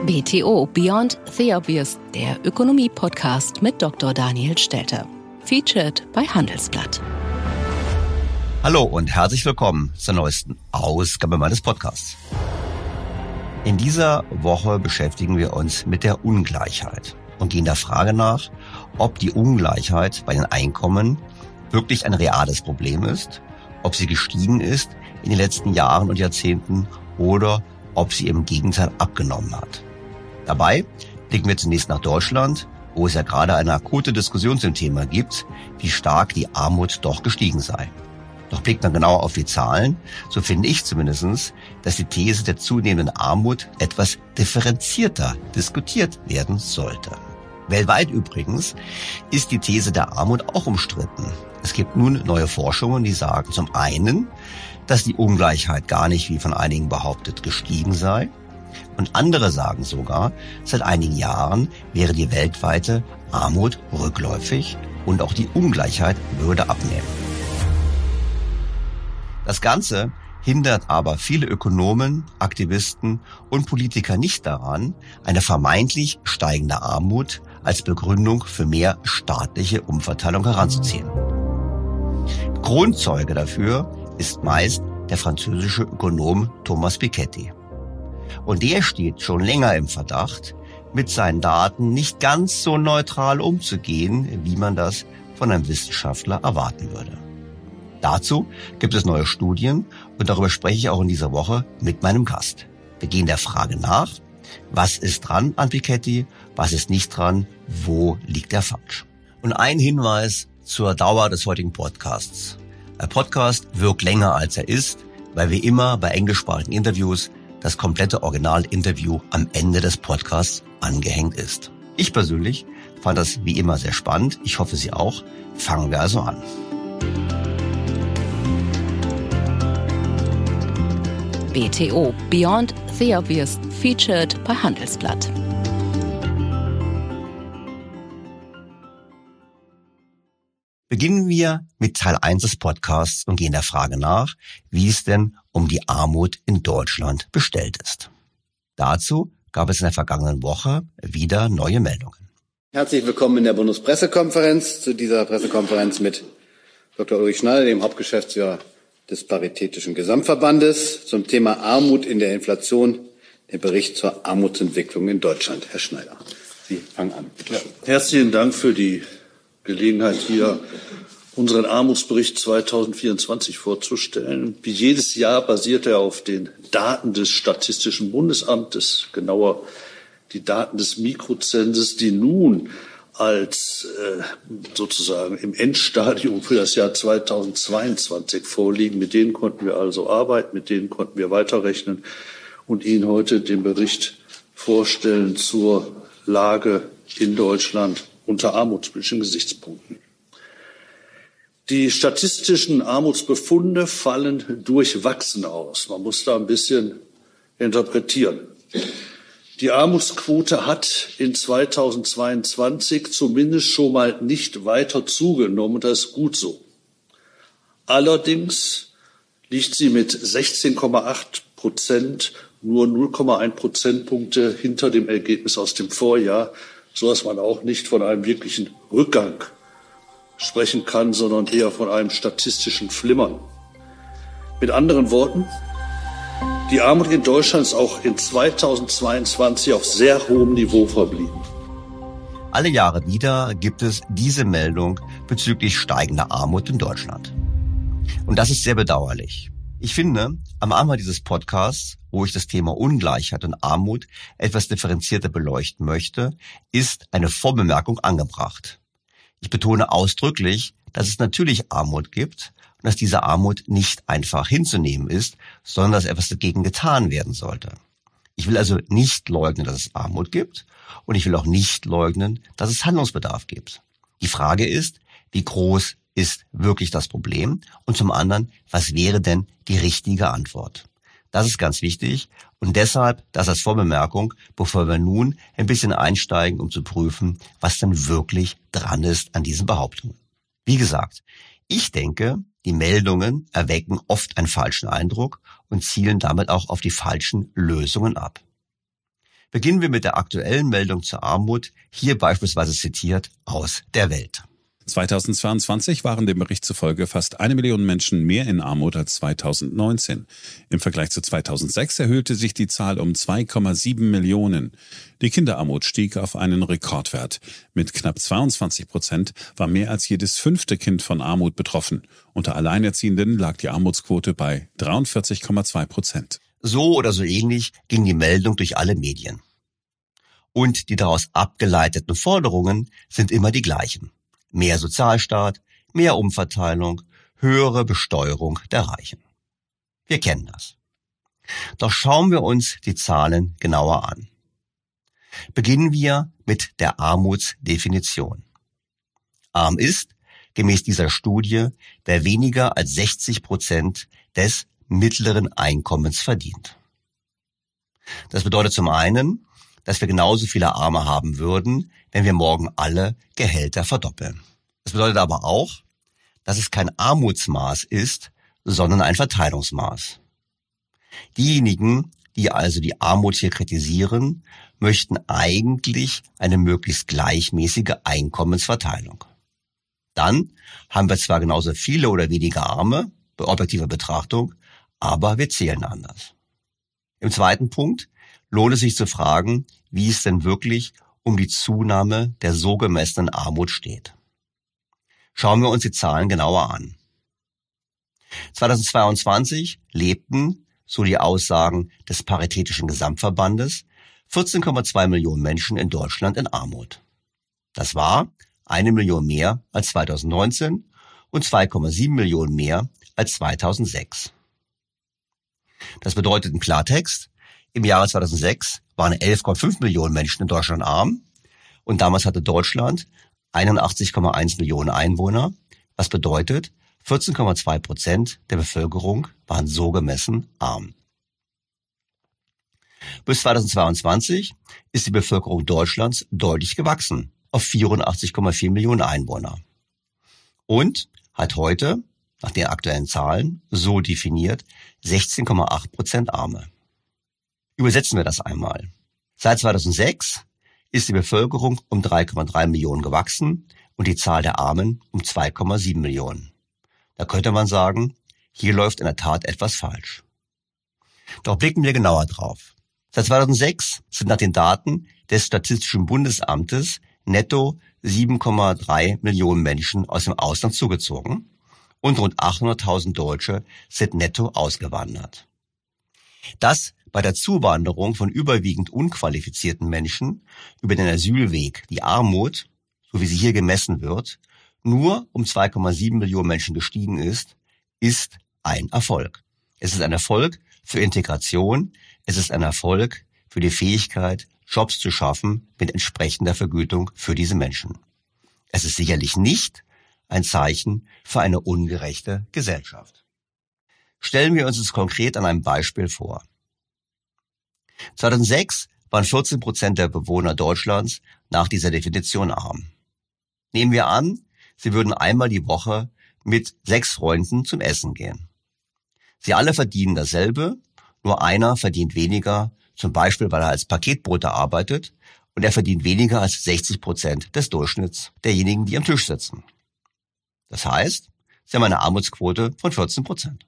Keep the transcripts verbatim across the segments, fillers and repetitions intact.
B T O Beyond the Obvious, der Ökonomie-Podcast mit Doktor Daniel Stelter. Featured bei Handelsblatt. Hallo und herzlich willkommen zur neuesten Ausgabe meines Podcasts. In dieser Woche beschäftigen wir uns mit der Ungleichheit und gehen der Frage nach, ob die Ungleichheit bei den Einkommen wirklich ein reales Problem ist, ob sie gestiegen ist in den letzten Jahren und Jahrzehnten oder ob sie im Gegenteil abgenommen hat. Dabei blicken wir zunächst nach Deutschland, wo es ja gerade eine akute Diskussion zum Thema gibt, wie stark die Armut doch gestiegen sei. Doch blickt man genauer auf die Zahlen, so finde ich zumindest, dass die These der zunehmenden Armut etwas differenzierter diskutiert werden sollte. Weltweit übrigens ist die These der Armut auch umstritten. Es gibt nun neue Forschungen, die sagen zum einen, dass die Ungleichheit gar nicht, wie von einigen behauptet, gestiegen sei. Und andere sagen sogar, seit einigen Jahren wäre die weltweite Armut rückläufig und auch die Ungleichheit würde abnehmen. Das Ganze hindert aber viele Ökonomen, Aktivisten und Politiker nicht daran, eine vermeintlich steigende Armut als Begründung für mehr staatliche Umverteilung heranzuziehen. Grundzeuge dafür ist meist der französische Ökonom Thomas Piketty. Und der steht schon länger im Verdacht, mit seinen Daten nicht ganz so neutral umzugehen, wie man das von einem Wissenschaftler erwarten würde. Dazu gibt es neue Studien und darüber spreche ich auch in dieser Woche mit meinem Gast. Wir gehen der Frage nach, was ist dran an Piketty, was ist nicht dran, wo liegt er falsch. Und ein Hinweis zur Dauer des heutigen Podcasts. Der Podcast wirkt länger als er ist, weil wie immer bei englischsprachigen Interviews das komplette Originalinterview am Ende des Podcasts angehängt ist. Ich persönlich fand das wie immer sehr spannend. Ich hoffe, Sie auch. Fangen wir also an. B T O Beyond the Obvious, featured bei Handelsblatt. Beginnen wir mit Teil eins des Podcasts und gehen der Frage nach, wie es denn um die Armut in Deutschland bestellt ist. Dazu gab es in der vergangenen Woche wieder neue Meldungen. Herzlich willkommen in der Bundespressekonferenz, zu dieser Pressekonferenz mit Doktor Ulrich Schneider, dem Hauptgeschäftsführer des Paritätischen Gesamtverbandes, zum Thema Armut in der Inflation, der Bericht zur Armutsentwicklung in Deutschland. Herr Schneider, Sie fangen an. Ja, herzlichen Dank für die Gelegenheit, hier unseren Armutsbericht zweitausendvierundzwanzig vorzustellen. Wie jedes Jahr basiert er auf den Daten des Statistischen Bundesamtes, genauer die Daten des Mikrozensus, die nun als äh, sozusagen im Endstadium für das Jahr zweitausendzweiundzwanzig vorliegen. Mit denen konnten wir also arbeiten, mit denen konnten wir weiterrechnen und Ihnen heute den Bericht vorstellen zur Lage in Deutschland unter armutspolitischen Gesichtspunkten. Die statistischen Armutsbefunde fallen durchwachsen aus. Man muss da ein bisschen interpretieren. Die Armutsquote hat in zweitausendzweiundzwanzig zumindest schon mal nicht weiter zugenommen, und das ist gut so. Allerdings liegt sie mit sechzehn Komma acht Prozent nur null Komma eins Prozentpunkte hinter dem Ergebnis aus dem Vorjahr, so dass man auch nicht von einem wirklichen Rückgang sprechen kann, sondern eher von einem statistischen Flimmern. Mit anderen Worten, die Armut in Deutschland ist auch in zweitausendzweiundzwanzig auf sehr hohem Niveau verblieben. Alle Jahre wieder gibt es diese Meldung bezüglich steigender Armut in Deutschland. Und das ist sehr bedauerlich. Ich finde, am Anfang dieses Podcasts, wo ich das Thema Ungleichheit und Armut etwas differenzierter beleuchten möchte, ist eine Vorbemerkung angebracht. Ich betone ausdrücklich, dass es natürlich Armut gibt und dass diese Armut nicht einfach hinzunehmen ist, sondern dass etwas dagegen getan werden sollte. Ich will also nicht leugnen, dass es Armut gibt, und ich will auch nicht leugnen, dass es Handlungsbedarf gibt. Die Frage ist, wie groß ist wirklich das Problem, und zum anderen, was wäre denn die richtige Antwort? Das ist ganz wichtig, und deshalb das als Vorbemerkung, bevor wir nun ein bisschen einsteigen, um zu prüfen, was denn wirklich dran ist an diesen Behauptungen. Wie gesagt, ich denke, die Meldungen erwecken oft einen falschen Eindruck und zielen damit auch auf die falschen Lösungen ab. Beginnen wir mit der aktuellen Meldung zur Armut, hier beispielsweise zitiert aus der Welt. zweitausendzweiundzwanzig waren dem Bericht zufolge fast eine Million Menschen mehr in Armut als zweitausendneunzehn. Im Vergleich zu zweitausendsechs erhöhte sich die Zahl um zwei Komma sieben Millionen. Die Kinderarmut stieg auf einen Rekordwert. Mit knapp zweiundzwanzig Prozent war mehr als jedes fünfte Kind von Armut betroffen. Unter Alleinerziehenden lag die Armutsquote bei dreiundvierzig Komma zwei Prozent. So oder so ähnlich ging die Meldung durch alle Medien. Und die daraus abgeleiteten Forderungen sind immer die gleichen. Mehr Sozialstaat, mehr Umverteilung, höhere Besteuerung der Reichen. Wir kennen das. Doch schauen wir uns die Zahlen genauer an. Beginnen wir mit der Armutsdefinition. Arm ist, gemäß dieser Studie, wer weniger als sechzig Prozent des mittleren Einkommens verdient. Das bedeutet zum einen, dass wir genauso viele Arme haben würden, wenn wir morgen alle Gehälter verdoppeln. Das bedeutet aber auch, dass es kein Armutsmaß ist, sondern ein Verteilungsmaß. Diejenigen, die also die Armut hier kritisieren, möchten eigentlich eine möglichst gleichmäßige Einkommensverteilung. Dann haben wir zwar genauso viele oder weniger Arme, bei objektiver Betrachtung, aber wir zählen anders. Im zweiten Punkt lohnt es sich zu fragen, wie es denn wirklich um die Zunahme der so gemessenen Armut steht. Schauen wir uns die Zahlen genauer an. zweitausendzweiundzwanzig lebten, so die Aussagen des Paritätischen Gesamtverbandes, vierzehn Komma zwei Millionen Menschen in Deutschland in Armut. Das war eine Million mehr als zweitausendneunzehn und zwei Komma sieben Millionen mehr als zweitausendsechs. Das bedeutet im Klartext, im Jahre zweitausendsechs waren elf Komma fünf Millionen Menschen in Deutschland arm und damals hatte Deutschland einundachtzig Komma eins Millionen Einwohner, was bedeutet, vierzehn Komma zwei Prozent der Bevölkerung waren so gemessen arm. Bis zweitausendzweiundzwanzig ist die Bevölkerung Deutschlands deutlich gewachsen auf vierundachtzig Komma vier Millionen Einwohner und hat heute, nach den aktuellen Zahlen, so definiert, sechzehn Komma acht Prozent Arme. Übersetzen wir das einmal. Seit zweitausendsechs ist die Bevölkerung um drei Komma drei Millionen gewachsen und die Zahl der Armen um zwei Komma sieben Millionen. Da könnte man sagen, hier läuft in der Tat etwas falsch. Doch blicken wir genauer drauf. Seit zweitausendsechs sind nach den Daten des Statistischen Bundesamtes netto sieben Komma drei Millionen Menschen aus dem Ausland zugezogen und rund achthunderttausend Deutsche sind netto ausgewandert. Dass bei der Zuwanderung von überwiegend unqualifizierten Menschen über den Asylweg die Armut, so wie sie hier gemessen wird, nur um zwei Komma sieben Millionen Menschen gestiegen ist, ist ein Erfolg. Es ist ein Erfolg für Integration, es ist ein Erfolg für die Fähigkeit, Jobs zu schaffen mit entsprechender Vergütung für diese Menschen. Es ist sicherlich nicht ein Zeichen für eine ungerechte Gesellschaft. Stellen wir uns es konkret an einem Beispiel vor. zweitausendsechs waren vierzehn Prozent der Bewohner Deutschlands nach dieser Definition arm. Nehmen wir an, sie würden einmal die Woche mit sechs Freunden zum Essen gehen. Sie alle verdienen dasselbe, nur einer verdient weniger, zum Beispiel weil er als Paketbote arbeitet, und er verdient weniger als sechzig Prozent des Durchschnitts derjenigen, die am Tisch sitzen. Das heißt, sie haben eine Armutsquote von vierzehn Prozent.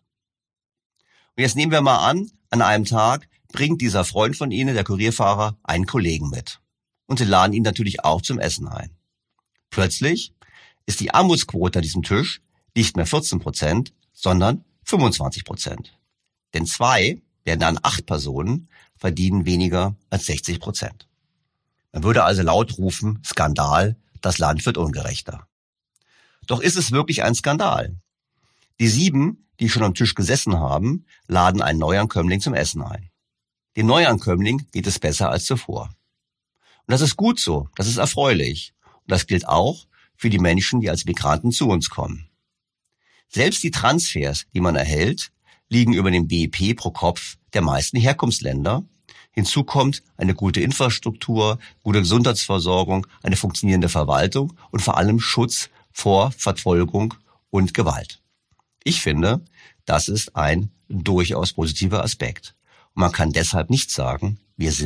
Und jetzt nehmen wir mal an, an einem Tag bringt dieser Freund von Ihnen, der Kurierfahrer, einen Kollegen mit. Und Sie laden ihn natürlich auch zum Essen ein. Plötzlich ist die Armutsquote an diesem Tisch nicht mehr vierzehn Prozent, sondern fünfundzwanzig Prozent. Denn zwei, werden dann acht Personen, verdienen weniger als sechzig Prozent. Man würde also laut rufen, Skandal, das Land wird ungerechter. Doch ist es wirklich ein Skandal? Die sieben, die schon am Tisch gesessen haben, laden einen Neuankömmling zum Essen ein. Dem Neuankömmling geht es besser als zuvor. Und das ist gut so, das ist erfreulich. Und das gilt auch für die Menschen, die als Migranten zu uns kommen. Selbst die Transfers, die man erhält, liegen über dem B I P pro Kopf der meisten Herkunftsländer. Hinzu kommt eine gute Infrastruktur, gute Gesundheitsversorgung, eine funktionierende Verwaltung und vor allem Schutz vor Verfolgung und Gewalt. Ich finde, das ist ein durchaus positiver Aspekt. Und man kann deshalb nicht sagen, wir sind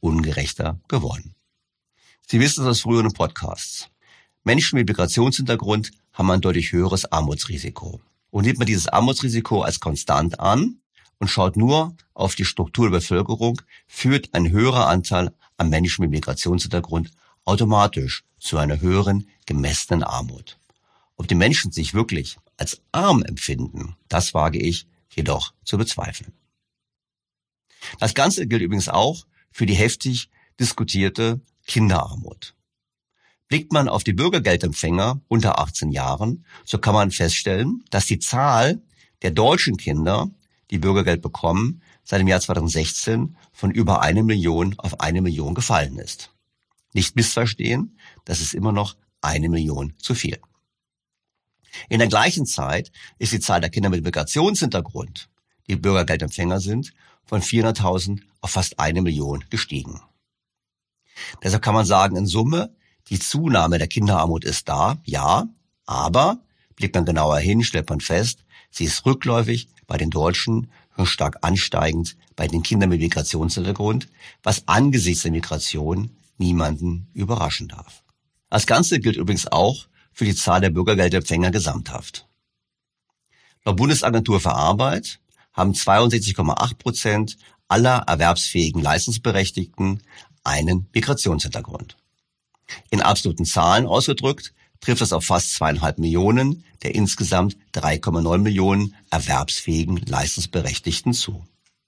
ungerechter geworden. Sie wissen das aus früheren Podcasts. Menschen mit Migrationshintergrund haben ein deutlich höheres Armutsrisiko. Und nimmt man dieses Armutsrisiko als konstant an und schaut nur auf die Struktur der Bevölkerung, führt ein höherer Anteil an Menschen mit Migrationshintergrund automatisch zu einer höheren gemessenen Armut. Ob die Menschen sich wirklich als arm empfinden, das wage ich jedoch zu bezweifeln. Das Ganze gilt übrigens auch für die heftig diskutierte Kinderarmut. Blickt man auf die Bürgergeldempfänger unter achtzehn Jahren, so kann man feststellen, dass die Zahl der deutschen Kinder, die Bürgergeld bekommen, seit dem Jahr zweitausendsechzehn von über eine Million auf eine Million gefallen ist. Nicht missverstehen, das ist immer noch eine Million zu viel. In der gleichen Zeit ist die Zahl der Kinder mit Migrationshintergrund, die Bürgergeldempfänger sind, von vierhunderttausend auf fast eine Million gestiegen. Deshalb kann man sagen, in Summe, die Zunahme der Kinderarmut ist da, ja, aber blickt man genauer hin, stellt man fest, sie ist rückläufig bei den Deutschen und stark ansteigend bei den Kindern mit Migrationshintergrund, was angesichts der Migration niemanden überraschen darf. Das Ganze gilt übrigens auch für die Zahl der Bürgergeldempfänger gesamthaft. Laut Bundesagentur für Arbeit haben zweiundsechzig Komma acht Prozent aller erwerbsfähigen Leistungsberechtigten einen Migrationshintergrund. In absoluten Zahlen ausgedrückt trifft das auf fast zweieinhalb Millionen der insgesamt drei Komma neun Millionen erwerbsfähigen Leistungsberechtigten zu.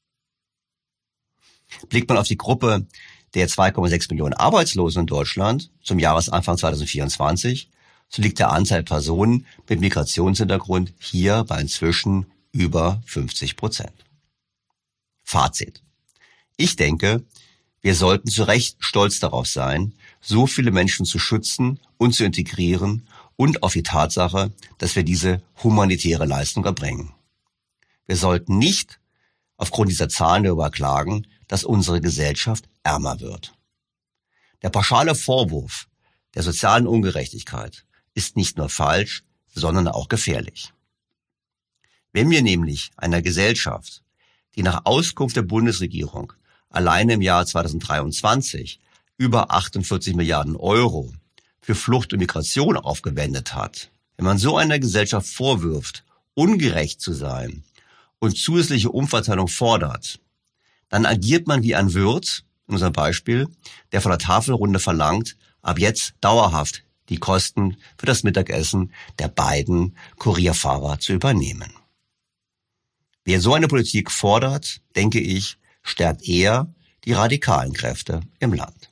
Blickt man auf die Gruppe der zwei Komma sechs Millionen Arbeitslosen in Deutschland zum Jahresanfang zweitausendvierundzwanzig, so liegt der Anteil Personen mit Migrationshintergrund hier bei inzwischen über fünfzig Prozent. Fazit. Ich denke, wir sollten zu Recht stolz darauf sein, so viele Menschen zu schützen und zu integrieren und auf die Tatsache, dass wir diese humanitäre Leistung erbringen. Wir sollten nicht aufgrund dieser Zahlen darüber klagen, dass unsere Gesellschaft ärmer wird. Der pauschale Vorwurf der sozialen Ungerechtigkeit ist nicht nur falsch, sondern auch gefährlich. Wenn wir nämlich einer Gesellschaft, die nach Auskunft der Bundesregierung alleine im Jahr zweitausenddreiundzwanzig über achtundvierzig Milliarden Euro für Flucht und Migration aufgewendet hat, wenn man so einer Gesellschaft vorwirft, ungerecht zu sein und zusätzliche Umverteilung fordert, dann agiert man wie ein Wirt, in unserem Beispiel, der von der Tafelrunde verlangt, ab jetzt dauerhaft die Kosten für das Mittagessen der beiden Kurierfahrer zu übernehmen. Wer so eine Politik fordert, denke ich, stärkt eher die radikalen Kräfte im Land.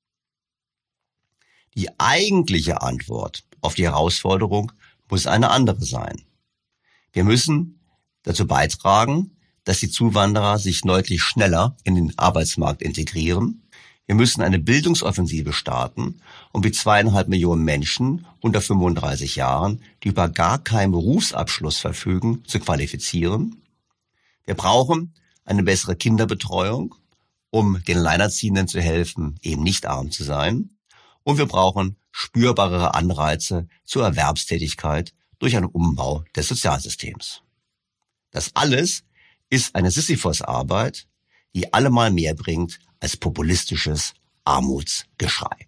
Die eigentliche Antwort auf die Herausforderung muss eine andere sein. Wir müssen dazu beitragen, dass die Zuwanderer sich deutlich schneller in den Arbeitsmarkt integrieren. Wir müssen eine Bildungsoffensive starten, um die zweieinhalb Millionen Menschen unter fünfunddreißig Jahren, die über gar keinen Berufsabschluss verfügen, zu qualifizieren. Wir brauchen eine bessere Kinderbetreuung, um den Alleinerziehenden zu helfen, eben nicht arm zu sein. Und wir brauchen spürbarere Anreize zur Erwerbstätigkeit durch einen Umbau des Sozialsystems. Das alles ist eine Sisyphos-Arbeit, die allemal mehr bringt als populistisches Armutsgeschrei.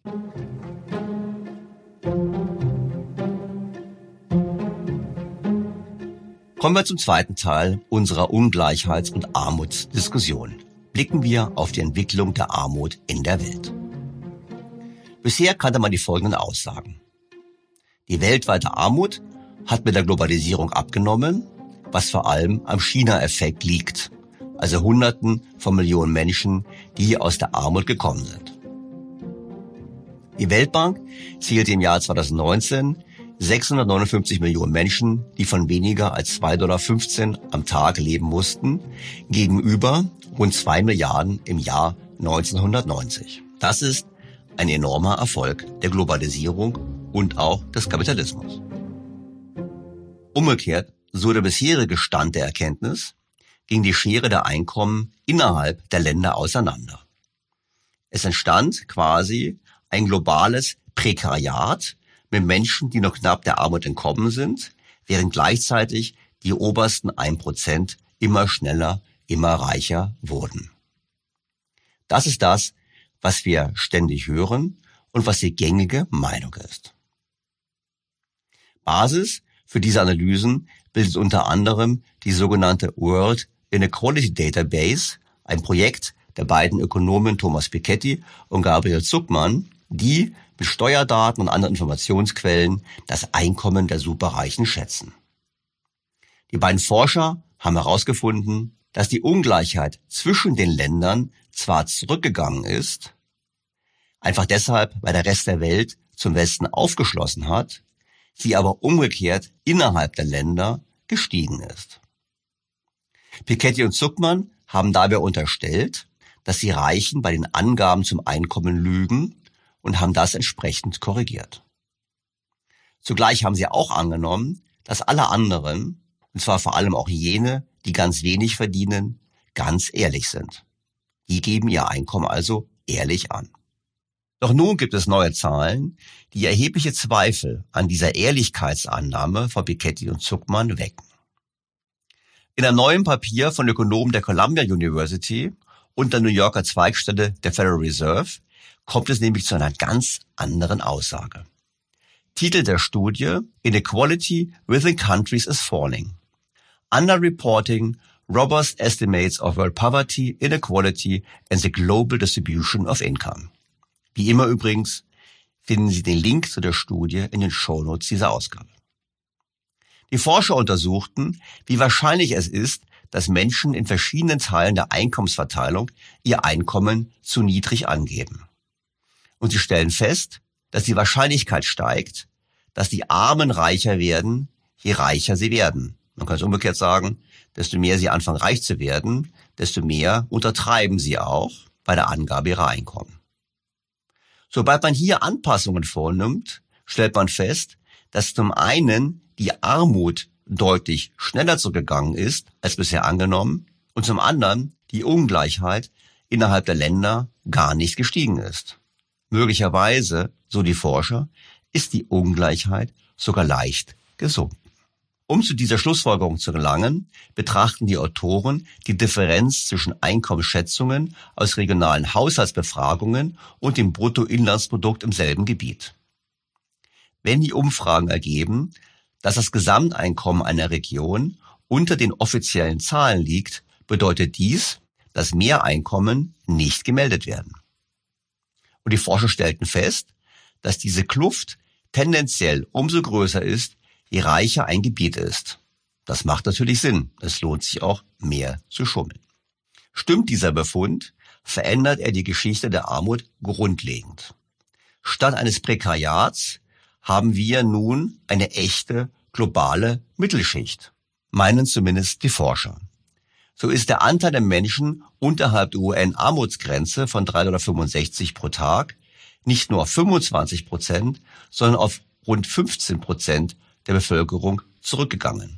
Kommen wir zum zweiten Teil unserer Ungleichheits- und Armutsdiskussion. Blicken wir auf die Entwicklung der Armut in der Welt. Bisher kannte man die folgenden Aussagen. Die weltweite Armut hat mit der Globalisierung abgenommen, was vor allem am China-Effekt liegt, also Hunderten von Millionen Menschen, die aus der Armut gekommen sind. Die Weltbank zählte im Jahr zweitausendneunzehn sechshundertneunundfünfzig Millionen Menschen, die von weniger als zwei Komma fünfzehn Dollar am Tag leben mussten, gegenüber rund zwei Milliarden im Jahr neunzehnhundertneunzig. Das ist ein enormer Erfolg der Globalisierung und auch des Kapitalismus. Umgekehrt, so der bisherige Stand der Erkenntnis, ging die Schere der Einkommen innerhalb der Länder auseinander. Es entstand quasi ein globales Prekariat mit Menschen, die noch knapp der Armut entkommen sind, während gleichzeitig die obersten ein Prozent immer schneller, immer reicher wurden. Das ist das, was wir ständig hören und was die gängige Meinung ist. Basis für diese Analysen bildet unter anderem die sogenannte World Inequality Database, ein Projekt der beiden Ökonomen Thomas Piketty und Gabriel Zucman, die mit Steuerdaten und anderen Informationsquellen das Einkommen der Superreichen schätzen. Die beiden Forscher haben herausgefunden, dass die Ungleichheit zwischen den Ländern zwar zurückgegangen ist, einfach deshalb, weil der Rest der Welt zum Westen aufgeschlossen hat, sie aber umgekehrt innerhalb der Länder gestiegen ist. Piketty und Zucman haben dabei unterstellt, dass die Reichen bei den Angaben zum Einkommen lügen und haben das entsprechend korrigiert. Zugleich haben sie auch angenommen, dass alle anderen, und zwar vor allem auch jene, die ganz wenig verdienen, ganz ehrlich sind. Die geben ihr Einkommen also ehrlich an. Doch nun gibt es neue Zahlen, die erhebliche Zweifel an dieser Ehrlichkeitsannahme von Piketty und Zucman wecken. In einem neuen Papier von Ökonomen der Columbia University und der New Yorker Zweigstelle der Federal Reserve kommt es nämlich zu einer ganz anderen Aussage. Titel der Studie: Inequality within countries is falling. Underreporting robust estimates of world poverty, inequality and the global distribution of income. Wie immer übrigens finden Sie den Link zu der Studie in den Shownotes dieser Ausgabe. Die Forscher untersuchten, wie wahrscheinlich es ist, dass Menschen in verschiedenen Teilen der Einkommensverteilung ihr Einkommen zu niedrig angeben. Und sie stellen fest, dass die Wahrscheinlichkeit steigt, dass die Armen reicher werden, je reicher sie werden. Man kann es umgekehrt sagen, desto mehr sie anfangen reich zu werden, desto mehr untertreiben sie auch bei der Angabe ihrer Einkommen. Sobald man hier Anpassungen vornimmt, stellt man fest, dass zum einen die Armut deutlich schneller zurückgegangen ist als bisher angenommen und zum anderen die Ungleichheit innerhalb der Länder gar nicht gestiegen ist. Möglicherweise, so die Forscher, ist die Ungleichheit sogar leicht gesunken. Um zu dieser Schlussfolgerung zu gelangen, betrachten die Autoren die Differenz zwischen Einkommensschätzungen aus regionalen Haushaltsbefragungen und dem Bruttoinlandsprodukt im selben Gebiet. Wenn die Umfragen ergeben, dass das Gesamteinkommen einer Region unter den offiziellen Zahlen liegt, bedeutet dies, dass Mehreinkommen nicht gemeldet werden. Und die Forscher stellten fest, dass diese Kluft tendenziell umso größer ist, je reicher ein Gebiet ist. Das macht natürlich Sinn. Es lohnt sich auch, mehr zu schummeln. Stimmt dieser Befund, verändert er die Geschichte der Armut grundlegend. Statt eines Prekariats haben wir nun eine echte globale Mittelschicht, meinen zumindest die Forscher. So ist der Anteil der Menschen unterhalb der U N-Armutsgrenze von drei Komma fünfundsechzig Dollar pro Tag nicht nur auf fünfundzwanzig Prozent, sondern auf rund fünfzehn Prozent der Bevölkerung zurückgegangen.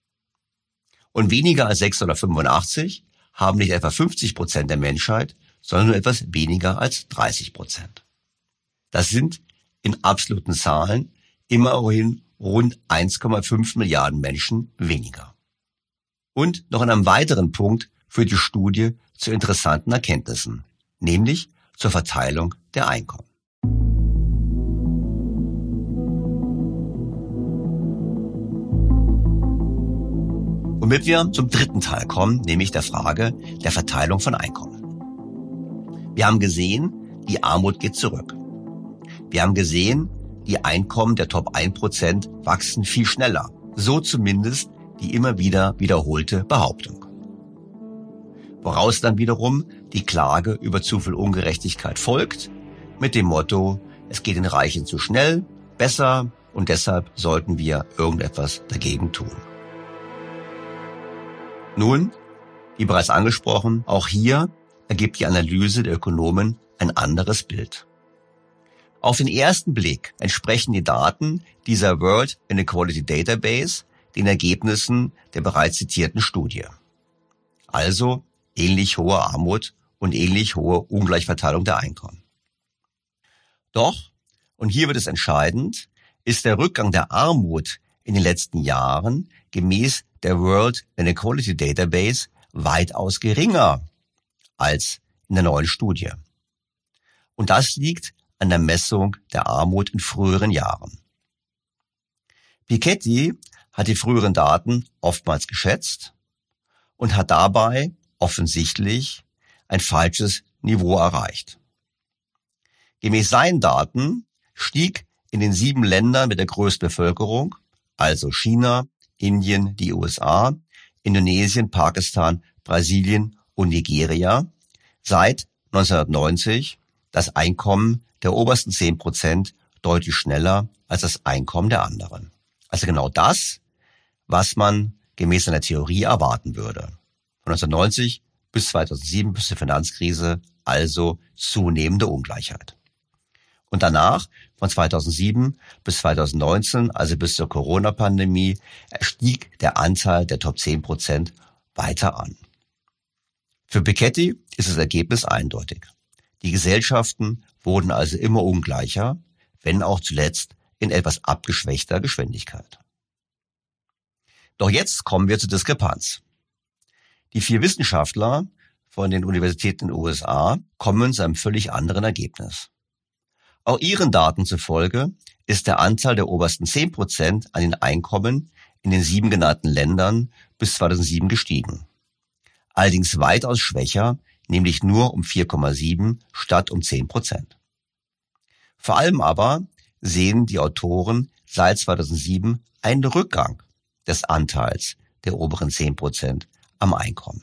Und weniger als sechs Komma fünfundachtzig Dollar haben nicht etwa fünfzig Prozent der Menschheit, sondern nur etwas weniger als dreißig Prozent. Das sind in absoluten Zahlen immerhin rund eins Komma fünf Milliarden Menschen weniger. Und noch an einem weiteren Punkt führt die Studie zu interessanten Erkenntnissen, nämlich zur Verteilung der Einkommen. Womit wir zum dritten Teil kommen, nämlich der Frage der Verteilung von Einkommen. Wir haben gesehen, die Armut geht zurück. Wir haben gesehen, die Einkommen der Top ein Prozent wachsen viel schneller. So zumindest die immer wieder wiederholte Behauptung. Woraus dann wiederum die Klage über zu viel Ungerechtigkeit folgt, mit dem Motto, es geht den Reichen zu schnell, besser und deshalb sollten wir irgendetwas dagegen tun. Nun, wie bereits angesprochen, auch hier ergibt die Analyse der Ökonomen ein anderes Bild. Auf den ersten Blick entsprechen die Daten dieser World Inequality Database den Ergebnissen der bereits zitierten Studie. Also ähnlich hohe Armut und ähnlich hohe Ungleichverteilung der Einkommen. Doch, und hier wird es entscheidend, ist der Rückgang der Armut in den letzten Jahren gemäß der World Inequality Database weitaus geringer als in der neuen Studie. Und das liegt an der Messung der Armut in früheren Jahren. Piketty hat die früheren Daten oftmals geschätzt und hat dabei offensichtlich ein falsches Niveau erreicht. Gemäß seinen Daten stieg in den sieben Ländern mit der größten Bevölkerung, also China, Indien, die U S A, Indonesien, Pakistan, Brasilien und Nigeria, seit neunzehnhundertneunzig das Einkommen der obersten zehn Prozent deutlich schneller als das Einkommen der anderen. Also genau das, was man gemäß seiner Theorie erwarten würde. Von neunzehnhundertneunzig bis zweitausendsieben, bis zur Finanzkrise, also zunehmende Ungleichheit. Und danach, von zweitausendsieben bis zweitausendneunzehn, also bis zur Corona-Pandemie, stieg der Anteil der Top zehn Prozent weiter an. Für Piketty ist das Ergebnis eindeutig. Die Gesellschaften wurden also immer ungleicher, wenn auch zuletzt in etwas abgeschwächter Geschwindigkeit. Doch jetzt kommen wir zur Diskrepanz. Die vier Wissenschaftler von den Universitäten in den U S A kommen zu einem völlig anderen Ergebnis. Auch ihren Daten zufolge ist der Anteil der obersten zehn Prozent an den Einkommen in den sieben genannten Ländern bis zweitausendsieben gestiegen. Allerdings weitaus schwächer, nämlich nur um vier Komma sieben statt um zehn Prozent. Vor allem aber sehen die Autoren seit zweitausendsieben einen Rückgang des Anteils der oberen zehn Prozent am Einkommen.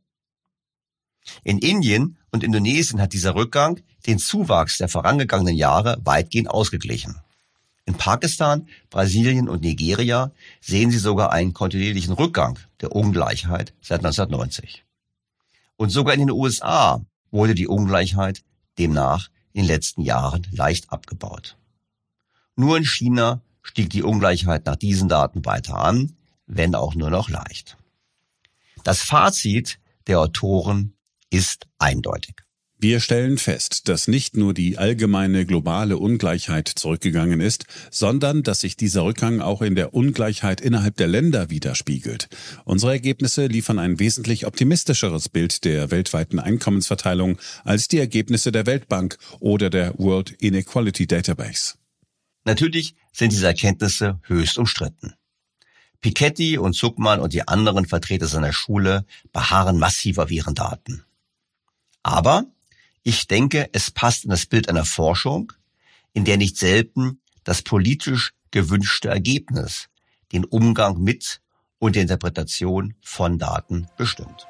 In Indien und Indonesien hat dieser Rückgang den Zuwachs der vorangegangenen Jahre weitgehend ausgeglichen. In Pakistan, Brasilien und Nigeria sehen Sie sogar einen kontinuierlichen Rückgang der Ungleichheit seit neunzehnhundertneunzig. Und sogar in den U S A wurde die Ungleichheit demnach in den letzten Jahren leicht abgebaut. Nur in China stieg die Ungleichheit nach diesen Daten weiter an, wenn auch nur noch leicht. Das Fazit der Autoren ist eindeutig. Wir stellen fest, dass nicht nur die allgemeine globale Ungleichheit zurückgegangen ist, sondern dass sich dieser Rückgang auch in der Ungleichheit innerhalb der Länder widerspiegelt. Unsere Ergebnisse liefern ein wesentlich optimistischeres Bild der weltweiten Einkommensverteilung als die Ergebnisse der Weltbank oder der World Inequality Database. Natürlich sind diese Erkenntnisse höchst umstritten. Piketty und Zuckmann und die anderen Vertreter seiner Schule beharren massiv auf ihren Daten. Aber ich denke, es passt in das Bild einer Forschung, in der nicht selten das politisch gewünschte Ergebnis den Umgang mit und die Interpretation von Daten bestimmt.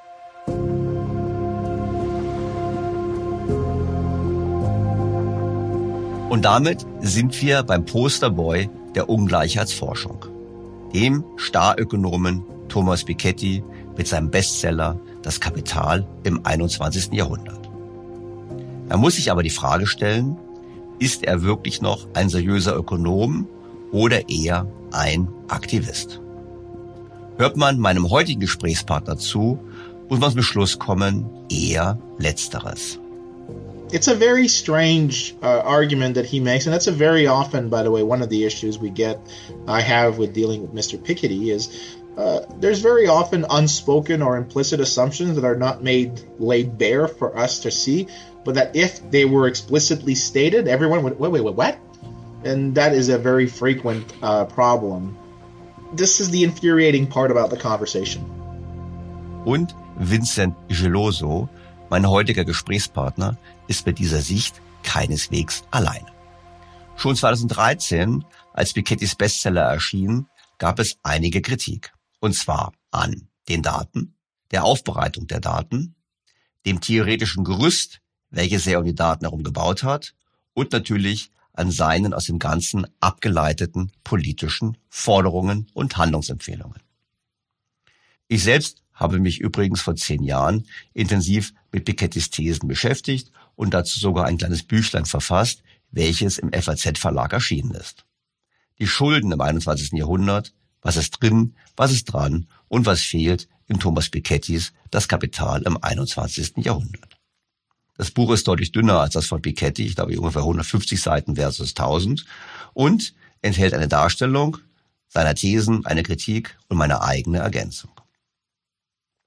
Und damit sind wir beim Posterboy der Ungleichheitsforschung, dem Starökonomen Thomas Piketty mit seinem Bestseller Das Kapital im einundzwanzigsten Jahrhundert. Man muss sich aber die Frage stellen, ist er wirklich noch ein seriöser Ökonom oder eher ein Aktivist? Hört man meinem heutigen Gesprächspartner zu, muss man zum Schluss kommen, eher Letzteres. It's a very strange uh, argument that he makes, and that's a very often, by the way, one of the issues we get, I have with dealing with Mister Piketty is uh, there's very often unspoken or implicit assumptions that are not made laid bare for us to see, but that if they were explicitly stated, everyone would, wait, wait, wait, what? And that is a very frequent uh, problem. This is the infuriating part about the conversation. Und Vincent Geloso, mein heutiger Gesprächspartner, ist mit dieser Sicht keineswegs allein. Schon zweitausenddreizehn, als Pikettys Bestseller erschien, gab es einige Kritik. Und zwar an den Daten, der Aufbereitung der Daten, dem theoretischen Gerüst, welches er um die Daten herum gebaut hat, und natürlich an seinen aus dem Ganzen abgeleiteten politischen Forderungen und Handlungsempfehlungen. Ich selbst habe mich übrigens vor zehn Jahren intensiv mit Pikettys Thesen beschäftigt und dazu sogar ein kleines Büchlein verfasst, welches im F A Z-Verlag erschienen ist. Die Schulden im einundzwanzigsten Jahrhundert, was ist drin, was ist dran und was fehlt in Thomas Pikettys Das Kapital im einundzwanzigsten Jahrhundert. Das Buch ist deutlich dünner als das von Piketty, ich glaube ungefähr hundertfünfzig Seiten versus tausend, und enthält eine Darstellung seiner Thesen, eine Kritik und meine eigene Ergänzung.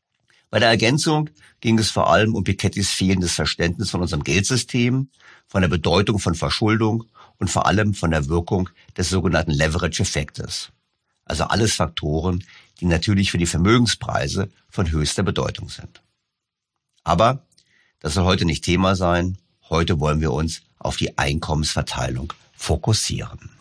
Bei der Ergänzung ging es vor allem um Pikettys fehlendes Verständnis von unserem Geldsystem, von der Bedeutung von Verschuldung und vor allem von der Wirkung des sogenannten Leverage-Effektes. Also alles Faktoren, die natürlich für die Vermögenspreise von höchster Bedeutung sind. Aber das soll heute nicht Thema sein. Heute wollen wir uns auf die Einkommensverteilung fokussieren.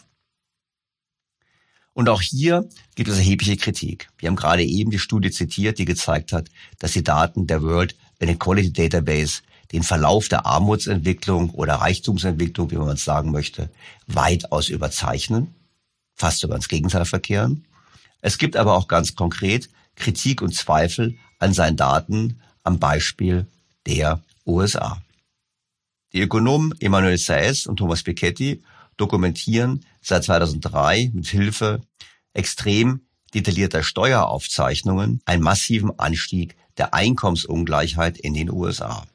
Und auch hier gibt es erhebliche Kritik. Wir haben gerade eben die Studie zitiert, die gezeigt hat, dass die Daten der World Inequality Database den Verlauf der Armutsentwicklung oder Reichtumsentwicklung, wie man es sagen möchte, weitaus überzeichnen, fast sogar ins Gegenteil verkehren. Es gibt aber auch ganz konkret Kritik und Zweifel an seinen Daten am Beispiel der U S A. Die Ökonomen Emmanuel Saez und Thomas Piketty dokumentieren seit zweitausenddrei mit Hilfe extrem detaillierter Steueraufzeichnungen einen massiven Anstieg der Einkommensungleichheit in den U S A.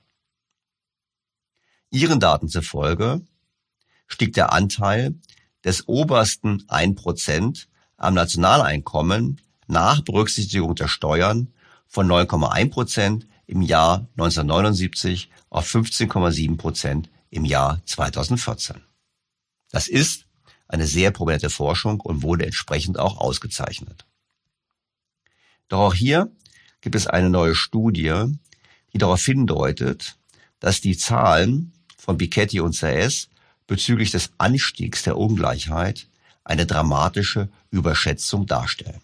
Ihren Daten zufolge stieg der Anteil des obersten ein Prozent am Nationaleinkommen nach Berücksichtigung der Steuern von neun Komma eins Prozent im Jahr neunzehnhundertneunundsiebzig auf fünfzehn Komma sieben Prozent im Jahr zweitausendvierzehn. Das ist eine sehr prominente Forschung und wurde entsprechend auch ausgezeichnet. Doch auch hier gibt es eine neue Studie, die darauf hindeutet, dass die Zahlen von Piketty und Saez bezüglich des Anstiegs der Ungleichheit eine dramatische Überschätzung darstellen.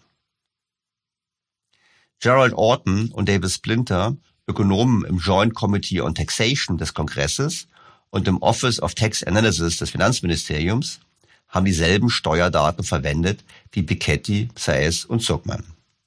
Gerald Orton und David Splinter, Ökonomen im Joint Committee on Taxation des Kongresses und im Office of Tax Analysis des Finanzministeriums, haben dieselben Steuerdaten verwendet wie Piketty, Saez und Zuckman.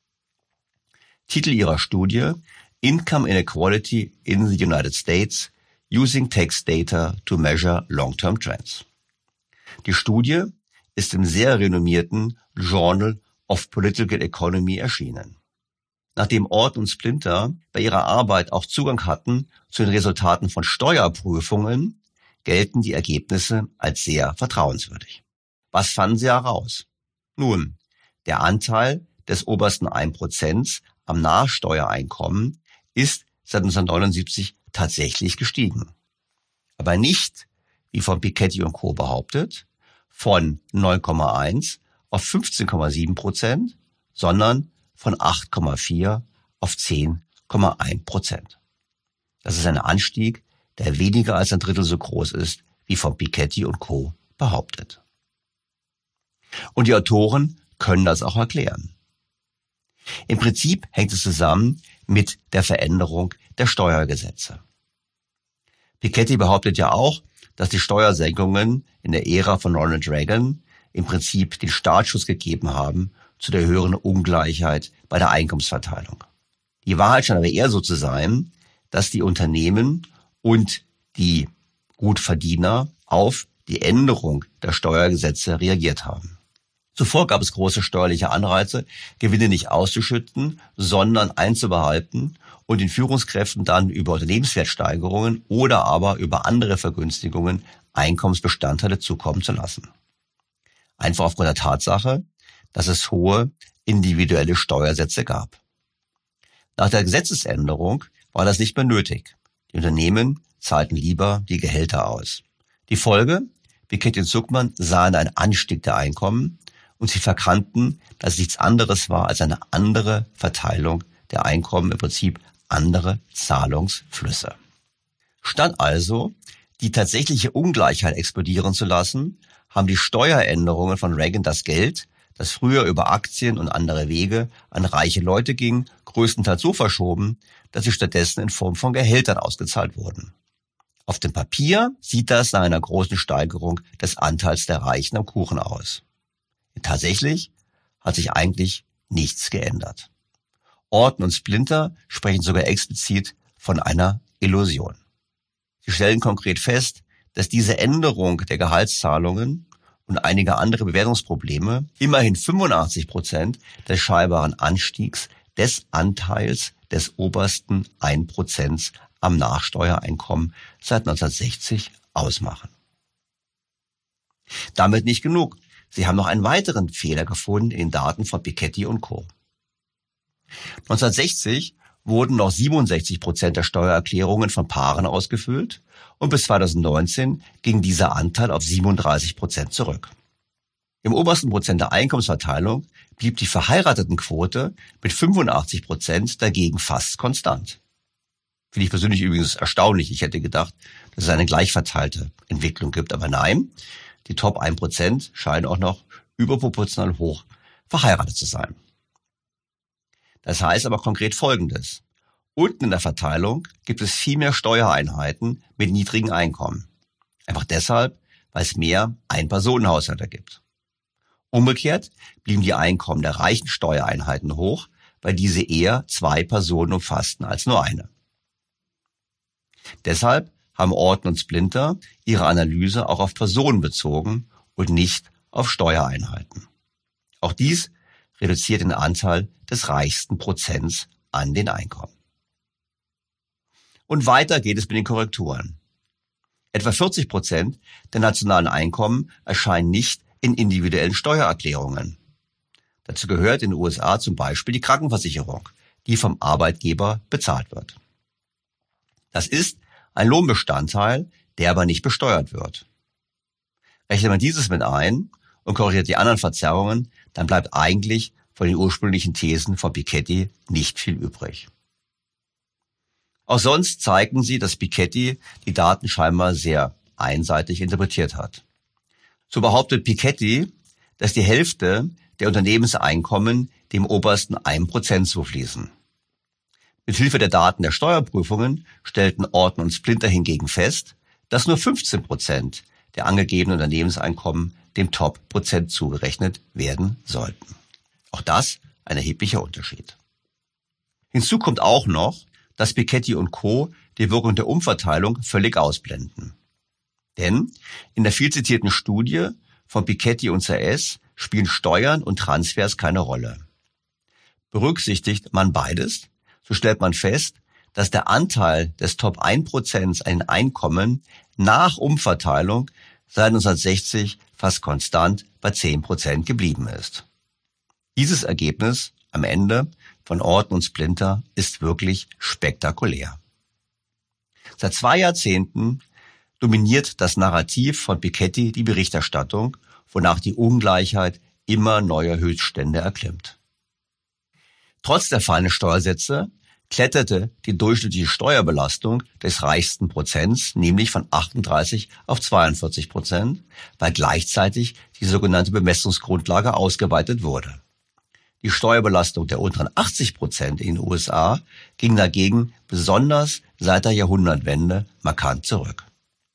Titel ihrer Studie: Income Inequality in the United States Using Tax Data to Measure Long-Term Trends. Die Studie ist im sehr renommierten Journal of Political Economy erschienen. Nachdem Orton und Splinter bei ihrer Arbeit auch Zugang hatten zu den Resultaten von Steuerprüfungen, gelten die Ergebnisse als sehr vertrauenswürdig. Was fanden sie heraus? Nun, der Anteil des obersten ein Prozent am Nachsteuereinkommen ist seit neunzehnhundertneunundsiebzig tatsächlich gestiegen. Aber nicht, wie von Piketty und Co. behauptet, von neun Komma eins auf fünfzehn Komma sieben Prozent, sondern von acht Komma vier auf zehn Komma eins Prozent. Das ist ein Anstieg, der weniger als ein Drittel so groß ist, wie von Piketty und Co. behauptet. Und die Autoren können das auch erklären. Im Prinzip hängt es zusammen mit der Veränderung der Steuergesetze. Piketty behauptet ja auch, dass die Steuersenkungen in der Ära von Ronald Reagan im Prinzip den Startschuss gegeben haben zu der höheren Ungleichheit bei der Einkommensverteilung. Die Wahrheit scheint aber eher so zu sein, dass die Unternehmen und die Gutverdiener auf die Änderung der Steuergesetze reagiert haben. Zuvor gab es große steuerliche Anreize, Gewinne nicht auszuschütten, sondern einzubehalten und den Führungskräften dann über Unternehmenswertsteigerungen oder aber über andere Vergünstigungen Einkommensbestandteile zukommen zu lassen. Einfach aufgrund der Tatsache, dass es hohe individuelle Steuersätze gab. Nach der Gesetzesänderung war das nicht mehr nötig. Die Unternehmen zahlten lieber die Gehälter aus. Die Folge: Piketty und Zuckman sahen einen Anstieg der Einkommen und sie verkannten, dass es nichts anderes war als eine andere Verteilung der Einkommen, im Prinzip andere Zahlungsflüsse. Statt also die tatsächliche Ungleichheit explodieren zu lassen, haben die Steueränderungen von Reagan das Geld, das früher über Aktien und andere Wege an reiche Leute ging, größtenteils so verschoben, dass sie stattdessen in Form von Gehältern ausgezahlt wurden. Auf dem Papier sieht das nach einer großen Steigerung des Anteils der Reichen am Kuchen aus. Tatsächlich hat sich eigentlich nichts geändert. Orton und Splinter sprechen sogar explizit von einer Illusion. Sie stellen konkret fest, dass diese Änderung der Gehaltszahlungen und einige andere Bewertungsprobleme immerhin fünfundachtzig Prozent des scheinbaren Anstiegs des Anteils des obersten ein Prozent am Nachsteuereinkommen seit neunzehnhundertsechzig ausmachen. Damit nicht genug. Sie haben noch einen weiteren Fehler gefunden in den Daten von Piketty und Co. neunzehnhundertsechzig wurden noch siebenundsechzig Prozent der Steuererklärungen von Paaren ausgefüllt und bis zweitausendneunzehn ging dieser Anteil auf siebenunddreißig Prozent zurück. Im obersten Prozent der Einkommensverteilung blieb die Verheiratetenquote mit fünfundachtzig Prozent dagegen fast konstant. Finde ich persönlich übrigens erstaunlich. Ich hätte gedacht, dass es eine gleichverteilte Entwicklung gibt. Aber nein, die Top ein Prozent scheinen auch noch überproportional hoch verheiratet zu sein. Das heißt aber konkret Folgendes. Unten in der Verteilung gibt es viel mehr Steuereinheiten mit niedrigen Einkommen. Einfach deshalb, weil es mehr Ein-Personen-Haushalte gibt. Umgekehrt blieben die Einkommen der reichen Steuereinheiten hoch, weil diese eher zwei Personen umfassten als nur eine. Deshalb haben Orton und Splinter ihre Analyse auch auf Personen bezogen und nicht auf Steuereinheiten. Auch dies reduziert den Anteil des reichsten Prozents an den Einkommen. Und weiter geht es mit den Korrekturen. Etwa vierzig Prozent der nationalen Einkommen erscheinen nicht in individuellen Steuererklärungen. Dazu gehört in den U S A zum Beispiel die Krankenversicherung, die vom Arbeitgeber bezahlt wird. Das ist ein Lohnbestandteil, der aber nicht besteuert wird. Rechnet man dieses mit ein und korrigiert die anderen Verzerrungen, dann bleibt eigentlich von den ursprünglichen Thesen von Piketty nicht viel übrig. Auch sonst zeigen sie, dass Piketty die Daten scheinbar sehr einseitig interpretiert hat. So behauptet Piketty, dass die Hälfte der Unternehmenseinkommen dem obersten ein Prozent zufließen. Mithilfe der Daten der Steuerprüfungen stellten Orton und Splinter hingegen fest, dass nur fünfzehn Prozent der angegebenen Unternehmenseinkommen dem Top-Prozent zugerechnet werden sollten. Auch das ein erheblicher Unterschied. Hinzu kommt auch noch, dass Piketty und Co. die Wirkung der Umverteilung völlig ausblenden. Denn in der viel zitierten Studie von Piketty und C S spielen Steuern und Transfers keine Rolle. Berücksichtigt man beides, so stellt man fest, dass der Anteil des Top ein Prozent an den Einkommen nach Umverteilung seit neunzehnhundertsechzig fast konstant bei zehn Prozent geblieben ist. Dieses Ergebnis am Ende von Orton und Splinter ist wirklich spektakulär. Seit zwei Jahrzehnten dominiert das Narrativ von Piketty die Berichterstattung, wonach die Ungleichheit immer neue Höchststände erklimmt. Trotz der fallenden Steuersätze kletterte die durchschnittliche Steuerbelastung des reichsten Prozents nämlich von achtunddreißig auf zweiundvierzig Prozent, weil gleichzeitig die sogenannte Bemessungsgrundlage ausgeweitet wurde. Die Steuerbelastung der unteren achtzig Prozent in den U S A ging dagegen besonders seit der Jahrhundertwende markant zurück.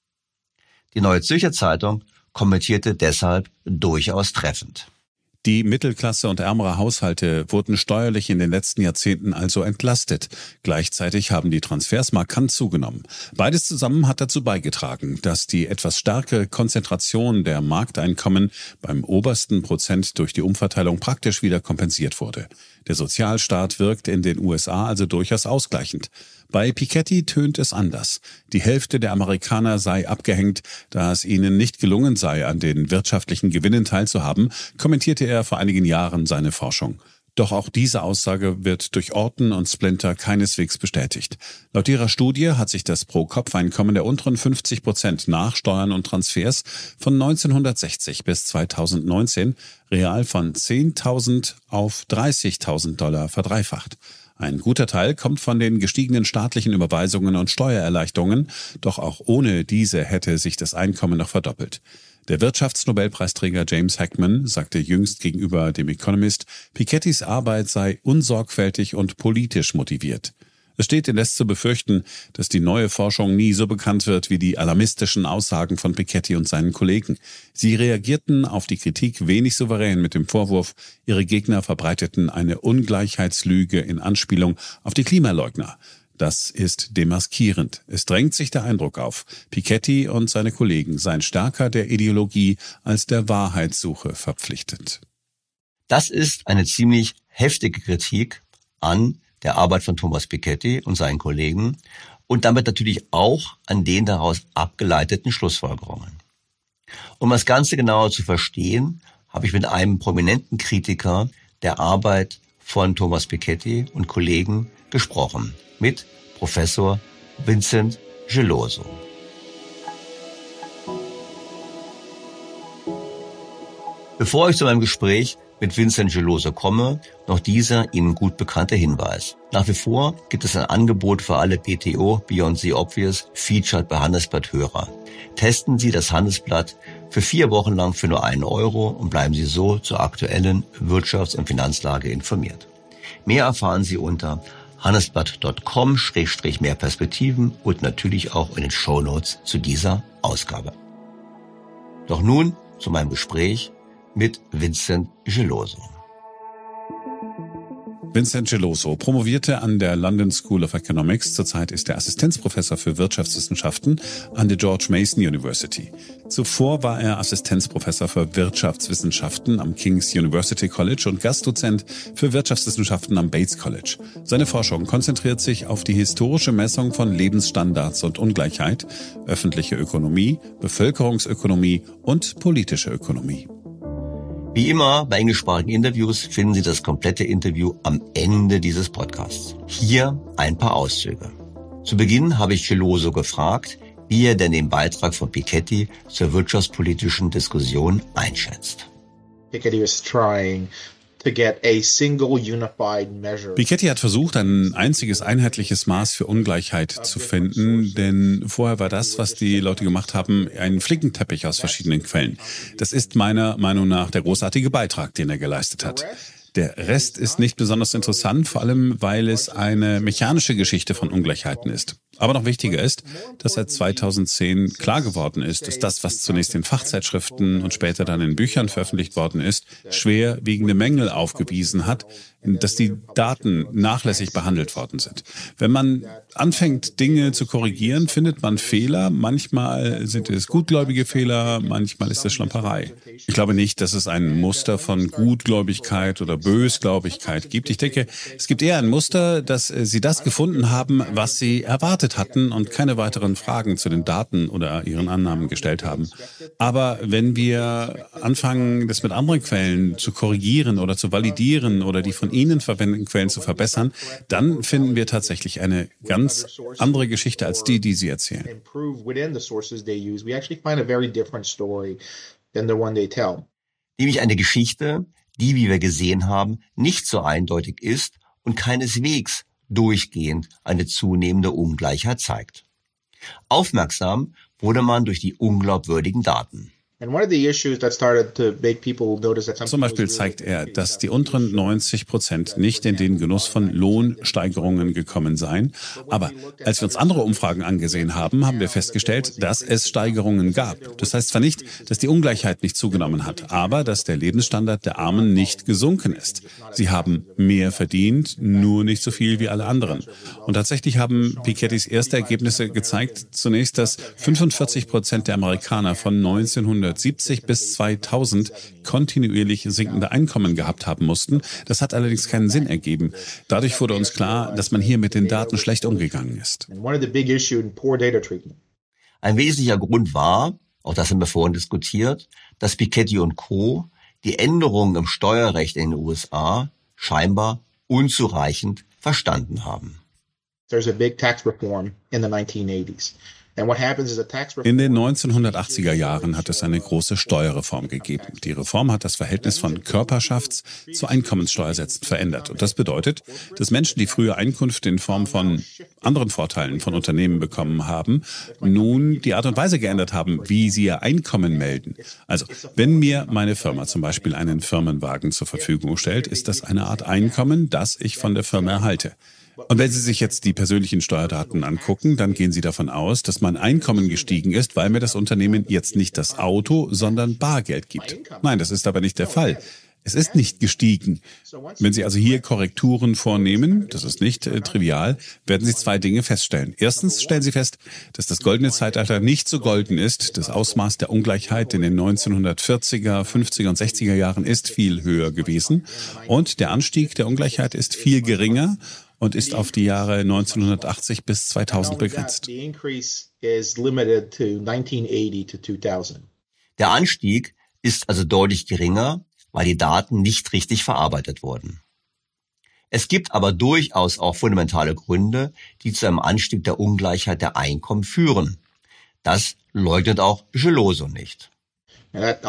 Die Neue Zürcher Zeitung kommentierte deshalb durchaus treffend. Die Mittelklasse und ärmere Haushalte wurden steuerlich in den letzten Jahrzehnten also entlastet. Gleichzeitig haben die Transfers markant zugenommen. Beides zusammen hat dazu beigetragen, dass die etwas starke Konzentration der Markteinkommen beim obersten Prozent durch die Umverteilung praktisch wieder kompensiert wurde. Der Sozialstaat wirkt in den U S A also durchaus ausgleichend. Bei Piketty tönt es anders. Die Hälfte der Amerikaner sei abgehängt, da es ihnen nicht gelungen sei, an den wirtschaftlichen Gewinnen teilzuhaben, kommentierte er vor einigen Jahren seine Forschung. Doch auch diese Aussage wird durch Orton und Splinter keineswegs bestätigt. Laut ihrer Studie hat sich das Pro-Kopf-Einkommen der unteren fünfzig Prozent nach Steuern und Transfers von neunzehnhundertsechzig bis zweitausendneunzehn real von zehntausend auf dreißigtausend Dollar verdreifacht. Ein guter Teil kommt von den gestiegenen staatlichen Überweisungen und Steuererleichterungen, doch auch ohne diese hätte sich das Einkommen noch verdoppelt. Der Wirtschaftsnobelpreisträger James Heckman sagte jüngst gegenüber dem Economist, Pikettys Arbeit sei unsorgfältig und politisch motiviert. Es steht indes zu befürchten, dass die neue Forschung nie so bekannt wird wie die alarmistischen Aussagen von Piketty und seinen Kollegen. Sie reagierten auf die Kritik wenig souverän mit dem Vorwurf, ihre Gegner verbreiteten eine Ungleichheitslüge in Anspielung auf die Klimaleugner. Das ist demaskierend. Es drängt sich der Eindruck auf, Piketty und seine Kollegen seien stärker der Ideologie als der Wahrheitssuche verpflichtet. Das ist eine ziemlich heftige Kritik an der Arbeit von Thomas Piketty und seinen Kollegen und damit natürlich auch an den daraus abgeleiteten Schlussfolgerungen. Um das Ganze genauer zu verstehen, habe ich mit einem prominenten Kritiker der Arbeit von Thomas Piketty und Kollegen gesprochen mit Professor Vincent Geloso. Bevor ich zu meinem Gespräch mit Vincent Geloso komme, noch dieser Ihnen gut bekannte Hinweis. Nach wie vor gibt es ein Angebot für alle B T O Beyond the Obvious Featured bei Handelsblatt-Hörer. Testen Sie das Handelsblatt für vier Wochen lang für nur einen Euro und bleiben Sie so zur aktuellen Wirtschafts- und Finanzlage informiert. Mehr erfahren Sie unter handelsblatt punkt com Schrägstrich mehr Perspektiven und natürlich auch in den Shownotes zu dieser Ausgabe. Doch nun zu meinem Gespräch mit Vincent Geloso. Vincent Geloso promovierte an der London School of Economics. Zurzeit ist er Assistenzprofessor für Wirtschaftswissenschaften an der George Mason University. Zuvor war er Assistenzprofessor für Wirtschaftswissenschaften am King's University College und Gastdozent für Wirtschaftswissenschaften am Bates College. Seine Forschung konzentriert sich auf die historische Messung von Lebensstandards und Ungleichheit, öffentliche Ökonomie, Bevölkerungsökonomie und politische Ökonomie. Wie immer bei englischsprachigen Interviews finden Sie das komplette Interview am Ende dieses Podcasts. Hier ein paar Auszüge. Zu Beginn habe ich Geloso gefragt, wie er denn den Beitrag von Piketty zur wirtschaftspolitischen Diskussion einschätzt. Piketty was trying to get a single unified measure. Piketty hat versucht, ein einziges einheitliches Maß für Ungleichheit zu finden, denn vorher war das, was die Leute gemacht haben, ein Flickenteppich aus verschiedenen Quellen. Das ist meiner Meinung nach der großartige Beitrag, den er geleistet hat. Der Rest ist nicht besonders interessant, vor allem weil es eine mechanische Geschichte von Ungleichheiten ist. Aber noch wichtiger ist, dass seit zweitausendzehn klar geworden ist, dass das, was zunächst in Fachzeitschriften und später dann in Büchern veröffentlicht worden ist, schwerwiegende Mängel aufgewiesen hat, dass die Daten nachlässig behandelt worden sind. Wenn man anfängt, Dinge zu korrigieren, findet man Fehler. Manchmal sind es gutgläubige Fehler, manchmal ist es Schlamperei. Ich glaube nicht, dass es ein Muster von Gutgläubigkeit oder Bösgläubigkeit gibt. Ich denke, es gibt eher ein Muster, dass Sie das gefunden haben, was Sie erwartet hatten und keine weiteren Fragen zu den Daten oder ihren Annahmen gestellt haben. Aber wenn wir anfangen, das mit anderen Quellen zu korrigieren oder zu validieren oder die von Ihnen verwendeten Quellen zu verbessern, dann finden wir tatsächlich eine ganz andere Geschichte als die, die Sie erzählen. Nämlich eine Geschichte, die, wie wir gesehen haben, nicht so eindeutig ist und keineswegs durchgehend eine zunehmende Ungleichheit zeigt. Aufmerksam wurde man durch die unglaubwürdigen Daten. Zum Beispiel zeigt er, dass die unteren neunzig Prozent nicht in den Genuss von Lohnsteigerungen gekommen seien. Aber als wir uns andere Umfragen angesehen haben, haben wir festgestellt, dass es Steigerungen gab. Das heißt zwar nicht, dass die Ungleichheit nicht zugenommen hat, aber dass der Lebensstandard der Armen nicht gesunken ist. Sie haben mehr verdient, nur nicht so viel wie alle anderen. Und tatsächlich haben Pikettys erste Ergebnisse gezeigt, zunächst, dass fünfundvierzig Prozent der Amerikaner von neunzehnhundertsiebzig bis zweitausend kontinuierlich sinkende Einkommen gehabt haben mussten. Das hat allerdings keinen Sinn ergeben. Dadurch wurde uns klar, dass man hier mit den Daten schlecht umgegangen ist. Ein wesentlicher Grund war, auch das haben wir vorhin diskutiert, dass Piketty und Co. die Änderungen im Steuerrecht in den U S A scheinbar unzureichend verstanden haben. There's a big tax reform in the nineteen eighties. In den neunzehnhundertachtziger Jahren hat es eine große Steuerreform gegeben. Die Reform hat das Verhältnis von Körperschafts- zu Einkommenssteuersätzen verändert. Und das bedeutet, dass Menschen, die früher Einkünfte in Form von anderen Vorteilen von Unternehmen bekommen haben, nun die Art und Weise geändert haben, wie sie ihr Einkommen melden. Also, wenn mir meine Firma zum Beispiel einen Firmenwagen zur Verfügung stellt, ist das eine Art Einkommen, das ich von der Firma erhalte. Und wenn Sie sich jetzt die persönlichen Steuerdaten angucken, dann gehen Sie davon aus, dass mein Einkommen gestiegen ist, weil mir das Unternehmen jetzt nicht das Auto, sondern Bargeld gibt. Nein, das ist aber nicht der Fall. Es ist nicht gestiegen. Wenn Sie also hier Korrekturen vornehmen, das ist nicht äh, trivial, werden Sie zwei Dinge feststellen. Erstens stellen Sie fest, dass das goldene Zeitalter nicht so golden ist. Das Ausmaß der Ungleichheit in den neunzehnhundertvierziger, fünfziger und sechziger Jahren ist viel höher gewesen. Und der Anstieg der Ungleichheit ist viel geringer und ist auf die Jahre neunzehnhundertachtzig bis zweitausend begrenzt. Der Anstieg ist also deutlich geringer, weil die Daten nicht richtig verarbeitet wurden. Es gibt aber durchaus auch fundamentale Gründe, die zu einem Anstieg der Ungleichheit der Einkommen führen. Das leugnet auch Geloso nicht. Eine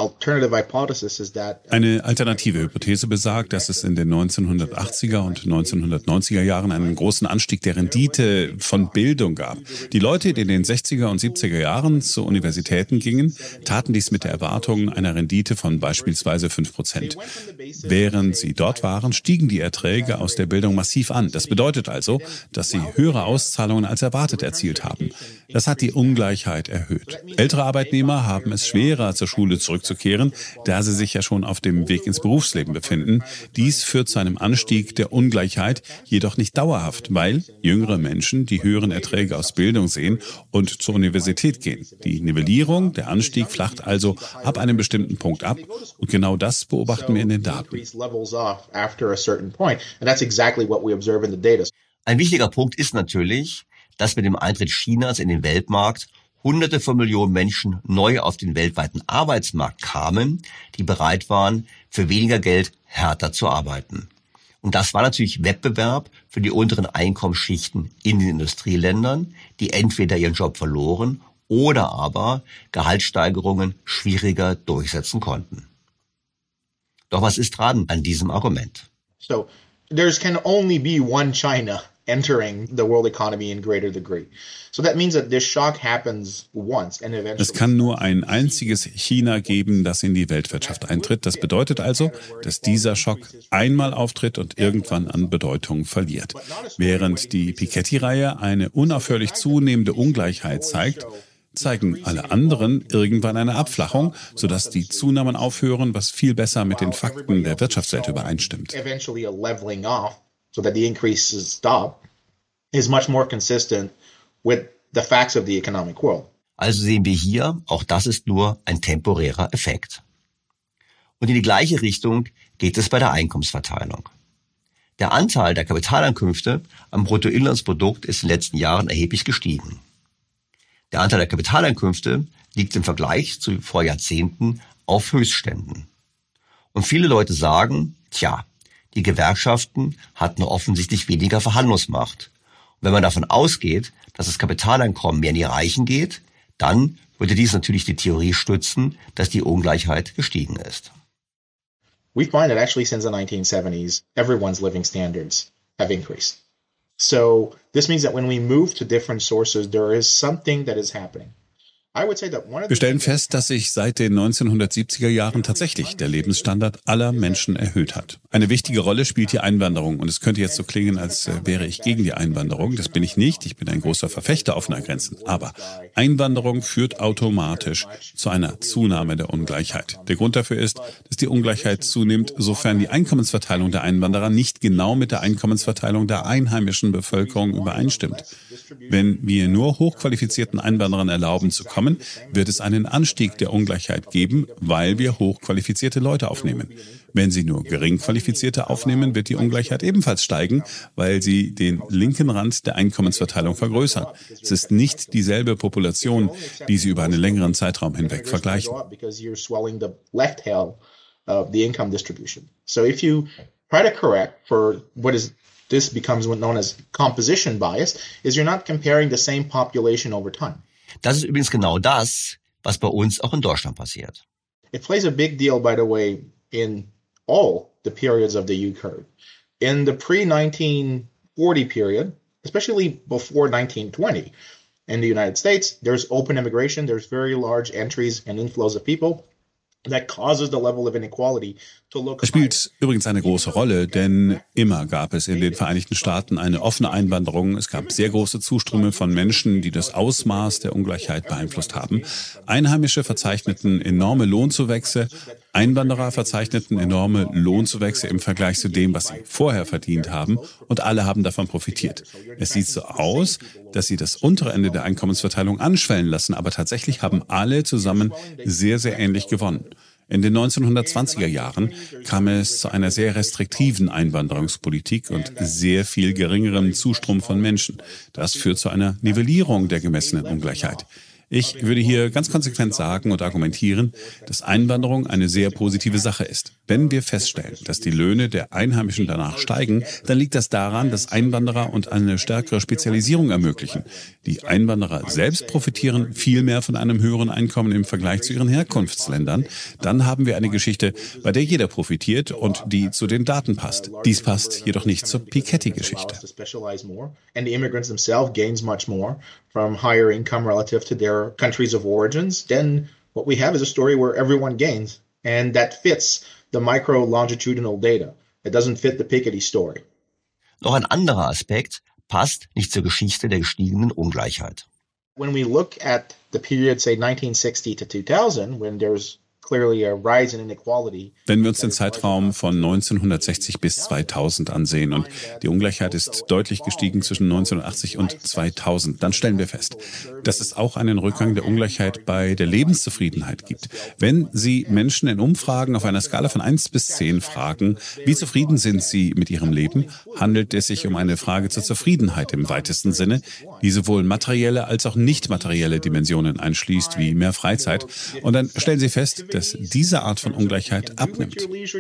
alternative Hypothese besagt, dass es in den neunzehnhundertachtziger und neunzehnhundertneunziger Jahren einen großen Anstieg der Rendite von Bildung gab. Die Leute, die in den sechziger und siebziger Jahren zu Universitäten gingen, taten dies mit der Erwartung einer Rendite von beispielsweise fünf Prozent. Während sie dort waren, stiegen die Erträge aus der Bildung massiv an. Das bedeutet also, dass sie höhere Auszahlungen als erwartet erzielt haben. Das hat die Ungleichheit erhöht. Ältere Arbeitnehmer haben es schwerer, zur Schule zurückzukehren, da sie sich ja schon auf dem Weg ins Berufsleben befinden. Dies führt zu einem Anstieg der Ungleichheit, jedoch nicht dauerhaft, weil jüngere Menschen die höheren Erträge aus Bildung sehen und zur Universität gehen. Die Nivellierung, der Anstieg flacht also ab einem bestimmten Punkt ab und genau das beobachten wir in den Daten. Ein wichtiger Punkt ist natürlich, dass mit dem Eintritt Chinas in den Weltmarkt Hunderte von Millionen Menschen neu auf den weltweiten Arbeitsmarkt kamen, die bereit waren, für weniger Geld härter zu arbeiten. Und das war natürlich Wettbewerb für die unteren Einkommensschichten in den Industrieländern, die entweder ihren Job verloren oder aber Gehaltssteigerungen schwieriger durchsetzen konnten. Doch was ist dran an diesem Argument? So, there can only be one China entering the world economy in greater degree. So that means that this shock happens once and eventually. Es kann nur ein einziges China geben, das in die Weltwirtschaft eintritt. Das bedeutet also, dass dieser Schock einmal auftritt und irgendwann an Bedeutung verliert. Während die Piketty-Reihe eine unaufhörlich zunehmende Ungleichheit zeigt, zeigen alle anderen irgendwann eine Abflachung, sodass die Zunahmen aufhören, was viel besser mit den Fakten der Wirtschaftswelt übereinstimmt. So that the increases stop, is much more consistent with the facts of the economic world. Also sehen wir hier, auch das ist nur ein temporärer Effekt. Und in die gleiche Richtung geht es bei der Einkommensverteilung. Der Anteil der Kapitaleinkünfte am Bruttoinlandsprodukt ist in den letzten Jahren erheblich gestiegen. Der Anteil der Kapitaleinkünfte liegt im Vergleich zu vor Jahrzehnten auf Höchstständen. Und viele Leute sagen, tja, die Gewerkschaften hatten offensichtlich weniger Verhandlungsmacht. Und wenn man davon ausgeht, dass das Kapitaleinkommen mehr in die Reichen geht, dann würde dies natürlich die Theorie stützen, dass die Ungleichheit gestiegen ist. We find that actually since the nineteen seventies, everyone's living standards have increased. So this means that when we move to different sources, there is something that is happening. Wir stellen fest, dass sich seit den neunzehnhundertsiebziger Jahren tatsächlich der Lebensstandard aller Menschen erhöht hat. Eine wichtige Rolle spielt die Einwanderung. Und es könnte jetzt so klingen, als wäre ich gegen die Einwanderung. Das bin ich nicht. Ich bin ein großer Verfechter offener Grenzen. Aber Einwanderung führt automatisch zu einer Zunahme der Ungleichheit. Der Grund dafür ist, dass die Ungleichheit zunimmt, sofern die Einkommensverteilung der Einwanderer nicht genau mit der Einkommensverteilung der einheimischen Bevölkerung übereinstimmt. Wenn wir nur hochqualifizierten Einwanderern erlauben zu kommen, wird es einen Anstieg der Ungleichheit geben, weil wir hochqualifizierte Leute aufnehmen. Wenn Sie nur gering qualifizierte aufnehmen, wird die Ungleichheit ebenfalls steigen, weil sie den linken Rand der Einkommensverteilung vergrößert. Es ist nicht dieselbe Population, die Sie über einen längeren Zeitraum hinweg vergleichen. This becomes what known as composition bias, is you're not comparing the same population over time. Das ist übrigens genau das, was bei uns auch in Deutschland passiert. It plays a big deal, by the way, in all the periods of the U-curve. In the pre-nineteen forty period, especially before nineteen twenty, in the United States, there's open immigration, there's very large entries and inflows of people. That causes the level of inequality to look. Es spielt übrigens eine große Rolle, denn immer gab es in den Vereinigten Staaten eine offene Einwanderung. Es gab sehr große Zuströme von Menschen, die das Ausmaß der Ungleichheit beeinflusst haben. Einheimische verzeichneten enorme Lohnzuwächse. Einwanderer verzeichneten enorme Lohnzuwächse im Vergleich zu dem, was sie vorher verdient haben. Und alle haben davon profitiert. Es sieht so aus, dass sie das untere Ende der Einkommensverteilung anschwellen lassen. Aber tatsächlich haben alle zusammen sehr, sehr ähnlich gewonnen. In den neunzehnhundertzwanziger Jahren kam es zu einer sehr restriktiven Einwanderungspolitik und sehr viel geringerem Zustrom von Menschen. Das führt zu einer Nivellierung der gemessenen Ungleichheit. Ich würde hier ganz konsequent sagen und argumentieren, dass Einwanderung eine sehr positive Sache ist. Wenn wir feststellen, dass die Löhne der Einheimischen danach steigen, dann liegt das daran, dass Einwanderer und eine stärkere Spezialisierung ermöglichen. Die Einwanderer selbst profitieren viel mehr von einem höheren Einkommen im Vergleich zu ihren Herkunftsländern. Dann haben wir eine Geschichte, bei der jeder profitiert und die zu den Daten passt. Dies passt jedoch nicht zur Piketty-Geschichte. And the immigrants themselves gains much more from higher income relative to their countries of origins. Then what we have is a story where everyone gains, and that fits the micro-longitudinal data. It doesn't fit the Piketty story. Noch ein anderer Aspekt passt nicht zur Geschichte der gestiegenen Ungleichheit. When we look at the period, say nineteen sixty to two thousand, when there's Wenn wir uns den Zeitraum von neunzehnhundertsechzig bis zweitausend ansehen und die Ungleichheit ist deutlich gestiegen zwischen neunzehnhundertachtzig und zweitausend, dann stellen wir fest, dass es auch einen Rückgang der Ungleichheit bei der Lebenszufriedenheit gibt. Wenn Sie Menschen in Umfragen auf einer Skala von eins bis zehn fragen, wie zufrieden sind sie mit ihrem Leben, handelt es sich um eine Frage zur Zufriedenheit im weitesten Sinne, die sowohl materielle als auch nicht materielle Dimensionen einschließt, wie mehr Freizeit. Und dann stellen Sie fest, dass dass diese Art von Ungleichheit abnimmt.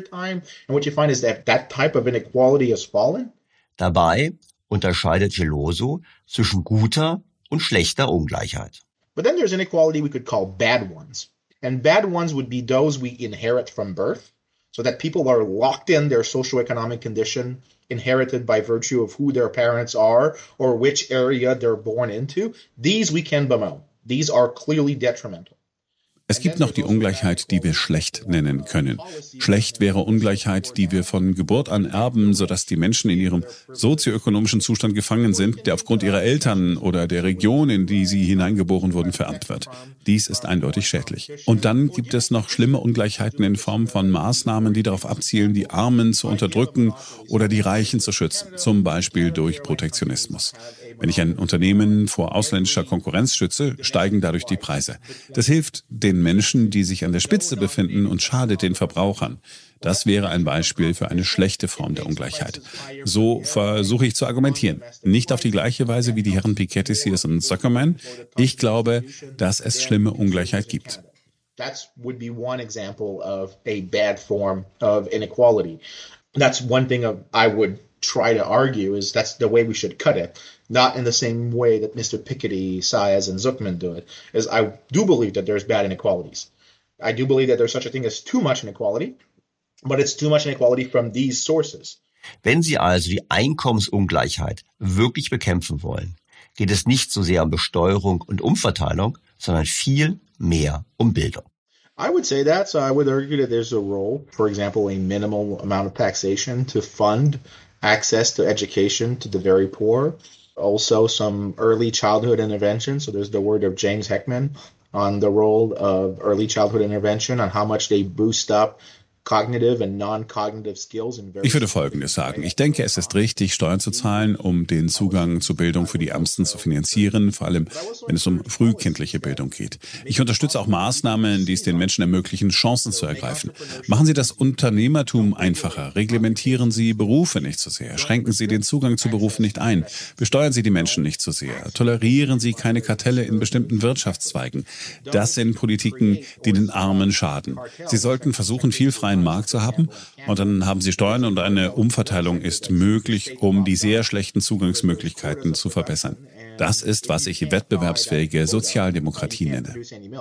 Dabei unterscheidet Geloso zwischen guter und schlechter Ungleichheit. But then there's inequality we could call bad ones. And bad ones would be those we inherit from birth, so that people are locked in their socioeconomic condition, inherited by virtue of who their parents are or which area they're born into. These we can bemoan. These are clearly detrimental. Es gibt noch die Ungleichheit, die wir schlecht nennen können. Schlecht wäre Ungleichheit, die wir von Geburt an erben, sodass die Menschen in ihrem sozioökonomischen Zustand gefangen sind, der aufgrund ihrer Eltern oder der Region, in die sie hineingeboren wurden, vererbt wird. Dies ist eindeutig schädlich. Und dann gibt es noch schlimme Ungleichheiten in Form von Maßnahmen, die darauf abzielen, die Armen zu unterdrücken oder die Reichen zu schützen, zum Beispiel durch Protektionismus. Wenn ich ein Unternehmen vor ausländischer Konkurrenz schütze, steigen dadurch die Preise. Das hilft den Menschen, die sich an der Spitze befinden, und schadet den Verbrauchern. Das wäre ein Beispiel für eine schlechte Form der Ungleichheit. So versuche ich zu argumentieren. Nicht auf die gleiche Weise wie die Herren Piketty, Sears und Zuckerman. Ich glaube, dass es schlimme Ungleichheit gibt. That would be one example of a bad form of inequality. That's one thing I would try to argue is that's the way we should cut it. Not in the same way that Mister Piketty, Saez, and Zuckman do it, is I do believe that there's bad inequalities. I do believe that there's such a thing as too much inequality, but it's too much inequality from these sources. Wenn Sie also die Einkommensungleichheit wirklich bekämpfen wollen, geht es nicht so sehr um Besteuerung und Umverteilung, sondern viel mehr um Bildung. I would say that. So I would argue that there's a role, for example, a minimal amount of taxation to fund access to education to the very poor. Also some early childhood intervention. So there's the word of James Heckman on the role of early childhood intervention, on how much they boost up cognitive and non-cognitive skills in very. Ich würde Folgendes sagen. Ich denke, es ist richtig, Steuern zu zahlen, um den Zugang zur Bildung für die Ärmsten zu finanzieren, vor allem wenn es um frühkindliche Bildung geht. Ich unterstütze auch Maßnahmen, die es den Menschen ermöglichen, Chancen zu ergreifen. Machen Sie das Unternehmertum einfacher, reglementieren Sie Berufe nicht zu sehr, schränken Sie den Zugang zu Berufen nicht ein, besteuern Sie die Menschen nicht zu sehr, tolerieren Sie keine Kartelle in bestimmten Wirtschaftszweigen. Das sind Politiken, die den Armen schaden. Sie sollten versuchen, viel freien Markt zu haben, und dann haben Sie Steuern und eine Umverteilung ist möglich, um die sehr schlechten Zugangsmöglichkeiten zu verbessern. Das ist, was ich wettbewerbsfähige Sozialdemokratie nenne.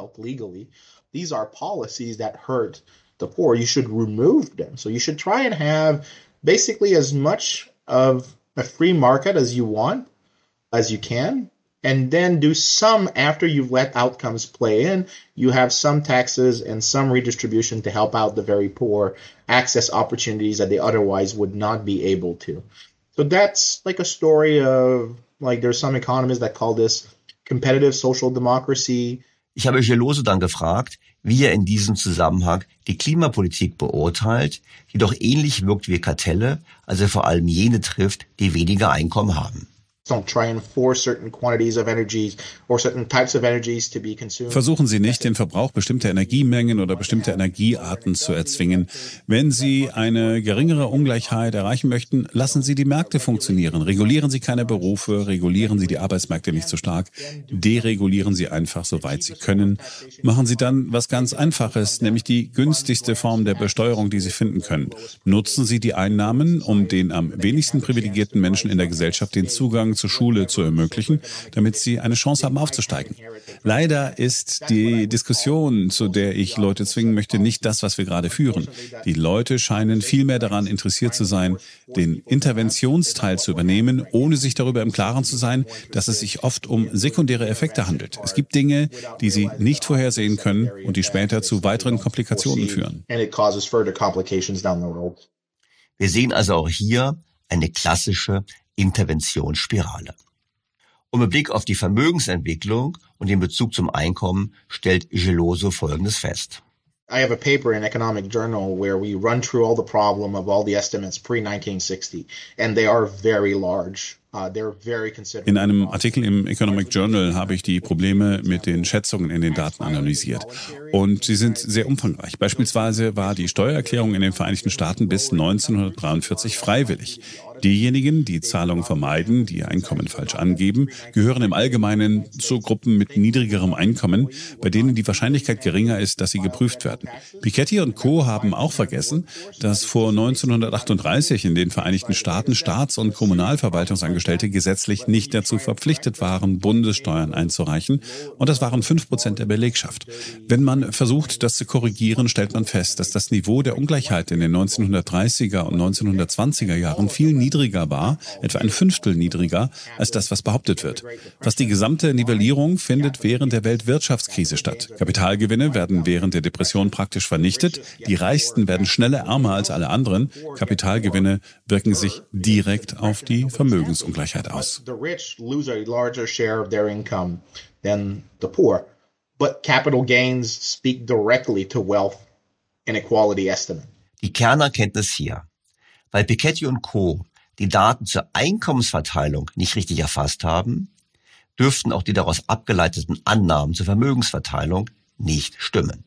These are policies that hurt the poor. You should remove them. So you should try and have basically as much of a free market as you want, as you can. And then do some, after you've let outcomes play in, you have some taxes and some redistribution to help out the very poor access opportunities that they otherwise would not be able to. So that's like a story of, like, there's some economists that call this competitive social democracy. Ich habe Geloso dann gefragt, wie er in diesem Zusammenhang die Klimapolitik beurteilt, die doch ähnlich wirkt wie Kartelle, also vor allem jene trifft, die weniger Einkommen haben. Versuchen Sie nicht, den Verbrauch bestimmter Energiemengen oder bestimmter Energiearten zu erzwingen. Wenn Sie eine geringere Ungleichheit erreichen möchten, lassen Sie die Märkte funktionieren. Regulieren Sie keine Berufe, regulieren Sie die Arbeitsmärkte nicht so stark, deregulieren Sie einfach, soweit Sie können. Machen Sie dann was ganz Einfaches, nämlich die günstigste Form der Besteuerung, die Sie finden können. Nutzen Sie die Einnahmen, um den am wenigsten privilegierten Menschen in der Gesellschaft den Zugang zur Schule zu ermöglichen, damit sie eine Chance haben aufzusteigen. Leider ist die Diskussion, zu der ich Leute zwingen möchte, nicht das, was wir gerade führen. Die Leute scheinen viel mehr daran interessiert zu sein, den Interventionsteil zu übernehmen, ohne sich darüber im Klaren zu sein, dass es sich oft um sekundäre Effekte handelt. Es gibt Dinge, die sie nicht vorhersehen können und die später zu weiteren Komplikationen führen. Wir sehen also auch hier eine klassische Interventionsspirale. Und mit Blick auf die Vermögensentwicklung und den Bezug zum Einkommen stellt Geloso Folgendes fest. I have a paper in Economic Journal where we run through all the problem of all the estimates pre nineteen sixty, and they are very large. In einem Artikel im Economic Journal habe ich die Probleme mit den Schätzungen in den Daten analysiert. Und sie sind sehr umfangreich. Beispielsweise war die Steuererklärung in den Vereinigten Staaten bis neunzehnhundertdreiundvierzig freiwillig. Diejenigen, die Zahlungen vermeiden, die ihr Einkommen falsch angeben, gehören im Allgemeinen zu Gruppen mit niedrigerem Einkommen, bei denen die Wahrscheinlichkeit geringer ist, dass sie geprüft werden. Piketty und Co. haben auch vergessen, dass vor neunzehnhundertachtunddreißig in den Vereinigten Staaten Staats- und Kommunalverwaltungsangestellte gesetzlich nicht dazu verpflichtet waren, Bundessteuern einzureichen, und das waren fünf Prozent der Belegschaft. Wenn man versucht, das zu korrigieren, stellt man fest, dass das Niveau der Ungleichheit in den neunzehnhundertdreißiger und neunzehnhundertzwanziger Jahren viel niedriger war, etwa ein Fünftel niedriger, als das, was behauptet wird. Fast die gesamte Nivellierung findet während der Weltwirtschaftskrise statt. Kapitalgewinne werden während der Depression praktisch vernichtet, die Reichsten werden schneller ärmer als alle anderen, Kapitalgewinne wirken sich direkt auf die Vermögensungleichheit aus. But capital gains speak directly to wealth inequality estimate. Die Kernerkenntnis hier. Weil Piketty und Co. die Daten zur Einkommensverteilung nicht richtig erfasst haben, dürften auch die daraus abgeleiteten Annahmen zur Vermögensverteilung nicht stimmen.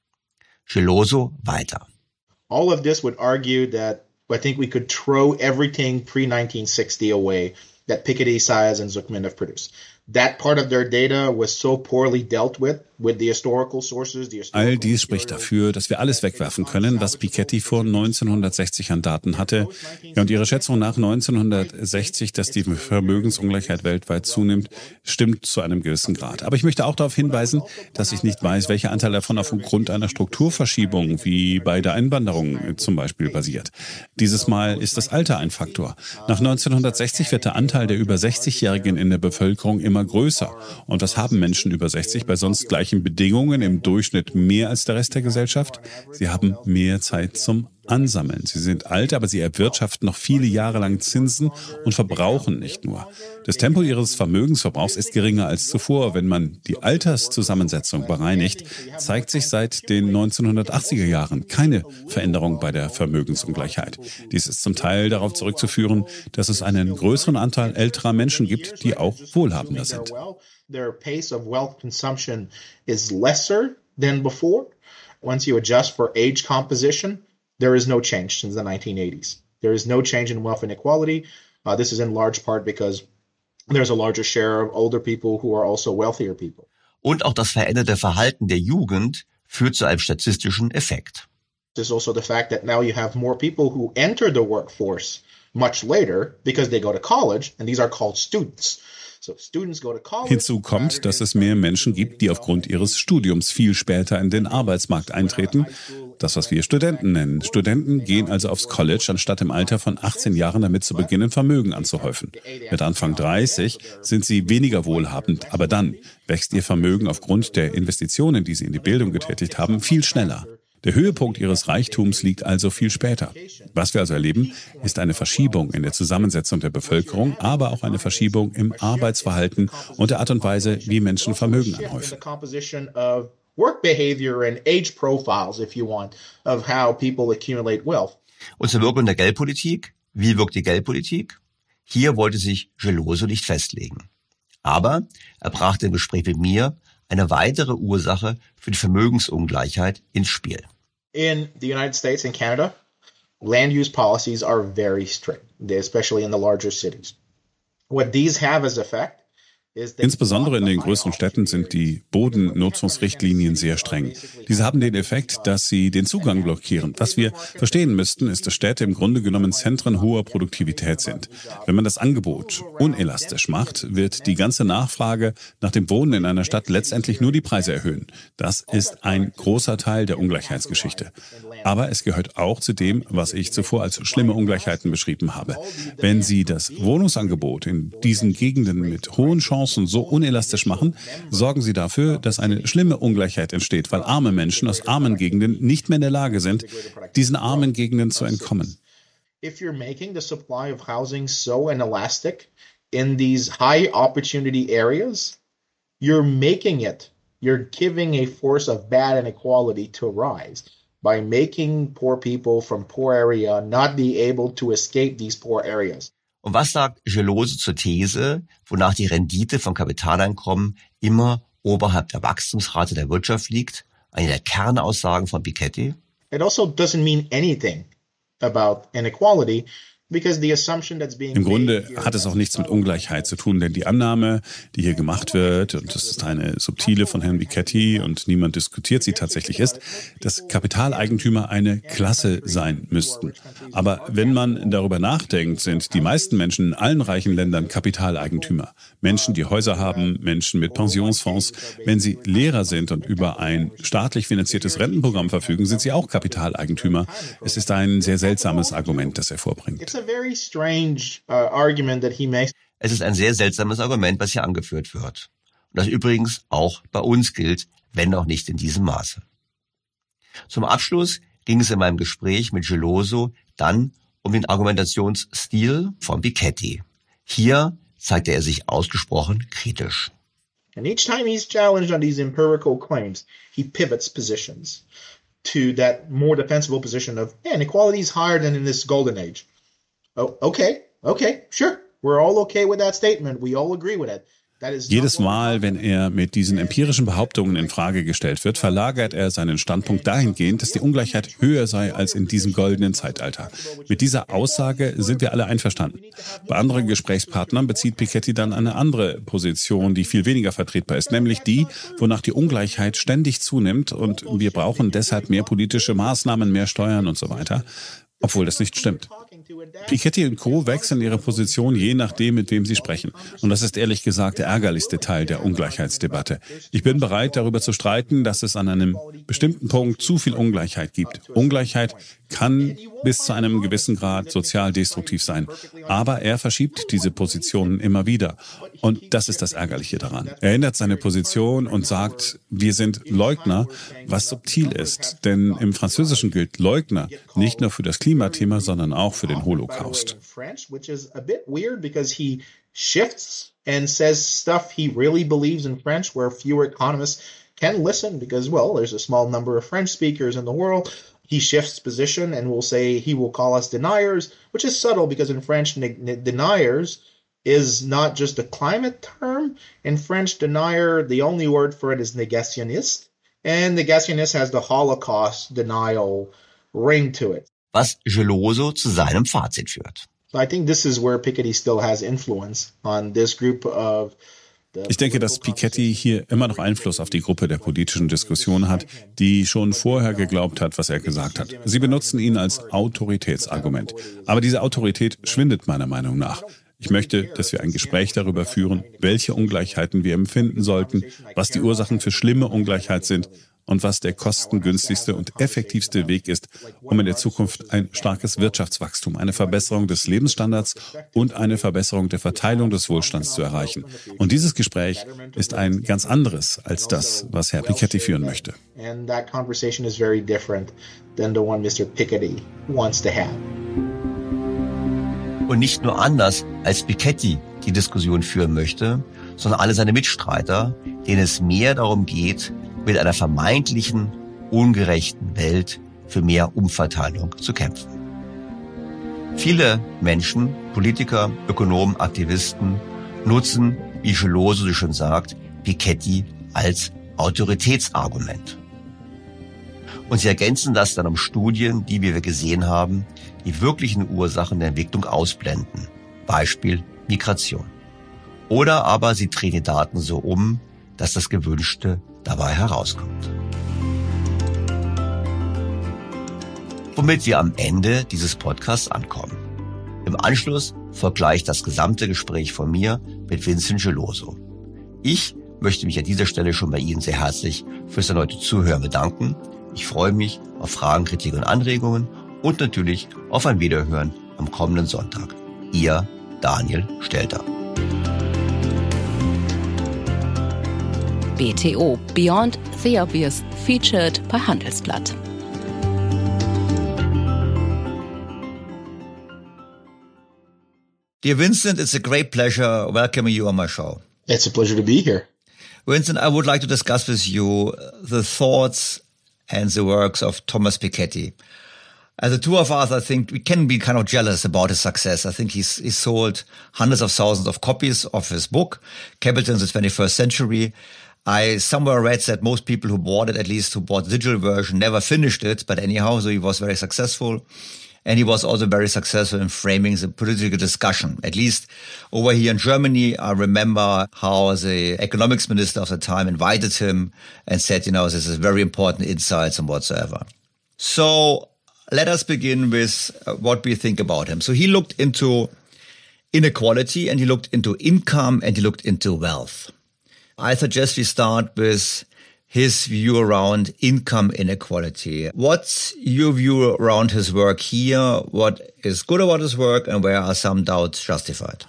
Geloso weiter. All of this would argue that I think we could throw everything pre nineteen sixty away that Piketty, Saez, and Zuckman have produced. That part of their data was so poorly dealt with with the historical sources. The historical All dies spricht dafür, dass wir alles wegwerfen können, was Piketty vor neunzehnhundertsechzig an Daten hatte. Ja, und ihre Schätzung nach neunzehnhundertsechzig, dass die Vermögensungleichheit weltweit zunimmt, stimmt zu einem gewissen Grad. Aber ich möchte auch darauf hinweisen, dass ich nicht weiß, welcher Anteil davon aufgrund einer Strukturverschiebung wie bei der Einwanderung zum Beispiel basiert. Dieses Mal ist das Alter ein Faktor. Nach neunzehnhundertsechzig wird der Anteil der über sechzigjährigen in der Bevölkerung immer immer größer. Und was haben Menschen über sechzig bei sonst gleichen Bedingungen im Durchschnitt mehr als der Rest der Gesellschaft? Sie haben mehr Zeit zum Ansammeln. Sie sind alt, aber sie erwirtschaften noch viele Jahre lang Zinsen und verbrauchen nicht nur. Das Tempo ihres Vermögensverbrauchs ist geringer als zuvor. Wenn man die Alterszusammensetzung bereinigt, zeigt sich seit den neunzehnhundertachtziger Jahren keine Veränderung bei der Vermögensungleichheit. Dies ist zum Teil darauf zurückzuführen, dass es einen größeren Anteil älterer Menschen gibt, die auch wohlhabender sind. Their pace of wealth consumption is lesser than before. Once you adjust for age composition, there is no change since the nineteen eighties. There is no change in wealth inequality. Uh, this is in large part because there's a larger share of older people who are also wealthier people. Und auch das veränderte Verhalten der Jugend führt zu einem statistischen Effekt. There's also the fact that now you have more people who enter the workforce much later because they go to college, and these are called students. Hinzu kommt, dass es mehr Menschen gibt, die aufgrund ihres Studiums viel später in den Arbeitsmarkt eintreten. Das, was wir Studenten nennen. Studenten gehen also aufs College, anstatt im Alter von achtzehn Jahren damit zu beginnen, Vermögen anzuhäufen. Mit Anfang dreißig sind sie weniger wohlhabend, aber dann wächst ihr Vermögen aufgrund der Investitionen, die sie in die Bildung getätigt haben, viel schneller. Der Höhepunkt ihres Reichtums liegt also viel später. Was wir also erleben, ist eine Verschiebung in der Zusammensetzung der Bevölkerung, aber auch eine Verschiebung im Arbeitsverhalten und der Art und Weise, wie Menschen Vermögen anhäufen. Work behavior and age profiles, if you want, of how people accumulate wealth. Und zur Wirkung der Geldpolitik. Wie wirkt die Geldpolitik? Hier wollte sich Geloso nicht festlegen. Aber er brachte im Gespräch mit mir eine weitere Ursache für die Vermögensungleichheit ins Spiel. In the United States and Canada, land use policies are very strict, especially in the larger cities. What these have as effect Insbesondere in den größeren Städten sind die Bodennutzungsrichtlinien sehr streng. Diese haben den Effekt, dass sie den Zugang blockieren. Was wir verstehen müssten, ist, dass Städte im Grunde genommen Zentren hoher Produktivität sind. Wenn man das Angebot unelastisch macht, wird die ganze Nachfrage nach dem Wohnen in einer Stadt letztendlich nur die Preise erhöhen. Das ist ein großer Teil der Ungleichheitsgeschichte. Aber es gehört auch zu dem, was ich zuvor als schlimme Ungleichheiten beschrieben habe. Wenn Sie das Wohnungsangebot in diesen Gegenden mit hohen Chancen so unelastisch machen, sorgen sie dafür, dass eine schlimme Ungleichheit entsteht, weil arme Menschen aus armen Gegenden nicht mehr in der Lage sind, diesen armen Gegenden zu entkommen. If you're making the supply of housing so inelastic in these high opportunity areas, you're making it, you're giving a force of bad inequality to rise by making poor people from poor area not be able to escape these poor areas. Und was sagt Geloso zur These, wonach die Rendite von Kapitaleinkommen immer oberhalb der Wachstumsrate der Wirtschaft liegt? Eine der Kernaussagen von Piketty. It also doesn't mean anything about inequality. Im Grunde hat es auch nichts mit Ungleichheit zu tun, denn die Annahme, die hier gemacht wird, und das ist eine subtile von Herrn Piketty und niemand diskutiert sie tatsächlich, ist, dass Kapitaleigentümer eine Klasse sein müssten. Aber wenn man darüber nachdenkt, sind die meisten Menschen in allen reichen Ländern Kapitaleigentümer. Menschen, die Häuser haben, Menschen mit Pensionsfonds. Wenn sie Lehrer sind und über ein staatlich finanziertes Rentenprogramm verfügen, sind sie auch Kapitaleigentümer. Es ist ein sehr seltsames Argument, das er vorbringt. Es ist ein sehr seltsames Argument, was hier angeführt wird. Und das übrigens auch bei uns gilt, wenn auch nicht in diesem Maße. Zum Abschluss ging es in meinem Gespräch mit Geloso dann um den Argumentationsstil von Piketty. Hier zeigte er sich ausgesprochen kritisch. And each time he's challenged on these empirical claims, he pivots positions to that more defensible position of, yeah, inequality is higher than in this golden age. Oh, okay, okay, sure. We're all okay with that statement. We all agree with it. Jedes Mal, wenn er mit diesen empirischen Behauptungen in Frage gestellt wird, verlagert er seinen Standpunkt dahingehend, dass die Ungleichheit höher sei als in diesem goldenen Zeitalter. Mit dieser Aussage sind wir alle einverstanden. Bei anderen Gesprächspartnern bezieht Piketty dann eine andere Position, die viel weniger vertretbar ist, nämlich die, wonach die Ungleichheit ständig zunimmt und wir brauchen deshalb mehr politische Maßnahmen, mehr Steuern und so weiter. Obwohl das nicht stimmt. Piketty und Co. wechseln ihre Position je nachdem, mit wem sie sprechen. Und das ist ehrlich gesagt der ärgerlichste Teil der Ungleichheitsdebatte. Ich bin bereit, darüber zu streiten, dass es an einem bestimmten Punkt zu viel Ungleichheit gibt. Ungleichheit kann bis zu einem gewissen Grad sozial destruktiv sein. Aber er verschiebt diese Positionen immer wieder. Und das ist das Ärgerliche daran. Er ändert seine Position und sagt, wir sind Leugner, was subtil ist. Denn im Französischen gilt Leugner nicht nur für das Klimathema, sondern auch für den Holocaust. Shifts and says stuff he really believes in French, where fewer economists can listen because, well, there's a small number of French speakers in the world. He shifts position and will say he will call us deniers, which is subtle because in French, ne- ne- deniers is not just a climate term. In French, denier, the only word for it is negationniste. And negationist has the Holocaust denial ring to it. Was Geloso zu seinem Fazit führt. I think this is where Piketty still has influence on this group of Ich denke, dass Piketty hier immer noch Einfluss auf die Gruppe der politischen Diskussion hat, die schon vorher geglaubt hat, was er gesagt hat. Sie benutzen ihn als Autoritätsargument. Aber diese Autorität schwindet meiner Meinung nach. Ich möchte, dass wir ein Gespräch darüber führen, welche Ungleichheiten wir empfinden sollten, was die Ursachen für schlimme Ungleichheit sind und was der kostengünstigste und effektivste Weg ist, um in der Zukunft ein starkes Wirtschaftswachstum, eine Verbesserung des Lebensstandards und eine Verbesserung der Verteilung des Wohlstands zu erreichen. Und dieses Gespräch ist ein ganz anderes als das, was Herr Piketty führen möchte. And that conversation is very different than the one Mister Piketty wants to have. Und nicht nur anders, als Piketty die Diskussion führen möchte, sondern alle seine Mitstreiter, denen es mehr darum geht, mit einer vermeintlichen, ungerechten Welt für mehr Umverteilung zu kämpfen. Viele Menschen, Politiker, Ökonomen, Aktivisten nutzen, wie Geloso so schön sagt, Piketty als Autoritätsargument. Und sie ergänzen das dann um Studien, die, wie wir gesehen haben, die wirklichen Ursachen der Entwicklung ausblenden. Beispiel Migration. Oder aber sie drehen die Daten so um, dass das Gewünschte dabei herauskommt. Womit wir am Ende dieses Podcasts ankommen. Im Anschluss folgt gleich das gesamte Gespräch von mir mit Vincent Geloso. Ich möchte mich an dieser Stelle schon bei Ihnen sehr herzlich fürs erneute Zuhören bedanken. Ich freue mich auf Fragen, Kritik und Anregungen und natürlich auf ein Wiederhören am kommenden Sonntag. Ihr Daniel Stelter. B T O Beyond the Obvious featured bei Handelsblatt. Dear Vincent, it's a great pleasure welcoming you on my show. It's a pleasure to be here. Vincent, I would like to discuss with you the thoughts and the works of Thomas Piketty. As the two of us, I think we can be kind of jealous about his success. I think he's, he's sold hundreds of thousands of copies of his book, Capital in the twenty-first century. I somewhere read that most people who bought it, at least who bought the digital version, never finished it. But anyhow, so he was very successful. And he was also very successful in framing the political discussion. At least over here in Germany, I remember how the economics minister of the time invited him and said, you know, this is very important insights and whatsoever. So let us begin with what we think about him. So he looked into inequality and he looked into income and he looked into wealth. I suggest we start with his view around income inequality. What's your view around his work here? What is good about his work and where are some doubts justified?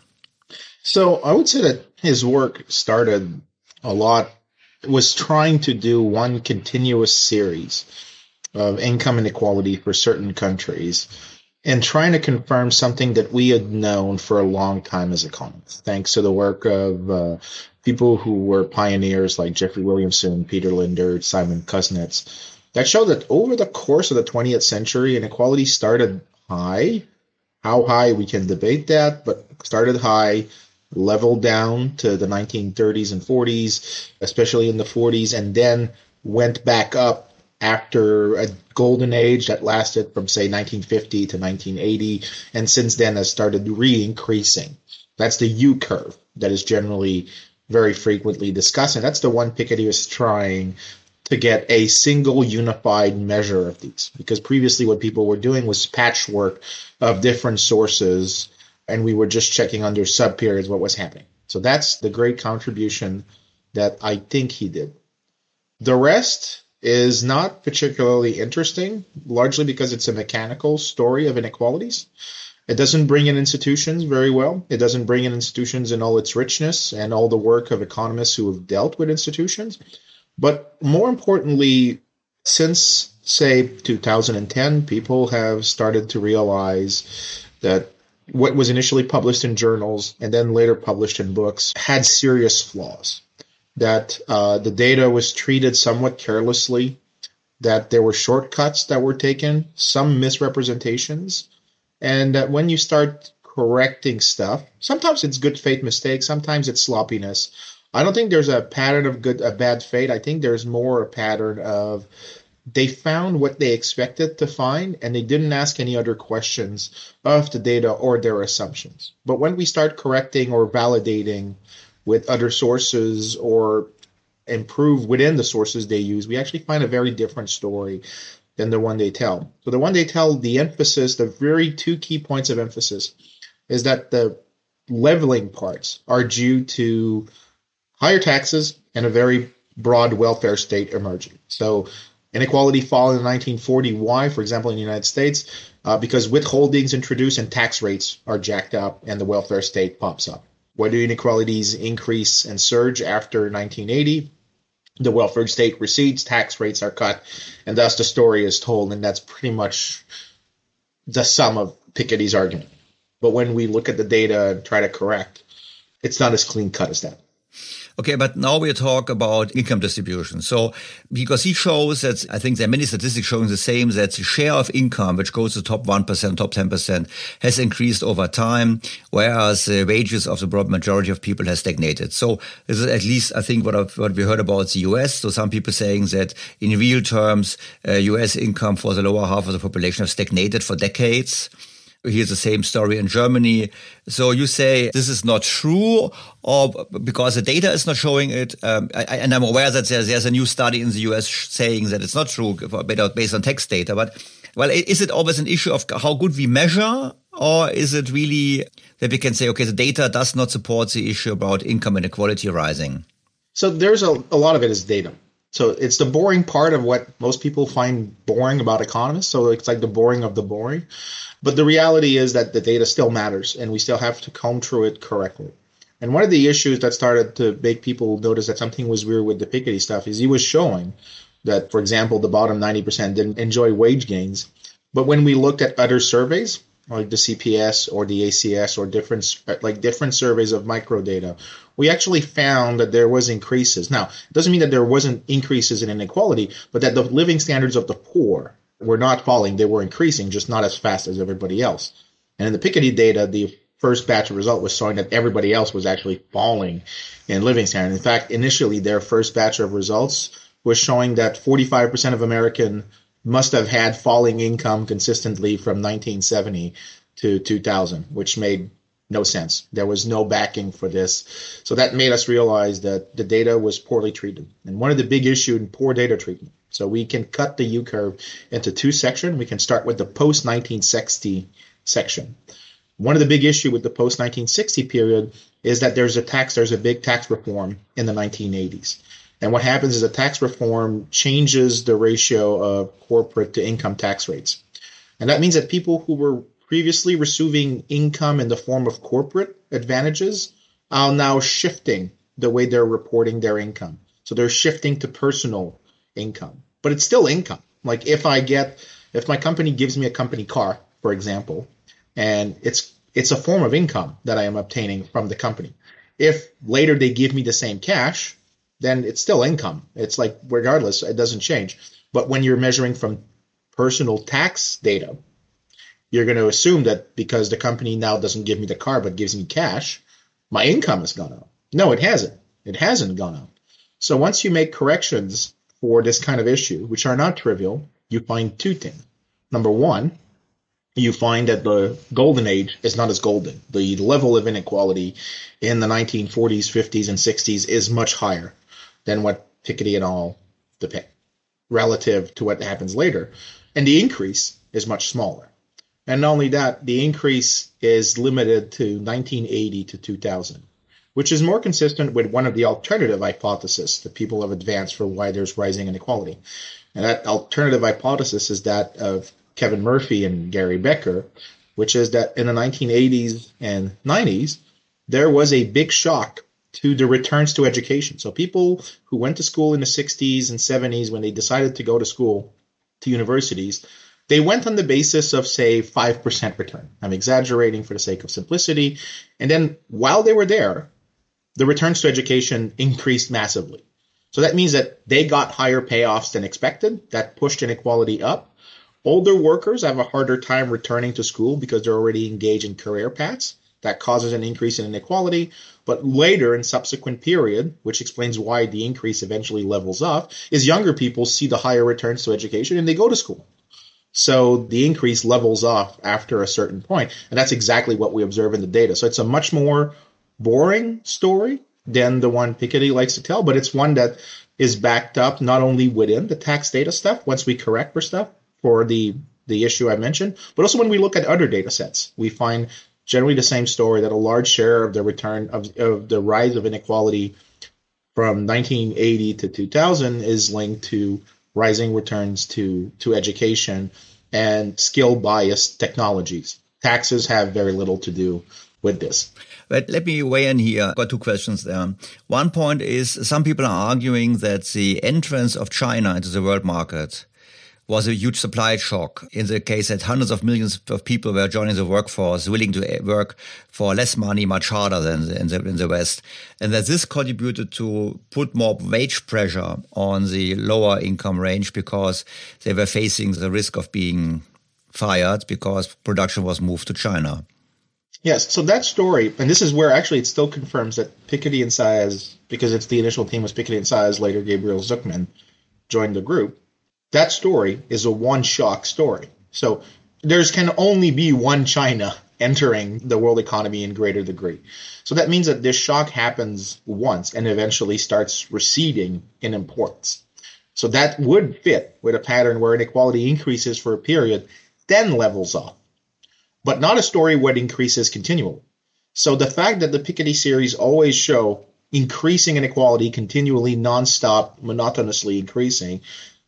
So I would say that his work started a lot, was trying to do one continuous series of income inequality for certain countries and trying to confirm something that we had known for a long time as economists, thanks to the work of uh, people who were pioneers like Jeffrey Williamson, Peter Linder, Simon Kuznets, that showed that over the course of the twentieth century, inequality started high. How high, we can debate that, but started high, leveled down to the nineteen thirties and forties, especially in the forties, and then went back up after a golden age that lasted from, say, nineteen fifty to nineteen eighty, and since then has started re-increasing. That's the U curve that is generally very frequently discussed, and that's the one Piketty was trying to get a single unified measure of these, because previously what people were doing was patchwork of different sources, and we were just checking under sub-periods what was happening. So that's the great contribution that I think he did. The rest is not particularly interesting, largely because it's a mechanical story of inequalities. It doesn't bring in institutions very well. It doesn't bring in institutions in all its richness and all the work of economists who have dealt with institutions. But more importantly, since, say, two thousand ten, people have started to realize that what was initially published in journals and then later published in books had serious flaws. That uh, the data was treated somewhat carelessly, that there were shortcuts that were taken, some misrepresentations, and that when you start correcting stuff, sometimes it's good faith mistakes, sometimes it's sloppiness. I don't think there's a pattern of good, a bad faith. I think there's more a pattern of they found what they expected to find, and they didn't ask any other questions of the data or their assumptions. But when we start correcting or validating with other sources or improve within the sources they use, we actually find a very different story than the one they tell. So the one they tell, the emphasis, the very two key points of emphasis is that the leveling parts are due to higher taxes and a very broad welfare state emerging. So inequality fall in nineteen forty. Why? For example, in the United States, uh, because withholdings introduced and tax rates are jacked up and the welfare state pops up. Why do inequalities increase and surge after nineteen eighty? The welfare state recedes, tax rates are cut, and thus the story is told, and that's pretty much the sum of Piketty's argument. But when we look at the data and try to correct, it's not as clean cut as that. Okay, but now we talk about income distribution. So, because he shows that, I think there are many statistics showing the same, that the share of income, which goes to top one percent, top ten percent, has increased over time, whereas the wages of the broad majority of people has stagnated. So, this is at least, I think, what, I've, what we heard about the U S. So, some people saying that in real terms, uh, U S income for the lower half of the population have stagnated for decades. Here's the same story in Germany. So you say this is not true, or because the data is not showing it. Um, I, and I'm aware that there's, there's a new study in the U S saying that it's not true based on tax data. But, well, is it always an issue of how good we measure, or is it really that we can say, okay, the data does not support the issue about income inequality rising? So there's a, a lot of it is data. So it's the boring part of what most people find boring about economists. So it's like the boring of the boring. But the reality is that the data still matters, and we still have to comb through it correctly. And one of the issues that started to make people notice that something was weird with the Piketty stuff is he was showing that, for example, the bottom ninety percent didn't enjoy wage gains. But when we looked at other surveys, like the C P S or the A C S or different like different surveys of microdata, we actually found that there was increases. Now, it doesn't mean that there wasn't increases in inequality, but that the living standards of the poor were not falling. They were increasing, just not as fast as everybody else. And in the Piketty data, the first batch of result was showing that everybody else was actually falling in living standard. In fact, initially, their first batch of results was showing that forty-five percent of Americans must have had falling income consistently from nineteen seventy to two thousand, which made no sense. There was no backing for this. So that made us realize that the data was poorly treated. And one of the big issues in poor data treatment. So we can cut the U-curve into two sections. We can start with the post nineteen sixty section. One of the big issues with the post nineteen sixty period is that there's a tax, there's a big tax reform in the nineteen eighties. And what happens is a tax reform changes the ratio of corporate to income tax rates. And that means that people who were previously receiving income in the form of corporate advantages are now shifting the way they're reporting their income. So they're shifting to personal income, but it's still income. Like if I get, if my company gives me a company car, for example, and it's it's a form of income that I am obtaining from the company. If later they give me the same cash, then it's still income. It's like regardless, it doesn't change. But when you're measuring from personal tax data, you're going to assume that because the company now doesn't give me the car but gives me cash, my income has gone up. No, it hasn't. It hasn't gone up. So once you make corrections for this kind of issue, which are not trivial, you find two things. Number one, you find that the golden age is not as golden. The level of inequality in the nineteen forties, fifties, and sixties is much higher than what Piketty and all depict relative to what happens later. And the increase is much smaller. And not only that, the increase is limited to nineteen eighty to two thousand, which is more consistent with one of the alternative hypotheses that people have advanced for why there's rising inequality. And that alternative hypothesis is that of Kevin Murphy and Gary Becker, which is that in the nineteen eighties and nineties, there was a big shock to the returns to education. So people who went to school in the sixties and seventies, when they decided to go to school, to universities, they went on the basis of, say, five percent return. I'm exaggerating for the sake of simplicity. And then while they were there, the returns to education increased massively. So that means that they got higher payoffs than expected. That pushed inequality up. Older workers have a harder time returning to school because they're already engaged in career paths. That causes an increase in inequality. But later in subsequent period, which explains why the increase eventually levels off, is younger people see the higher returns to education and they go to school. So the increase levels off after a certain point. And that's exactly what we observe in the data. So it's a much more boring story than the one Piketty likes to tell, but it's one that is backed up not only within the tax data stuff, once we correct for stuff, for the, the issue I mentioned, but also when we look at other data sets, we find generally the same story, that a large share of the return of, of the rise of inequality from nineteen eighty to two thousand is linked to rising returns to, to education and skill biased technologies. Taxes have very little to do with this. But let me weigh in here. I've got two questions there. One point is some people are arguing that the entrance of China into the world market was a huge supply shock in the case that hundreds of millions of people were joining the workforce, willing to work for less money, much harder than in the, in the West. And that this contributed to put more wage pressure on the lower income range because they were facing the risk of being fired because production was moved to China. Yes, so that story, and this is where actually it still confirms that Piketty and Saez, because it's the initial team was Piketty and Saez, later Gabriel Zucman, joined the group. That story is a one-shock story. So there's can only be one China entering the world economy in greater degree. So that means that this shock happens once and eventually starts receding in importance. So that would fit with a pattern where inequality increases for a period, then levels off, but not a story where it increases continually. So the fact that the Piketty series always show increasing inequality continually, nonstop, monotonously increasing,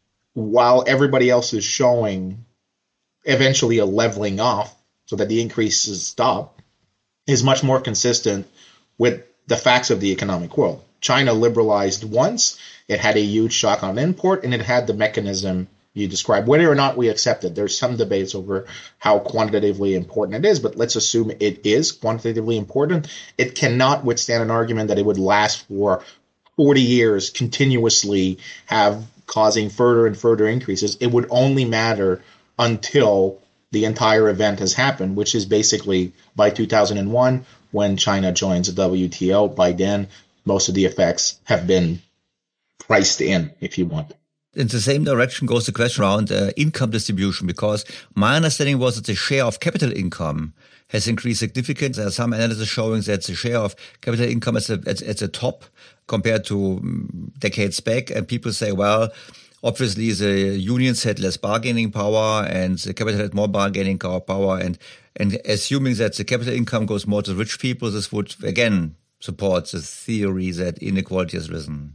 while everybody else is showing eventually a leveling off so that the increases stop, is much more consistent with the facts of the economic world. China liberalized once, it had a huge shock on import, and it had the mechanism you described. Whether or not we accept it, there's some debates over how quantitatively important it is, but let's assume it is quantitatively important. It cannot withstand an argument that it would last for forty years continuously, have causing further and further increases. It would only matter until the entire event has happened, which is basically by two thousand one when China joins the W T O. By then, most of the effects have been priced in, if you want. In the same direction goes the question around uh, income distribution, because my understanding was that the share of capital income has increased significantly. There are some analysis showing that the share of capital income is at, at, at the top compared to um, decades back. And people say, well, obviously the unions had less bargaining power and the capital had more bargaining power. And, and assuming that the capital income goes more to rich people, this would, again, support the theory that inequality has risen.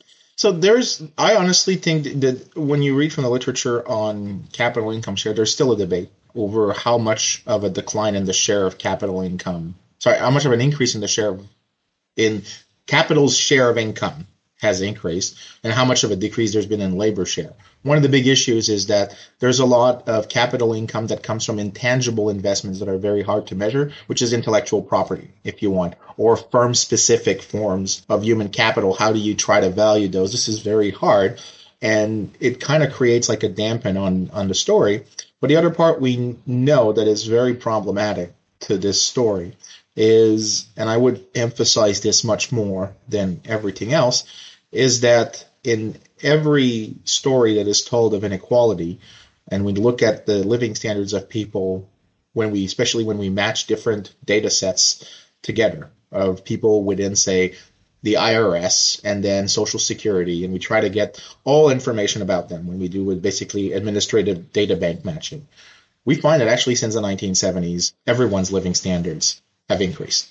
So there's, I honestly think that when you read from the literature on capital income share, there's still a debate over how much of a decline in the share of capital income, sorry, how much of an increase in the share of, in capital's share of income has increased and how much of a decrease there's been in labor share. One of the big issues is that there's a lot of capital income that comes from intangible investments that are very hard to measure, which is intellectual property, if you want, or firm-specific forms of human capital. How do you try to value those? This is very hard, and it kind of creates like a dampen on, on the story. But the other part we know that is very problematic to this story is, and I would emphasize this much more than everything else, is that in every story that is told of inequality, and we look at the living standards of people, when we, especially when we match different data sets together of people within, say, the I R S and then Social Security, and we try to get all information about them when we do with basically administrative data bank matching, we find that actually since the nineteen seventies, everyone's living standards have increased.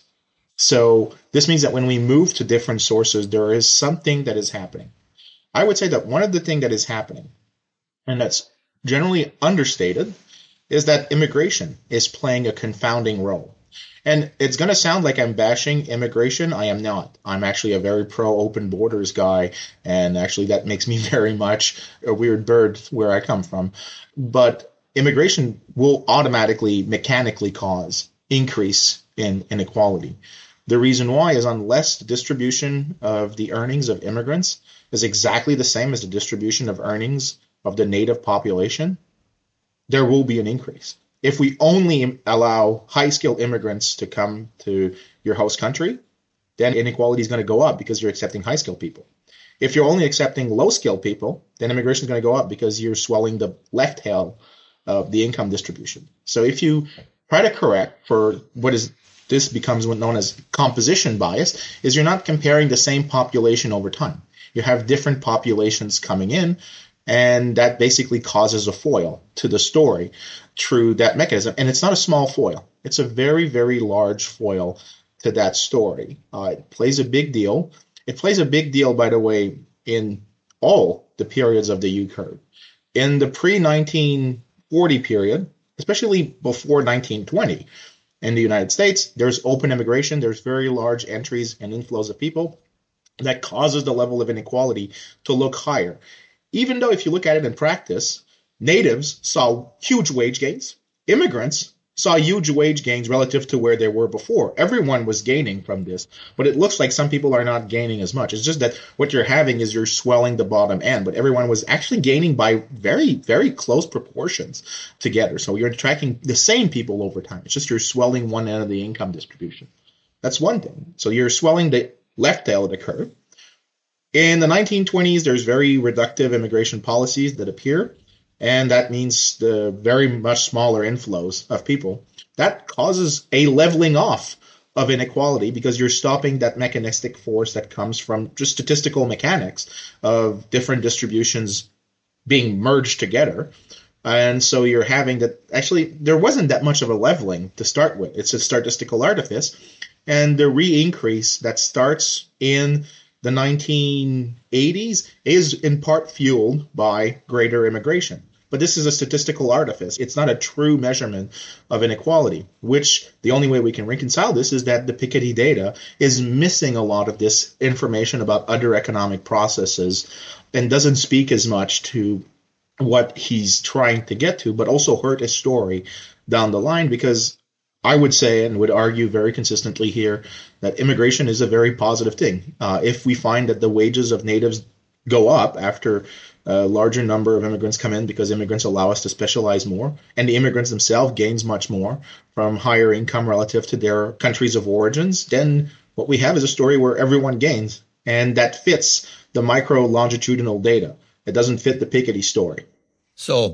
So this means that when we move to different sources, there is something that is happening. I would say that one of the things that is happening, and that's generally understated, is that immigration is playing a confounding role. And it's going to sound like I'm bashing immigration. I am not. I'm actually a very pro-open borders guy, and actually that makes me very much a weird bird where I come from. But immigration will automatically, mechanically cause increase in inequality. The reason why is unless the distribution of the earnings of immigrants is exactly the same as the distribution of earnings of the native population, there will be an increase. If we only allow high-skilled immigrants to come to your host country, then inequality is going to go up because you're accepting high-skilled people. If you're only accepting low-skilled people, then immigration is going to go up because you're swelling the left tail of the income distribution. So if you try to correct for what is this becomes what known as composition bias, is you're not comparing the same population over time. You have different populations coming in, and that basically causes a foil to the story through that mechanism. And it's not a small foil. It's a very, very large foil to that story. Uh, it plays a big deal. It plays a big deal, by the way, in all the periods of the U-curve. In the pre nineteen forty period, especially before nineteen twenty, in the United States, there's open immigration. There's very large entries and inflows of people that causes the level of inequality to look higher. Even though if you look at it in practice, Natives saw huge wage gains. Immigrants saw huge wage gains relative to where they were before. Everyone was gaining from this, but it looks like some people are not gaining as much. It's just that what you're having is you're swelling the bottom end, but everyone was actually gaining by very, very close proportions together. So you're tracking the same people over time. It's just you're swelling one end of the income distribution. That's one thing. So you're swelling the left tail of the curve. In the nineteen twenties, there's very reductive immigration policies that appear, and that means the very much smaller inflows of people. That causes a leveling off of inequality because you're stopping that mechanistic force that comes from just statistical mechanics of different distributions being merged together. And so you're having that, actually, there wasn't that much of a leveling to start with. It's a statistical artifice. And the re-increase that starts in the nineteen eighties is in part fueled by greater immigration. But this is a statistical artifice. It's not a true measurement of inequality, which the only way we can reconcile this is that the Piketty data is missing a lot of this information about other economic processes and doesn't speak as much to what he's trying to get to, but also hurt his story down the line, because I would say and would argue very consistently here that immigration is a very positive thing. Uh, if we find that the wages of natives go up after a larger number of immigrants come in because immigrants allow us to specialize more, and the immigrants themselves gains much more from higher income relative to their countries of origins, then what we have is a story where everyone gains, and that fits the micro longitudinal data. It doesn't fit the Piketty story. So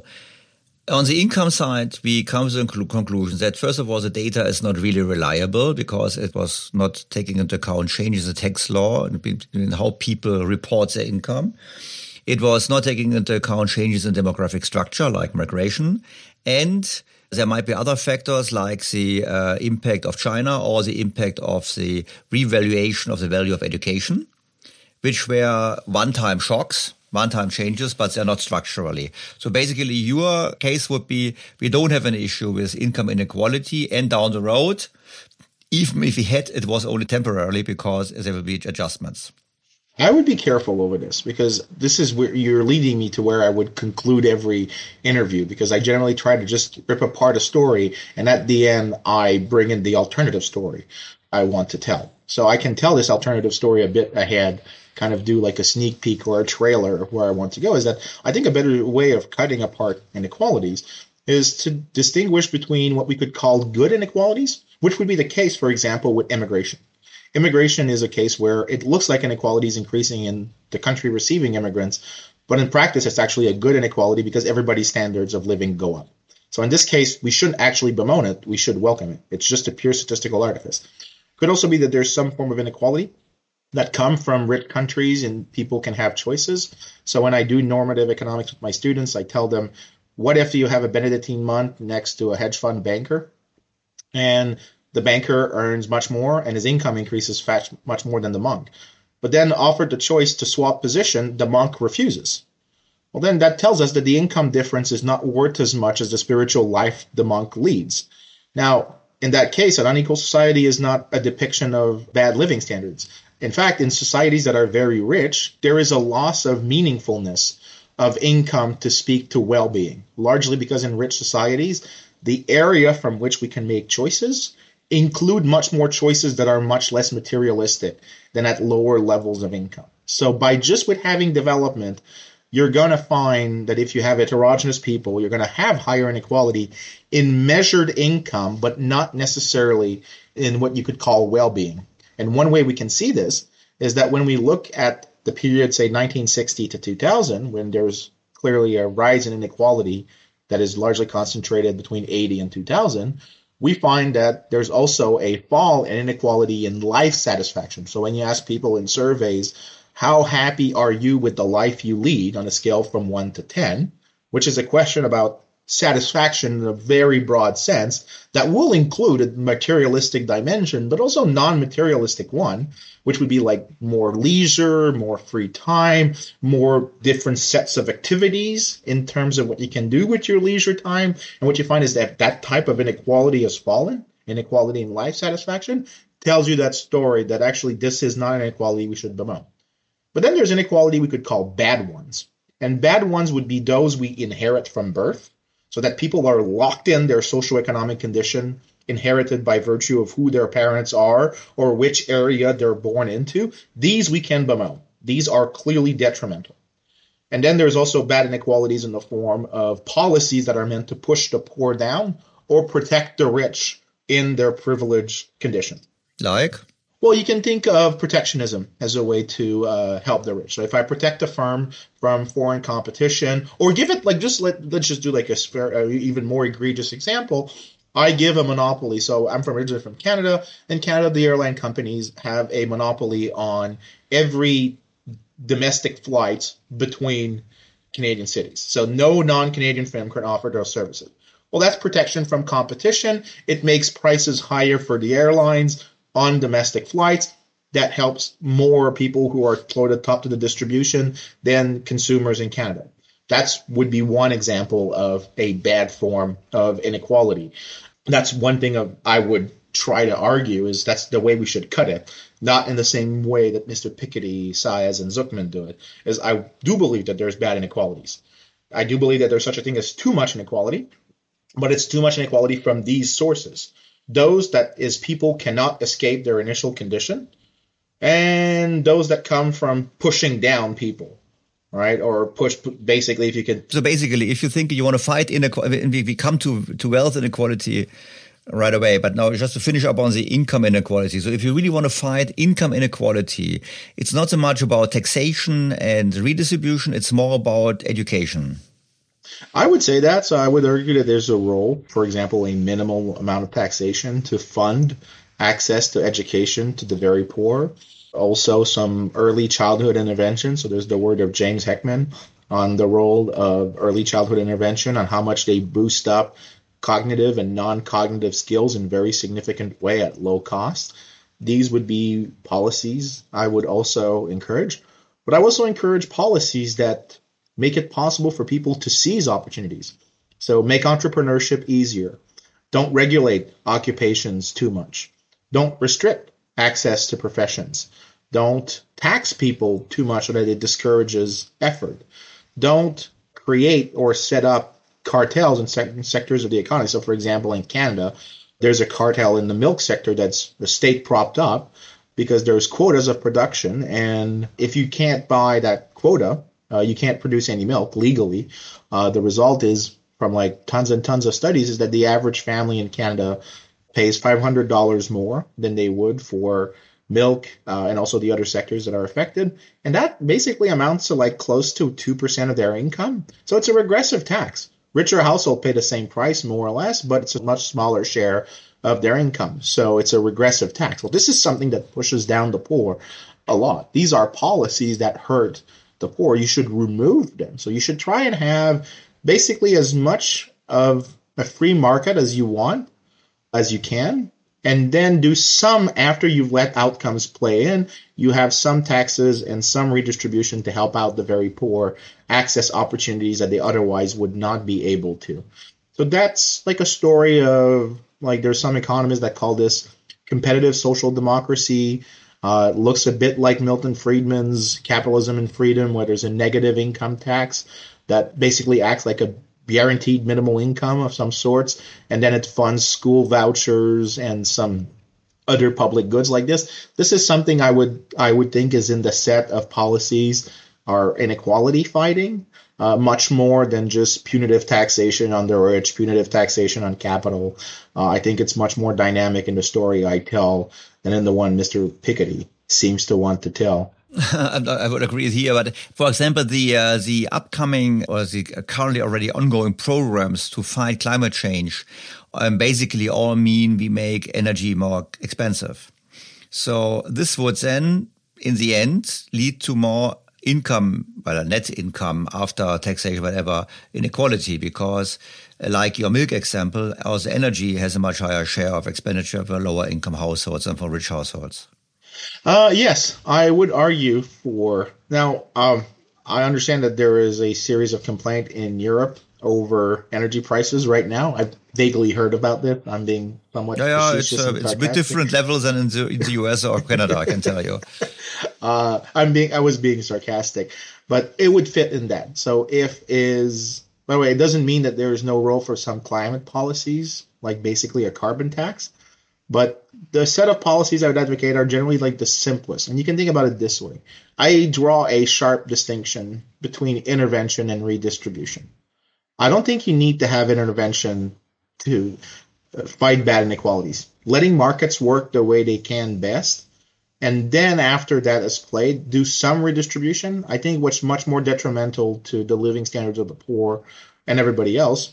on the income side, we come to the conclusion that, first of all, the data is not really reliable because it was not taking into account changes in the tax law and how people report their income. It was not taking into account changes in demographic structure like migration. And there might be other factors like the uh, impact of China or the impact of the revaluation of the value of education, which were one-time shocks, one-time changes, but they're not structurally. So basically, your case would be we don't have an issue with income inequality, and down the road, even if we had, it was only temporarily because there will be adjustments. I would be careful over this because this is where you're leading me to where I would conclude every interview, because I generally try to just rip apart a story, and at the end, I bring in the alternative story I want to tell. So I can tell this alternative story a bit ahead, kind of do like a sneak peek or a trailer of where I want to go. Is that I think a better way of cutting apart inequalities is to distinguish between what we could call good inequalities, which would be the case, for example, with immigration. Immigration is a case where it looks like inequality is increasing in the country receiving immigrants, but in practice, it's actually a good inequality because everybody's standards of living go up. So in this case, we shouldn't actually bemoan it. We should welcome it. It's just a pure statistical artifice. Could also be that there's some form of inequality that come from rich countries and people can have choices. So when I do normative economics with my students, I tell them, what if you have a Benedictine monk next to a hedge fund banker, and the banker earns much more and his income increases fast, much more than the monk, but then offered the choice to swap position, the monk refuses. Well, then that tells us that the income difference is not worth as much as the spiritual life the monk leads. Now, in that case, an unequal society is not a depiction of bad living standards. In fact, in societies that are very rich, there is a loss of meaningfulness of income to speak to well-being, largely because in rich societies, the area from which we can make choices include much more choices that are much less materialistic than at lower levels of income. So by just with having development, you're going to find that if you have heterogeneous people, you're going to have higher inequality in measured income, but not necessarily in what you could call well-being. And one way we can see this is that when we look at the period, say, nineteen sixty to two thousand, when there's clearly a rise in inequality that is largely concentrated between eighty and two thousand, we find that there's also a fall in inequality in life satisfaction. So when you ask people in surveys, how happy are you with the life you lead on a scale from one to ten, which is a question about satisfaction in a very broad sense that will include a materialistic dimension, but also non-materialistic one, which would be like more leisure, more free time, more different sets of activities in terms of what you can do with your leisure time. And what you find is that that type of inequality has fallen. Inequality in life satisfaction tells you that story that actually this is not an inequality we should bemoan. But then there's inequality we could call bad ones. And bad ones would be those we inherit from birth, so that people are locked in their socioeconomic condition, inherited by virtue of who their parents are or which area they're born into. These we can bemoan. These are clearly detrimental. And then there's also bad inequalities in the form of policies that are meant to push the poor down or protect the rich in their privileged condition. Like? Well, you can think of protectionism as a way to uh, help the rich. So if I protect a firm from foreign competition, or give it like just let, let's just do like a uh, even more egregious example. I give a monopoly. So I'm from originally from Canada. In Canada, the airline companies have a monopoly on every domestic flights between Canadian cities. So no non-Canadian firm can offer those services. Well, that's protection from competition. It makes prices higher for the airlines on domestic flights. That helps more people who are floated top to the distribution than consumers in Canada. That would be one example of a bad form of inequality. That's one thing of, I would try to argue is that's the way we should cut it, not in the same way that Mister Piketty, Saez, and Zucman do it. Is I do believe that there's bad inequalities. I do believe that there's such a thing as too much inequality, but it's too much inequality from these sources. Those that is people cannot escape their initial condition, and those that come from pushing down people. Right, or push basically, if you can. So basically, if you think you want to fight inequality, we, we come to to wealth inequality right away. But now, just to finish up on the income inequality. So if you really want to fight income inequality, it's not so much about taxation and redistribution. It's more about education. I would say that. So I would argue that there's a role, for example, a minimal amount of taxation to fund access to education to the very poor. Also, some early childhood intervention. So there's the word of James Heckman on the role of early childhood intervention, on how much they boost up cognitive and non-cognitive skills in very significant way at low cost. These would be policies I would also encourage. But I also encourage policies that make it possible for people to seize opportunities. So make entrepreneurship easier. Don't regulate occupations too much. Don't restrict access to professions. Don't tax people too much so that it discourages effort. Don't create or set up cartels in certain sectors of the economy. So, for example, in Canada, there's a cartel in the milk sector that's the state propped up because there's quotas of production. And if you can't buy that quota, uh, you can't produce any milk legally. Uh, the result is, from like tons and tons of studies, is that the average family in Canada pays five hundred dollars more than they would for milk uh, and also the other sectors that are affected. And that basically amounts to like close to two percent of their income. So it's a regressive tax. Richer households pay the same price, more or less, but it's a much smaller share of their income. So it's a regressive tax. Well, this is something that pushes down the poor a lot. These are policies that hurt the poor. You should remove them. So you should try and have basically as much of a free market as you want, as you can, and then do some, after you've let outcomes play in, you have some taxes and some redistribution to help out the very poor access opportunities that they otherwise would not be able to. So that's like a story of, like, there's some economists that call this competitive social democracy. Uh, it looks a bit like Milton Friedman's Capitalism and Freedom, where there's a negative income tax that basically acts like a guaranteed minimal income of some sorts, and then it funds school vouchers and some other public goods like this. This is something I would I would think is in the set of policies are inequality fighting, uh, much more than just punitive taxation on the rich, punitive taxation on capital. Uh, I think it's much more dynamic in the story I tell than in the one Mister Piketty seems to want to tell. I would agree here, but for example, the uh, the upcoming or the currently already ongoing programs to fight climate change um, basically all mean we make energy more expensive. So this would then, in the end, lead to more income, well, net income after taxation, whatever, inequality, because uh, like your milk example, also energy has a much higher share of expenditure for lower income households than for rich households. Uh, yes, I would argue for now. Um, I understand that there is a series of complaint in Europe over energy prices right now. I've vaguely heard about this. I'm being somewhat yeah, yeah, it's, facetious uh, and it's a bit sarcastic. different levels than in the, in the U S or Canada, I can tell you. Uh, I'm being, I was being sarcastic, but it would fit in that. So if is, by the way, it doesn't mean that there is no role for some climate policies, like basically a carbon tax. But the set of policies I would advocate are generally like the simplest. And you can think about it this way. I draw a sharp distinction between intervention and redistribution. I don't think you need to have intervention to fight bad inequalities. Letting markets work the way they can best, and then after that is played, do some redistribution. I think what's much more detrimental to the living standards of the poor and everybody else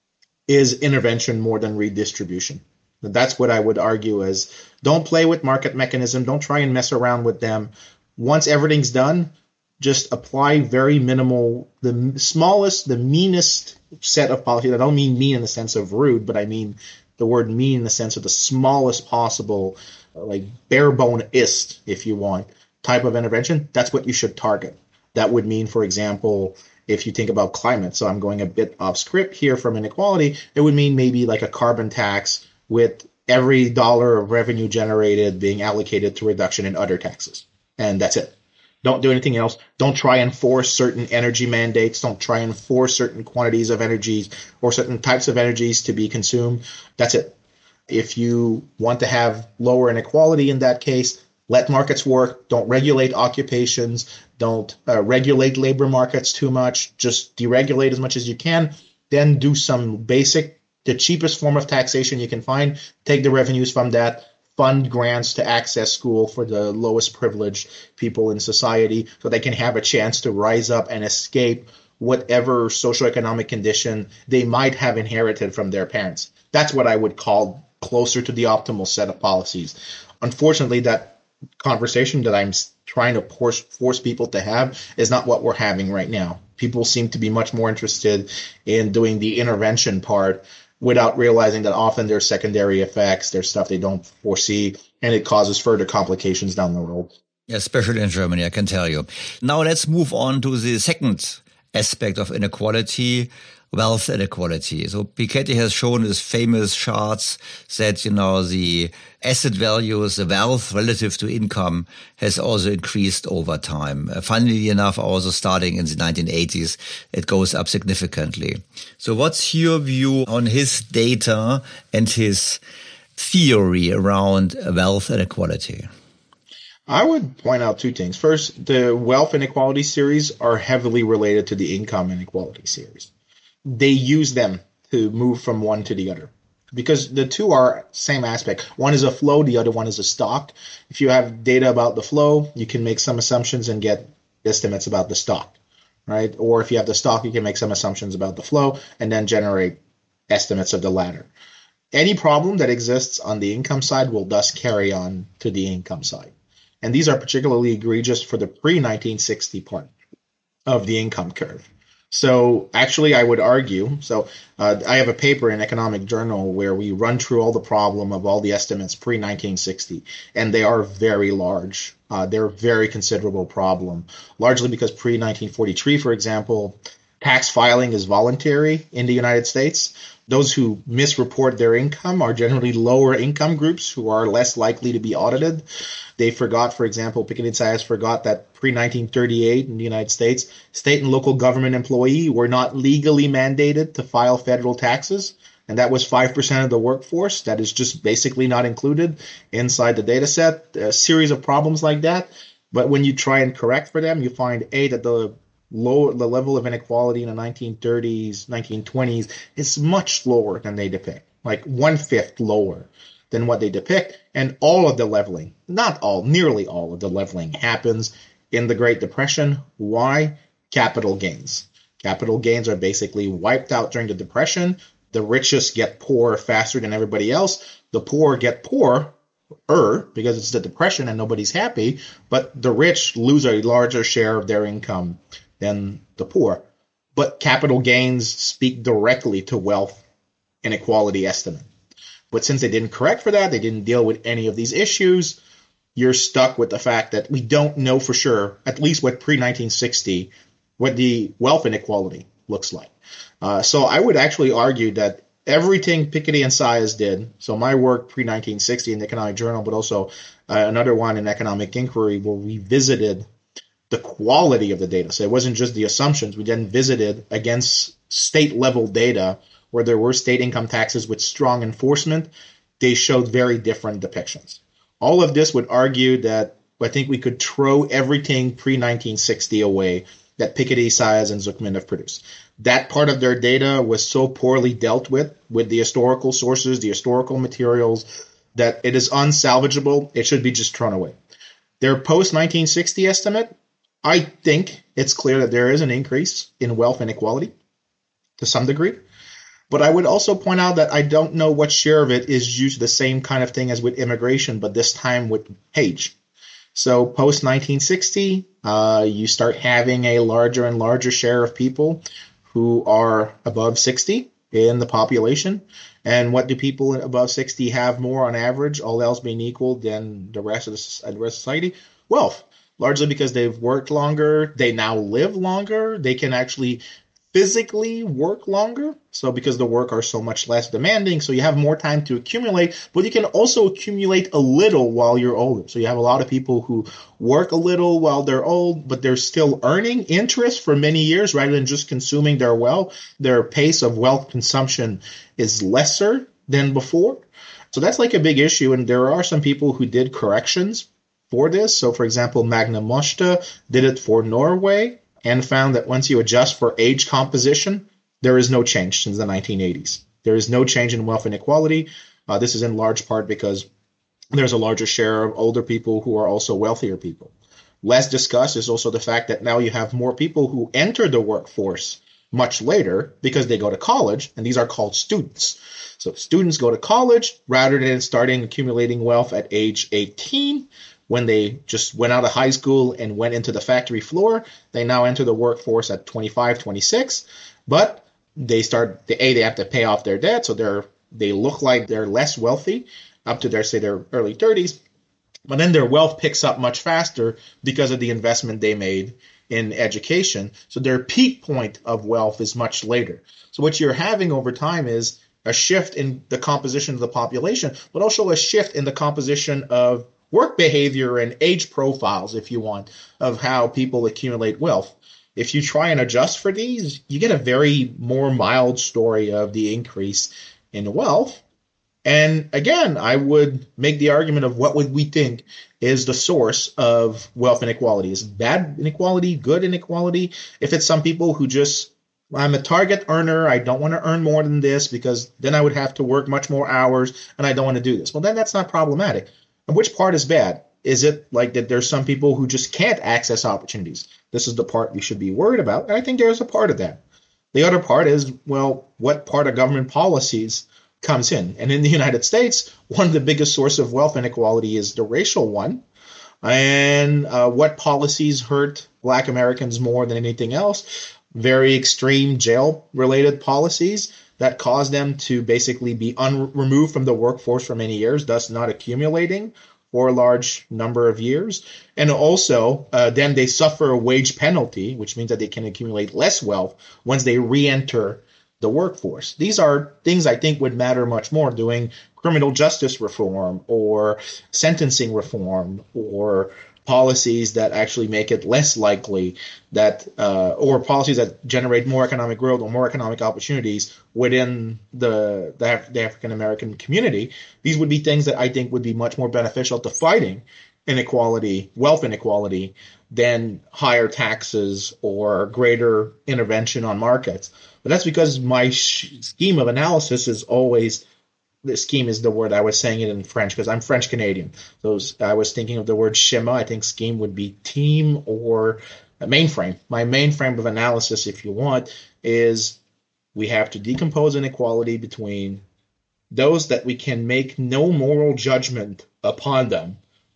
is intervention more than redistribution. That's what I would argue is don't play with market mechanism. Don't try and mess around with them. Once everything's done, just apply very minimal, the smallest, the meanest set of policies. I don't mean mean in the sense of rude, but I mean the word mean in the sense of the smallest possible, like bare bone-ist, if you want, type of intervention. That's what you should target. That would mean, for example, if you think about climate, so I'm going a bit off script here from inequality, it would mean maybe like a carbon tax with every dollar of revenue generated being allocated to reduction in other taxes. And that's it. Don't do anything else. Don't try and force certain energy mandates. Don't try and force certain quantities of energies or certain types of energies to be consumed. That's it. If you want to have lower inequality in that case, let markets work. Don't regulate occupations. Don't uh, regulate labor markets too much. Just deregulate as much as you can. Then do some basic, the cheapest form of taxation you can find. Take the revenues from that. Fund grants to access school for the lowest privileged people in society so they can have a chance to rise up and escape whatever socioeconomic condition they might have inherited from their parents. That's what I would call closer to the optimal set of policies. Unfortunately, that conversation that I'm trying to force, force people to have is not what we're having right now. People seem to be much more interested in doing the intervention part without realizing that often there's secondary effects, there's stuff they don't foresee, and it causes further complications down the road. Especially in Germany, I can tell you. Now let's move on to the second aspect of inequality, wealth inequality. So Piketty has shown his famous charts that, you know, the asset values, the wealth relative to income has also increased over time. Uh, funnily enough, also starting in the nineteen eighties, it goes up significantly. So what's your view on his data and his theory around wealth inequality? I would point out two things. First, the wealth inequality series are heavily related to the income inequality series. They use them to move from one to the other because the two are same aspect. One is a flow, the other one is a stock. If you have data about the flow, you can make some assumptions and get estimates about the stock, right? Or if you have the stock, you can make some assumptions about the flow and then generate estimates of the latter. Any problem that exists on the income side will thus carry on to the income side. And these are particularly egregious for the pre nineteen sixty part of the income curve. So actually, I would argue, so uh, I have a paper in Economic Journal where we run through all the problem of all the estimates pre nineteen sixty, and they are very large. Uh, they're a very considerable problem, largely because pre nineteen forty-three, for example, tax filing is voluntary in the United States. Those who misreport their income are generally lower income groups who are less likely to be audited. They forgot, for example, Piketty and Sayers forgot that pre nineteen thirty-eight in the United States, state and local government employees were not legally mandated to file federal taxes. And that was five percent of the workforce. That is just basically not included inside the data set. A series of problems like that. But when you try and correct for them, you find, A, that the low, the level of inequality in the nineteen thirties, nineteen twenties is much lower than they depict, like one-fifth lower than what they depict. And all of the leveling, not all, nearly all of the leveling happens in the Great Depression. Why? Capital gains. Capital gains are basically wiped out during the Depression. The richest get poorer faster than everybody else. The poor get poorer because it's the Depression and nobody's happy, but the rich lose a larger share of their income than the poor. But capital gains speak directly to wealth inequality estimate. But since they didn't correct for that, they didn't deal with any of these issues, you're stuck with the fact that we don't know for sure, at least with pre nineteen sixty, what the wealth inequality looks like. Uh, so I would actually argue that everything Piketty and Saez did, so my work pre nineteen sixty in the Economic Journal, but also uh, another one in Economic Inquiry, where we visited the quality of the data. So it wasn't just the assumptions. We then visited against state-level data where there were state income taxes with strong enforcement. They showed very different depictions. All of this would argue that I think we could throw everything pre nineteen sixty away that Piketty, Saez, and Zucman have produced. That part of their data was so poorly dealt with, with the historical sources, the historical materials, that it is unsalvageable. It should be just thrown away. Their post nineteen sixty estimate, I think it's clear that there is an increase in wealth inequality to some degree. But I would also point out that I don't know what share of it is due to the same kind of thing as with immigration, but this time with age. So post nineteen sixty, uh, you start having a larger and larger share of people who are above sixty in the population. And what do people above sixty have more on average, all else being equal, than the rest of the, the rest of society? Wealth, largely because they've worked longer, they now live longer, they can actually physically work longer. So because the work are so much less demanding, so you have more time to accumulate, but you can also accumulate a little while you're older. So you have a lot of people who work a little while they're old, but they're still earning interest for many years rather than just consuming their wealth. Their pace of wealth consumption is lesser than before. So that's like a big issue. And there are some people who did corrections for this. So for example, Magne Mosta did it for Norway and found that once you adjust for age composition, there is no change since the nineteen eighties. There is no change in wealth inequality. Uh, this is in large part because there's a larger share of older people who are also wealthier people. Less discussed is also the fact that now you have more people who enter the workforce much later because they go to college, and these are called students. So students go to college rather than starting accumulating wealth at age eighteen. When they just went out of high school and went into the factory floor, they now enter the workforce at twenty-five, twenty-six. But they start, the A, they have to pay off their debt, so they're they look like they're less wealthy up to their, say, their early thirties. But then their wealth picks up much faster because of the investment they made in education. So their peak point of wealth is much later. So what you're having over time is a shift in the composition of the population, but also a shift in the composition of work behavior and age profiles, if you want, of how people accumulate wealth. If you try and adjust for these, you get a very more mild story of the increase in wealth. And again, I would make the argument of what would we think is the source of wealth inequality. Is it bad inequality, good inequality? If it's some people who just, I'm a target earner, I don't want to earn more than this because then I would have to work much more hours and I don't want to do this. Well, then that's not problematic. And which part is bad? Is it like that there's some people who just can't access opportunities? This is the part we should be worried about. And I think there's a part of that. The other part is, well, what part of government policies comes in? And in the United States, one of the biggest sources of wealth inequality is the racial one. And uh, what policies hurt Black Americans more than anything else? Very extreme jail-related policies that cause them to basically be un- removed from the workforce for many years, thus not accumulating for a large number of years. And also, uh, then they suffer a wage penalty, which means that they can accumulate less wealth once they re-enter the workforce. These are things I think would matter much more, doing criminal justice reform or sentencing reform or policies that actually make it less likely that, uh, or policies that generate more economic growth or more economic opportunities within the, the, Af- the African American community. These would be things that I think would be much more beneficial to fighting inequality, wealth inequality, than higher taxes or greater intervention on markets. But that's because my sh- scheme of analysis is always, the scheme is the word, I was saying it in French because I'm French Canadian. So I was thinking of the word schéma. I think scheme would be team or a mainframe. My mainframe of analysis, if you want, is we have to decompose inequality between those that we can make no moral judgment upon them,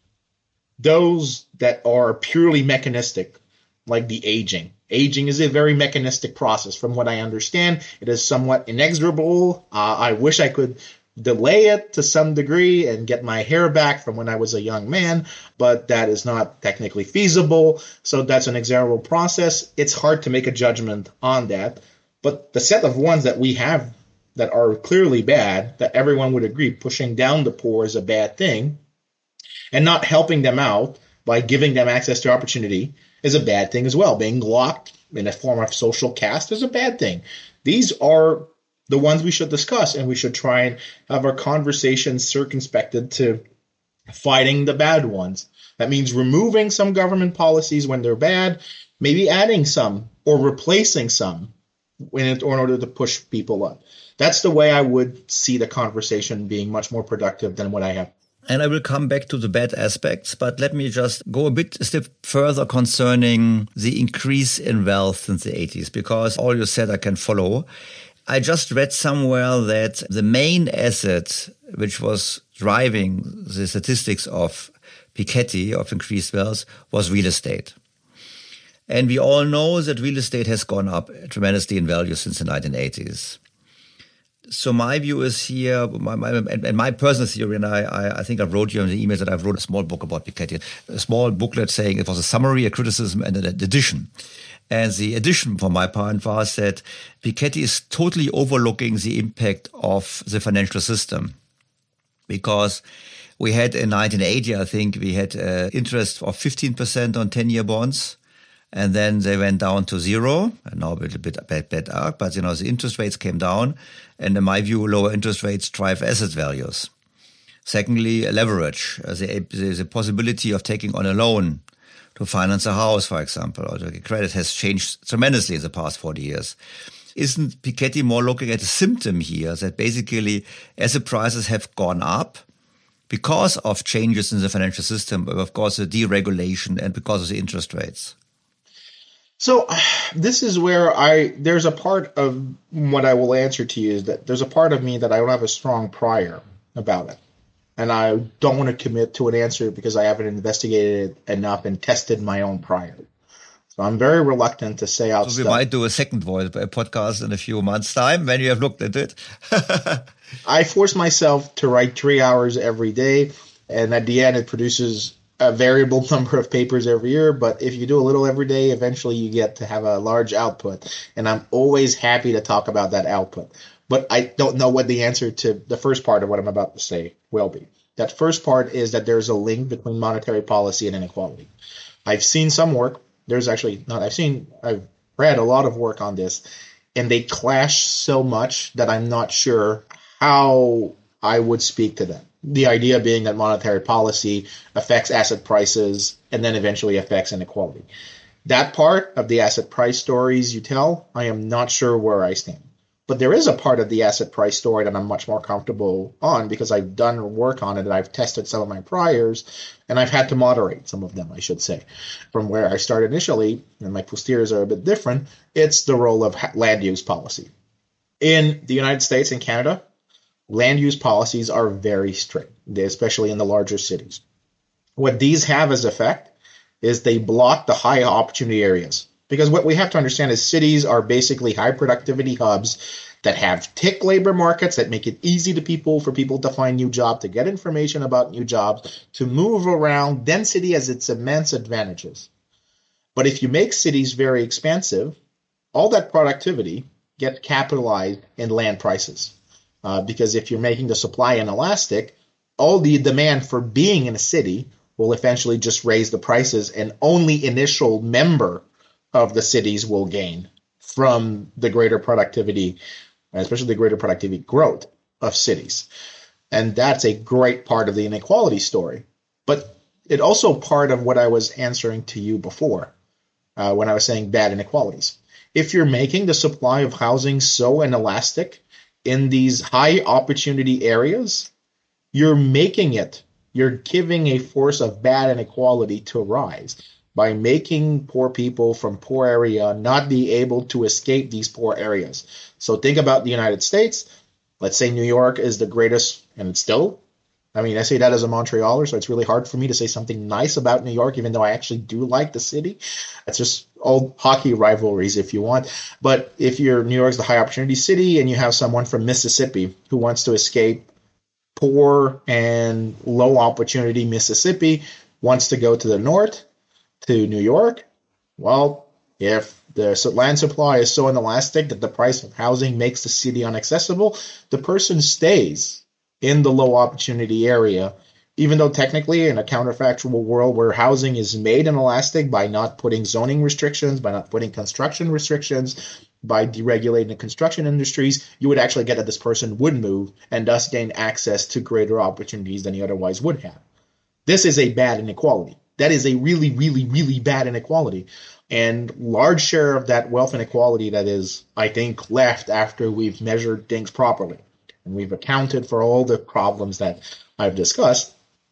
those that are purely mechanistic, like the aging. Aging is a very mechanistic process. From what I understand, it is somewhat inexorable. Uh, I wish I could delay it to some degree and get my hair back from when I was a young man, but that is not technically feasible. So that's an executable process. It's hard to make a judgment on that. But the set of ones that we have that are clearly bad, that everyone would agree pushing down the poor is a bad thing, and not helping them out by giving them access to opportunity is a bad thing as well. Being locked in a form of social caste is a bad thing. These are the ones we should discuss, and we should try and have our conversations circumspected to fighting the bad ones. That means removing some government policies when they're bad, maybe adding some or replacing some in, it, in order to push people up. That's the way I would see the conversation being much more productive than what I have. And I will come back to the bad aspects, but let me just go a bit a step further concerning the increase in wealth since the eighties, because all you said I can follow. I just read somewhere that the main asset which was driving the statistics of Piketty, of increased wealth, was real estate. And we all know that real estate has gone up tremendously in value since the nineteen eighties. So my view is here, my, my, and my personal theory, and I, I, I think I wrote you in the email that I've wrote a small book about Piketty, a small booklet saying it was a summary, a criticism, and an addition. And the addition from my part was that Piketty is totally overlooking the impact of the financial system. Because we had in nineteen eighty, I think, we had uh, interest of fifteen percent on ten-year bonds. And then they went down to zero, and now a little bit bad, bad arc, but you know, the interest rates came down. And in my view, lower interest rates drive asset values. Secondly, leverage, uh, the, the, the possibility of taking on a loan to finance a house, for example, or the credit has changed tremendously in the past forty years. Isn't Piketty more looking at a symptom here that basically asset prices have gone up because of changes in the financial system, but of course the deregulation and because of the interest rates? So this is where I, there's a part of what I will answer to you is that there's a part of me that I don't have a strong prior about it. And I don't want to commit to an answer because I haven't investigated it enough and tested my own prior. So I'm very reluctant to say out So we stuff. might do a second voice podcast in a few months' time when you have looked at it. I force myself to write three hours every day, and at the end it produces a variable number of papers every year, but if you do a little every day, eventually you get to have a large output. And I'm always happy to talk about that output. But I don't know what the answer to the first part of what I'm about to say will be. That first part is that there's a link between monetary policy and inequality. I've seen some work. There's actually not, I've seen, I've read a lot of work on this, and they clash so much that I'm not sure how I would speak to them. The idea being that monetary policy affects asset prices and then eventually affects inequality. That part of the asset price stories you tell, I am not sure where I stand. But there is a part of the asset price story that I'm much more comfortable on because I've done work on it and I've tested some of my priors and I've had to moderate some of them, I should say. From where I started initially, and my posteriors are a bit different, it's the role of land use policy. In the United States and Canada, land use policies are very strict, especially in the larger cities. What these have as effect is they block the high opportunity areas. Because what we have to understand is cities are basically high productivity hubs that have tick labor markets that make it easy to people for people to find new jobs, to get information about new jobs, to move around. Density has its immense advantages. But if you make cities very expansive, all that productivity gets capitalized in land prices. Uh, because if you're making the supply inelastic, all the demand for being in a city will eventually just raise the prices, and only initial member of the cities will gain from the greater productivity, especially the greater productivity growth of cities. And that's a great part of the inequality story. But it also part of what I was answering to you before uh, when I was saying bad inequalities. If you're making the supply of housing so inelastic in these high opportunity areas, you're making it, you're giving a force of bad inequality to rise by making poor people from poor area not be able to escape these poor areas. So think about the United States. Let's say New York is the greatest, and it's still, I mean, I say that as a Montrealer, so it's really hard for me to say something nice about New York, even though I actually do like the city. It's just old hockey rivalries, if you want. But if you're New York's the high opportunity city and you have someone from Mississippi who wants to escape poor and low opportunity Mississippi wants to go to the north, to New York. Well, if the land supply is so inelastic that the price of housing makes the city inaccessible, the person stays in the low opportunity area, even though technically in a counterfactual world where housing is made inelastic by not putting zoning restrictions, by not putting construction restrictions, by deregulating the construction industries, you would actually get that this person would move and thus gain access to greater opportunities than he otherwise would have. This is a bad inequality. That is a really, really, really bad inequality. And large share of that wealth inequality that is, I think, left after we've measured things properly and we've accounted for all the problems that I've discussed,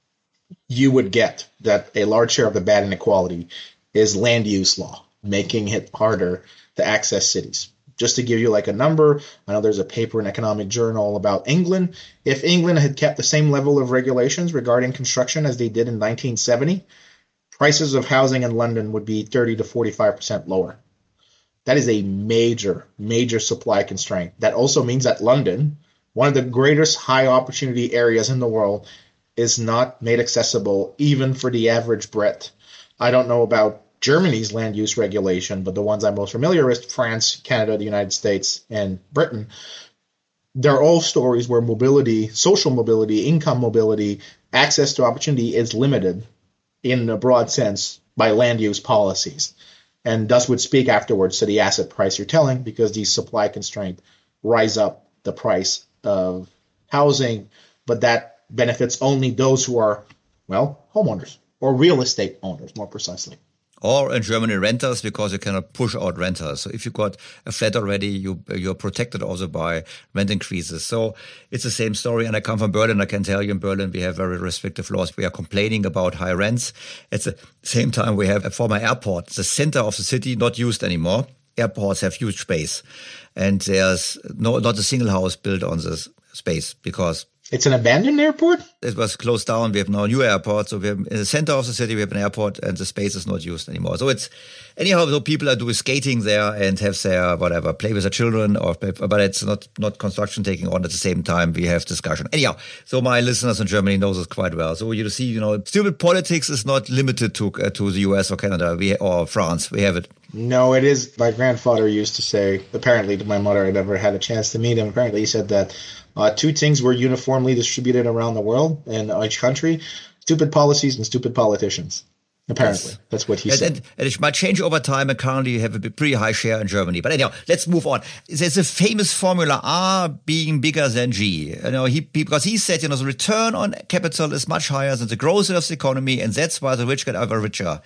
you would get that a large share of the bad inequality is land use law, making it harder to access cities. Just to give you like a number, I know there's a paper in Economic Journal about England. If England had kept the same level of regulations regarding construction as they did in nineteen seventy, prices of housing in London would be thirty to forty-five percent lower. That is a major, major supply constraint. That also means that London, one of the greatest high opportunity areas in the world, is not made accessible even for the average Brit. I don't know about Germany's land use regulation, but the ones I'm most familiar with, France, Canada, the United States, and Britain, they're all stories where mobility, social mobility, income mobility, access to opportunity is limited in a broad sense by land use policies, and thus would speak afterwards to the asset price you're telling, because these supply constraints rise up the price of housing, but that benefits only those who are, well, homeowners or real estate owners, more precisely. Or in Germany, renters, because you cannot push out renters. So if you got a flat already, you, you're protected also by rent increases. So it's the same story. And I come from Berlin. I can tell you in Berlin, we have very restrictive laws. We are complaining about high rents. At the same time, we have a former airport, the center of the city, not used anymore. Airports have huge space. And there's no not a single house built on this space because it's an abandoned airport? It was closed down. We have now a new airport. So we have in the center of the city, we have an airport and the space is not used anymore. So it's anyhow, so people are doing skating there and have their whatever, play with their children or play, but it's not, not construction taking on at the same time. We have discussion. Anyhow, so my listeners in Germany knows this quite well. So you see, you know, stupid politics is not limited to, uh, to the U S or Canada we, or France. We have it. No, it is. My grandfather used to say, apparently to my mother, I never had a chance to meet him. Apparently he said that Uh, two things were uniformly distributed around the world in each country: stupid policies and stupid politicians. Apparently, yes. That's what he and, said. And, and it might change over time, and currently you have a pretty high share in Germany. But anyhow, let's move on. There's a famous formula, R being bigger than G. You know, he, because he said, you know, the return on capital is much higher than the growth of the economy, and that's why the rich get ever richer.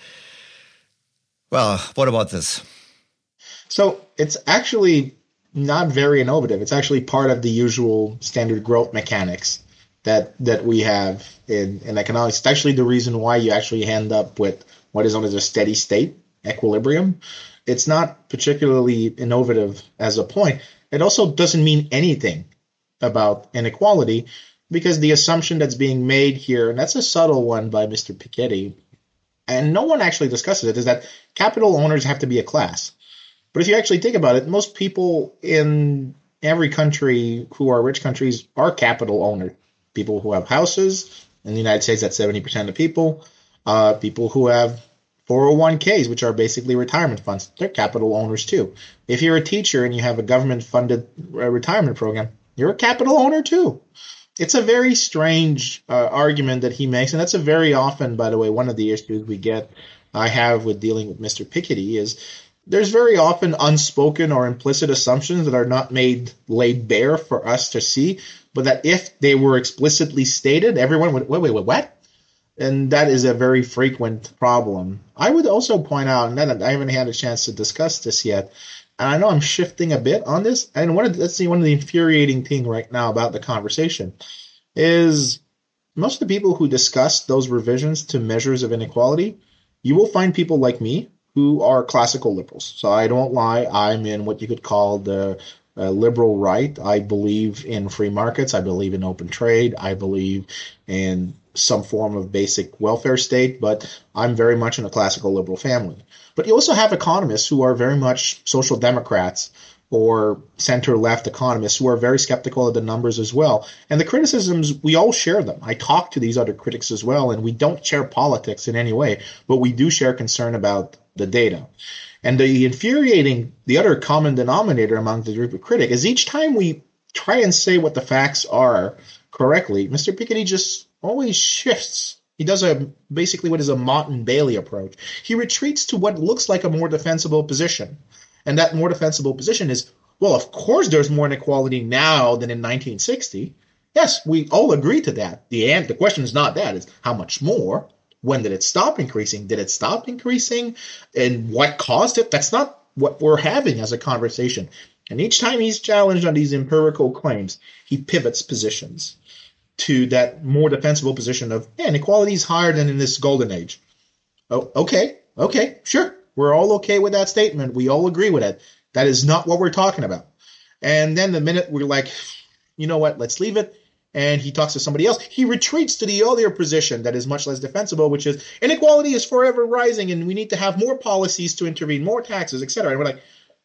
Well, what about this? So it's actually not very innovative. It's actually part of the usual standard growth mechanics that that we have in, in economics. It's actually the reason why you actually end up with what is known as a steady state equilibrium. It's not particularly innovative as a point. It also doesn't mean anything about inequality, because the assumption that's being made here, and that's a subtle one by Mister Piketty, and no one actually discusses it, is that capital owners have to be a class. But if you actually think about it, most people in every country who are rich countries are capital owners. People who have houses, in the United States, that's seventy percent of people. Uh, people who have four oh one k's, which are basically retirement funds, they're capital owners too. If you're a teacher and you have a government-funded uh, retirement program, you're a capital owner too. It's a very strange uh, argument that he makes, and that's a very often, by the way, one of the issues we get, I have with dealing with Mister Piketty is there's very often unspoken or implicit assumptions that are not made laid bare for us to see, but that if they were explicitly stated, everyone would, wait, wait, wait, what? And that is a very frequent problem. I would also point out, and I haven't had a chance to discuss this yet, and I know I'm shifting a bit on this, and one of the, that's the, one of the infuriating things right now about the conversation is most of the people who discuss those revisions to measures of inequality, you will find people like me who are classical liberals. So I don't lie. I'm in what you could call the uh, liberal right. I believe in free markets. I believe in open trade. I believe in some form of basic welfare state, but I'm very much in a classical liberal family. But you also have economists who are very much social democrats, or center-left economists who are very skeptical of the numbers as well. And the criticisms, we all share them. I talk to these other critics as well, and we don't share politics in any way, but we do share concern about the data. And the infuriating, the other common denominator among the group of critics is each time we try and say what the facts are correctly, Mister Piketty just always shifts. He does a basically what is a Motte and Bailey approach. He retreats to what looks like a more defensible position. And that more defensible position is, well, of course there's more inequality now than in nineteen sixty. Yes, we all agree to that. The, the question is not that. It's how much more. When did it stop increasing? Did it stop increasing? And what caused it? That's not what we're having as a conversation. And each time he's challenged on these empirical claims, he pivots positions to that more defensible position of, yeah, inequality is higher than in this golden age. Oh, okay, okay, sure. We're all okay with that statement. We all agree with it. That is not what we're talking about. And then the minute we're like, you know what, let's leave it, and he talks to somebody else, he retreats to the earlier position that is much less defensible, which is inequality is forever rising and we need to have more policies to intervene, more taxes, et cetera. And we're like,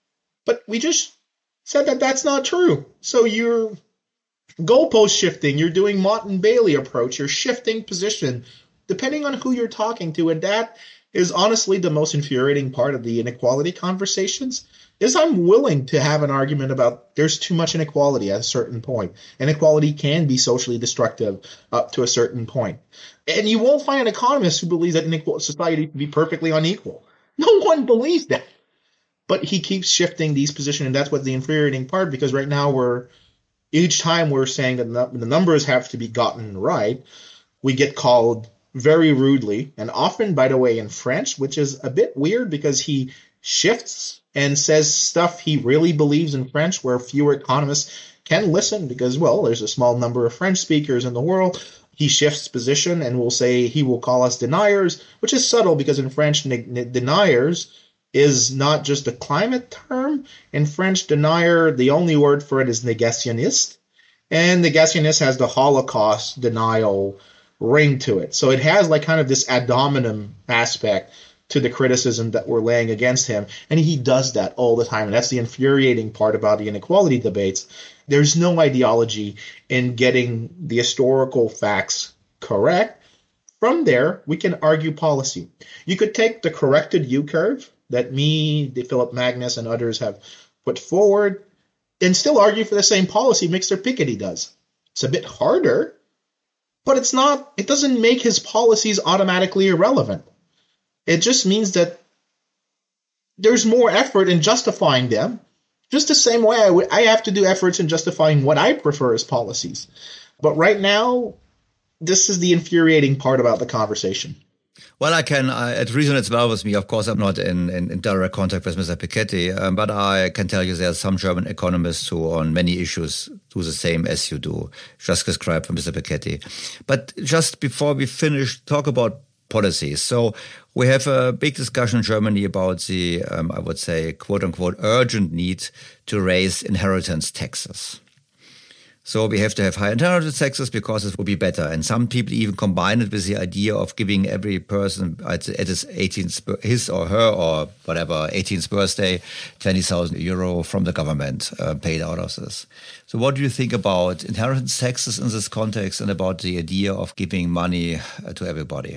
but we just said that that's not true. So you're goalpost shifting. You're doing Motte and Bailey approach. You're shifting position depending on who you're talking to. And that is honestly the most infuriating part of the inequality conversations, is I'm willing to have an argument about there's too much inequality at a certain point. Inequality can be socially destructive up to a certain point. And you won't find an economist who believes that inequal society can be perfectly unequal. No one believes that. But he keeps shifting these positions, and that's what's the infuriating part, because right now we're, each time we're saying that the numbers have to be gotten right, we get called very rudely, and often, by the way, in French, which is a bit weird because he shifts and says stuff he really believes in French where fewer economists can listen because, well, there's a small number of French speakers in the world. He shifts position and will say he will call us deniers, which is subtle because in French, deniers is not just a climate term. In French, denier, the only word for it is negationniste, and negationist has the Holocaust denial ring to it. So it has like kind of this ad hominem aspect to the criticism that we're laying against him. And he does that all the time. And that's the infuriating part about the inequality debates. There's no ideology in getting the historical facts correct. From there, we can argue policy. You could take the corrected U-curve that me, Philip Magnus, and others have put forward and still argue for the same policy Mister Piketty does. It's a bit harder, but it's not, it doesn't make his policies automatically irrelevant. It just means that there's more effort in justifying them, just the same way I, w- I have to do efforts in justifying what I prefer as policies. But right now, this is the infuriating part about the conversation. Well, I can, uh, it resonates well with me. Of course, I'm not in, in, in direct contact with Mister Piketty, um, but I can tell you there are some German economists who on many issues do the same as you do, just described from Mister Piketty. But just before we finish, talk about policies. So we have a big discussion in Germany about the, um, I would say, quote unquote, urgent need to raise inheritance taxes. So we have to have high inheritance taxes because it will be better. And some people even combine it with the idea of giving every person at his eighteenth, his or her or whatever, eighteenth birthday, twenty thousand euro from the government uh, paid out of this. So what do you think about inheritance taxes in this context and about the idea of giving money uh, to everybody?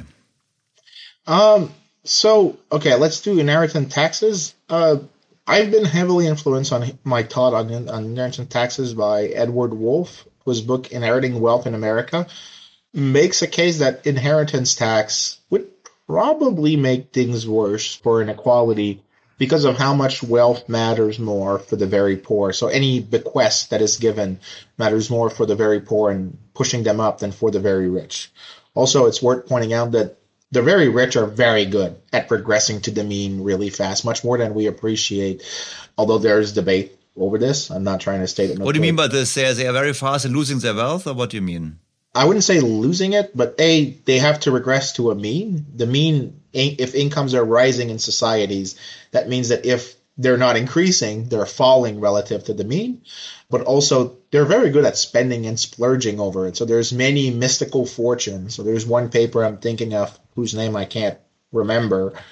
Um. So, okay, let's do inheritance taxes. Uh, I've been heavily influenced on my thought on, on inheritance taxes by Edward Wolff, whose book Inheriting Wealth in America makes a case that inheritance tax would probably make things worse for inequality because of how much wealth matters more for the very poor. So any bequest that is given matters more for the very poor and pushing them up than for the very rich. Also, it's worth pointing out that the very rich are very good at progressing to the mean really fast, much more than we appreciate, although there's debate over this. I'm not trying to state it. What do you mean by this? They are, they are very fast in losing their wealth, or what do you mean? I wouldn't say losing it, but A, they have to regress to a mean. The mean, if incomes are rising in societies, that means that if they're not increasing, they're falling relative to the mean. But also, they're very good at spending and splurging over it. So there's many mystical fortunes. So there's one paper I'm thinking of whose name I can't remember,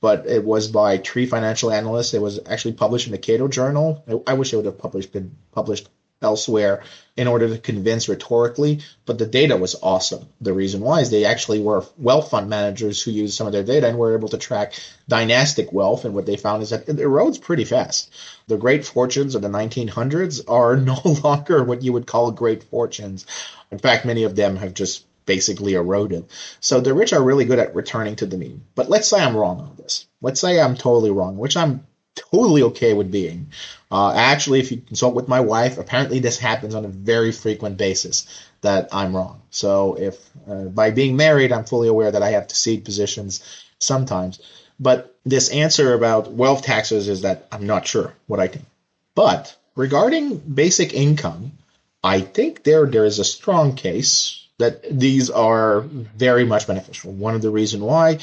but it was by three financial analysts. It was actually published in the Cato Journal. I, I wish it would have published been published elsewhere in order to convince rhetorically, but the data was awesome. The reason why is they actually were wealth fund managers who used some of their data and were able to track dynastic wealth, and what they found is that it erodes pretty fast. The great fortunes of the nineteen hundreds are no longer what you would call great fortunes. In fact, many of them have just basically eroded. So the rich are really good at returning to the mean. But let's say I'm wrong on this. Let's say I'm totally wrong, which I'm totally okay with being. Uh, actually, if you consult with my wife, apparently this happens on a very frequent basis that I'm wrong. So if uh, by being married, I'm fully aware that I have to cede positions sometimes. But this answer about wealth taxes is that I'm not sure what I think. But regarding basic income, I think there there is a strong case that these are very much beneficial. One of the reasons why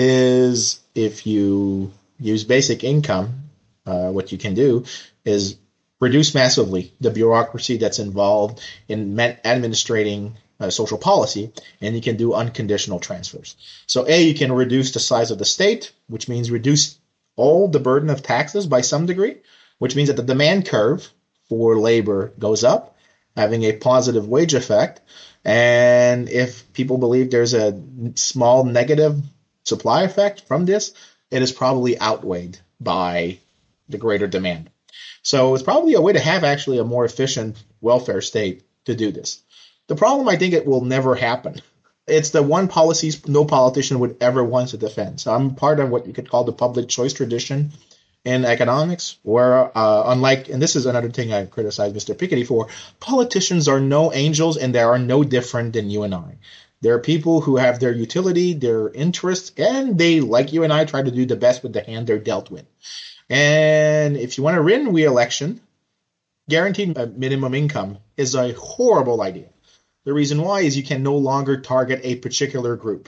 is if you use basic income, uh, what you can do is reduce massively the bureaucracy that's involved in administrating uh, social policy, and you can do unconditional transfers. So A, you can reduce the size of the state, which means reduce all the burden of taxes by some degree, which means that the demand curve for labor goes up, having a positive wage effect. And if people believe there's a small negative supply effect from this, it is probably outweighed by the greater demand. So it's probably a way to have actually a more efficient welfare state to do this. The problem, I think, it will never happen. It's the one policy no politician would ever want to defend. So I'm part of what you could call the public choice tradition in economics, where uh, unlike, and this is another thing I criticize Mister Piketty for, politicians are no angels and they are no different than you and I. They're people who have their utility, their interests, and they, like you and I, try to do the best with the hand they're dealt with. And if you want to win re-election, guaranteed minimum income is a horrible idea. The reason why is you can no longer target a particular group.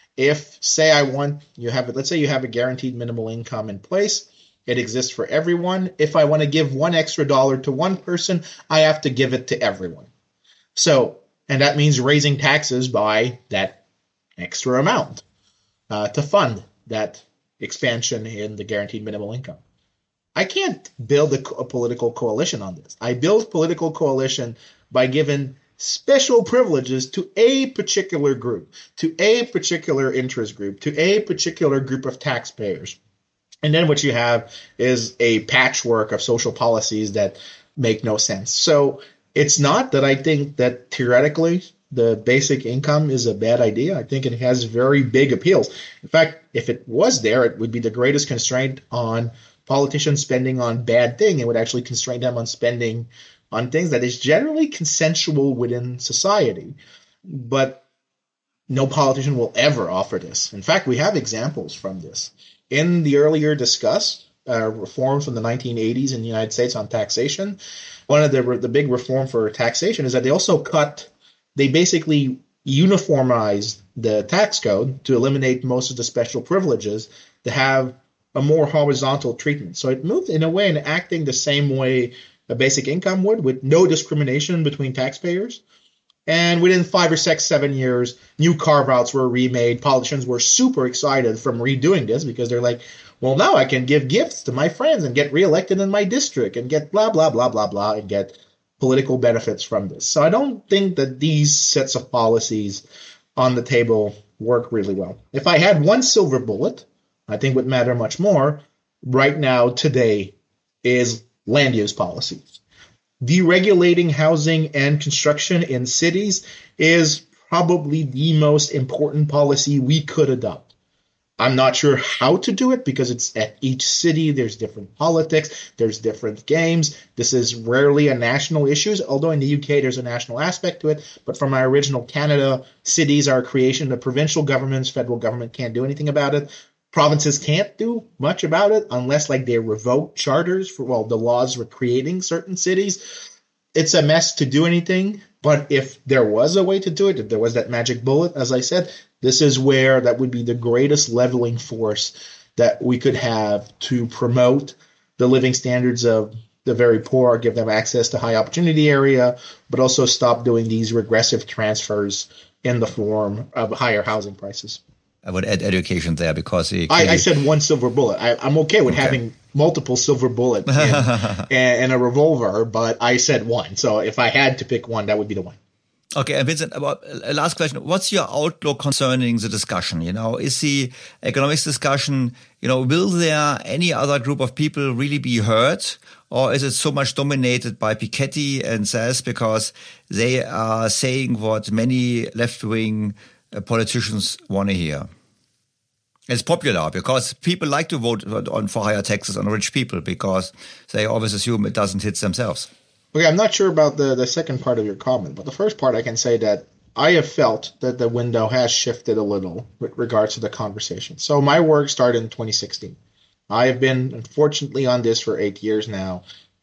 If, say, I want, you have, let's say you have a guaranteed minimal income in place, it exists for everyone. If I want to give one extra dollar to one person, I have to give it to everyone. So, and that means raising taxes by that extra amount uh, to fund that expansion in the guaranteed minimal income. I can't build a, a political coalition on this. I build political coalition by giving special privileges to a particular group, to a particular interest group, to a particular group of taxpayers. And then what you have is a patchwork of social policies that make no sense. So it's not that I think that theoretically the basic income is a bad idea. I think it has very big appeals. In fact, if it was there, it would be the greatest constraint on politicians spending on bad things. It would actually constrain them on spending on things that is generally consensual within society. But no politician will ever offer this. In fact, we have examples from this. In the earlier discussed uh, reforms from the nineteen eighties in the United States on taxation, one of the the big reform for taxation is that they also cut, they basically uniformized the tax code to eliminate most of the special privileges to have a more horizontal treatment. So it moved in a way in acting the same way a basic income would, with no discrimination between taxpayers. And within five or six, seven years, new carve-outs were remade. Politicians were super excited from redoing this because they're like, well, now I can give gifts to my friends and get reelected in my district and get blah, blah, blah, blah, blah, and get political benefits from this. So I don't think that these sets of policies on the table work really well. If I had one silver bullet, I think would matter much more right now today is land use policies. Deregulating housing and construction in cities is probably the most important policy we could adopt. I'm not sure how to do it because it's at each city. There's different politics. There's different games. This is rarely a national issue, although in the U K there's a national aspect to it. But from my original Canada, cities are a creation of provincial governments. Federal government can't do anything about it. Provinces can't do much about it unless like they revoke charters for, well, the laws for creating certain cities. It's a mess to do anything. But if there was a way to do it, if there was that magic bullet, as I said, this is where that would be the greatest leveling force that we could have to promote the living standards of the very poor, give them access to high opportunity area, but also stop doing these regressive transfers in the form of higher housing prices. I would add education there because he I, I said one silver bullet. I, I'm okay with okay. having multiple silver bullets and, and a revolver, but I said one. So if I had to pick one, that would be the one. Okay, and Vincent, about a last question. What's your outlook concerning the discussion? You know, is the economics discussion, you know, will there any other group of people really be heard? Or is it so much dominated by Piketty and S A S because they are saying what many left-wing uh, politicians want to hear? It's popular because people like to vote on for higher taxes on rich people because they always assume it doesn't hit themselves. Okay, I'm not sure about the, the second part of your comment, but the first part I can say that I have felt that the window has shifted a little with regards to the conversation. So my work started in twenty sixteen. I have been, unfortunately, on this for eight years now,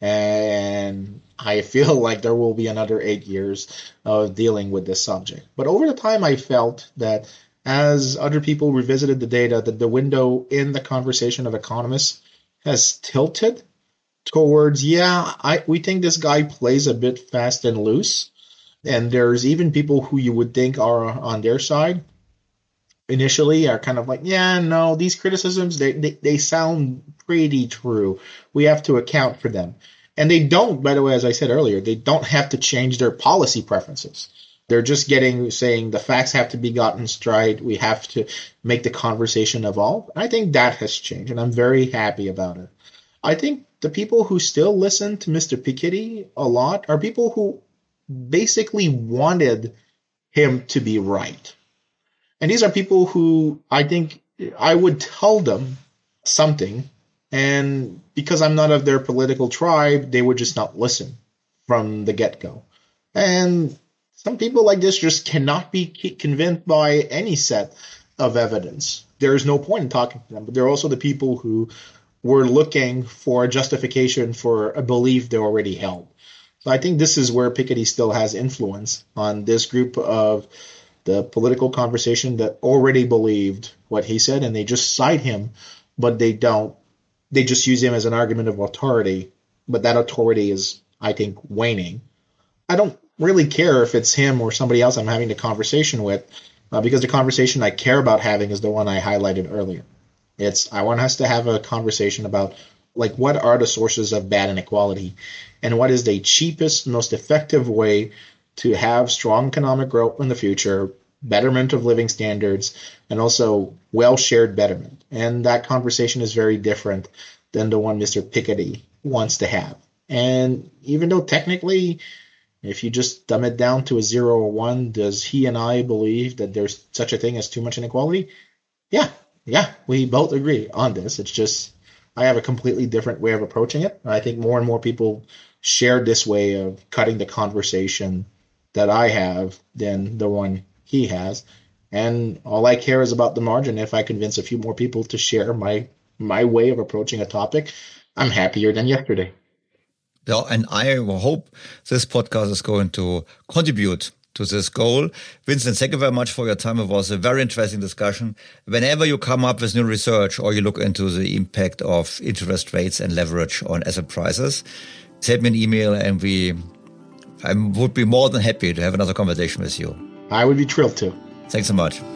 and I feel like there will be another eight years of dealing with this subject. But over the time, I felt that as other people revisited the data, that the window in the conversation of economists has tilted towards, yeah, I we think this guy plays a bit fast and loose. And there's even people who you would think are on their side initially are kind of like, yeah, no, these criticisms, they, they, they sound pretty true. We have to account for them. And they don't, by the way, as I said earlier, they don't have to change their policy preferences. They're just getting, saying the facts have to be gotten straight. We have to make the conversation evolve. I think that has changed, and I'm very happy about it. I think the people who still listen to Mister Piketty a lot are people who basically wanted him to be right. And these are people who I think I would tell them something, and because I'm not of their political tribe, they would just not listen from the get-go. And some people like this just cannot be convinced by any set of evidence. There is no point in talking to them. But there are also the people who were looking for a justification for a belief they already held. So I think this is where Piketty still has influence on this group of the political conversation that already believed what he said, and they just cite him, but they don't. They just use him as an argument of authority, but that authority is, I think, waning. I don't really care if it's him or somebody else I'm having the conversation with, uh, because the conversation I care about having is the one I highlighted earlier. It's I want us to have a conversation about, like, what are the sources of bad inequality, and what is the cheapest, most effective way to have strong economic growth in the future, betterment of living standards, and also well-shared betterment. And that conversation is very different than the one Mister Piketty wants to have. And even though technically, if you just dumb it down to a zero or one, does he and I believe that there's such a thing as too much inequality? Yeah, yeah, we both agree on this. It's just I have a completely different way of approaching it. I think more and more people share this way of cutting the conversation that I have than the one he has. And all I care is about the margin. If I convince a few more people to share my my way of approaching a topic, I'm happier than yesterday. Yeah, and I hope this podcast is going to contribute to this goal. Vincent, thank you very much for your time. It was a very interesting discussion. Whenever you come up with new research or you look into the impact of interest rates and leverage on asset prices, send me an email, and we I would be more than happy to have another conversation with you. I would be thrilled to. Thanks so much.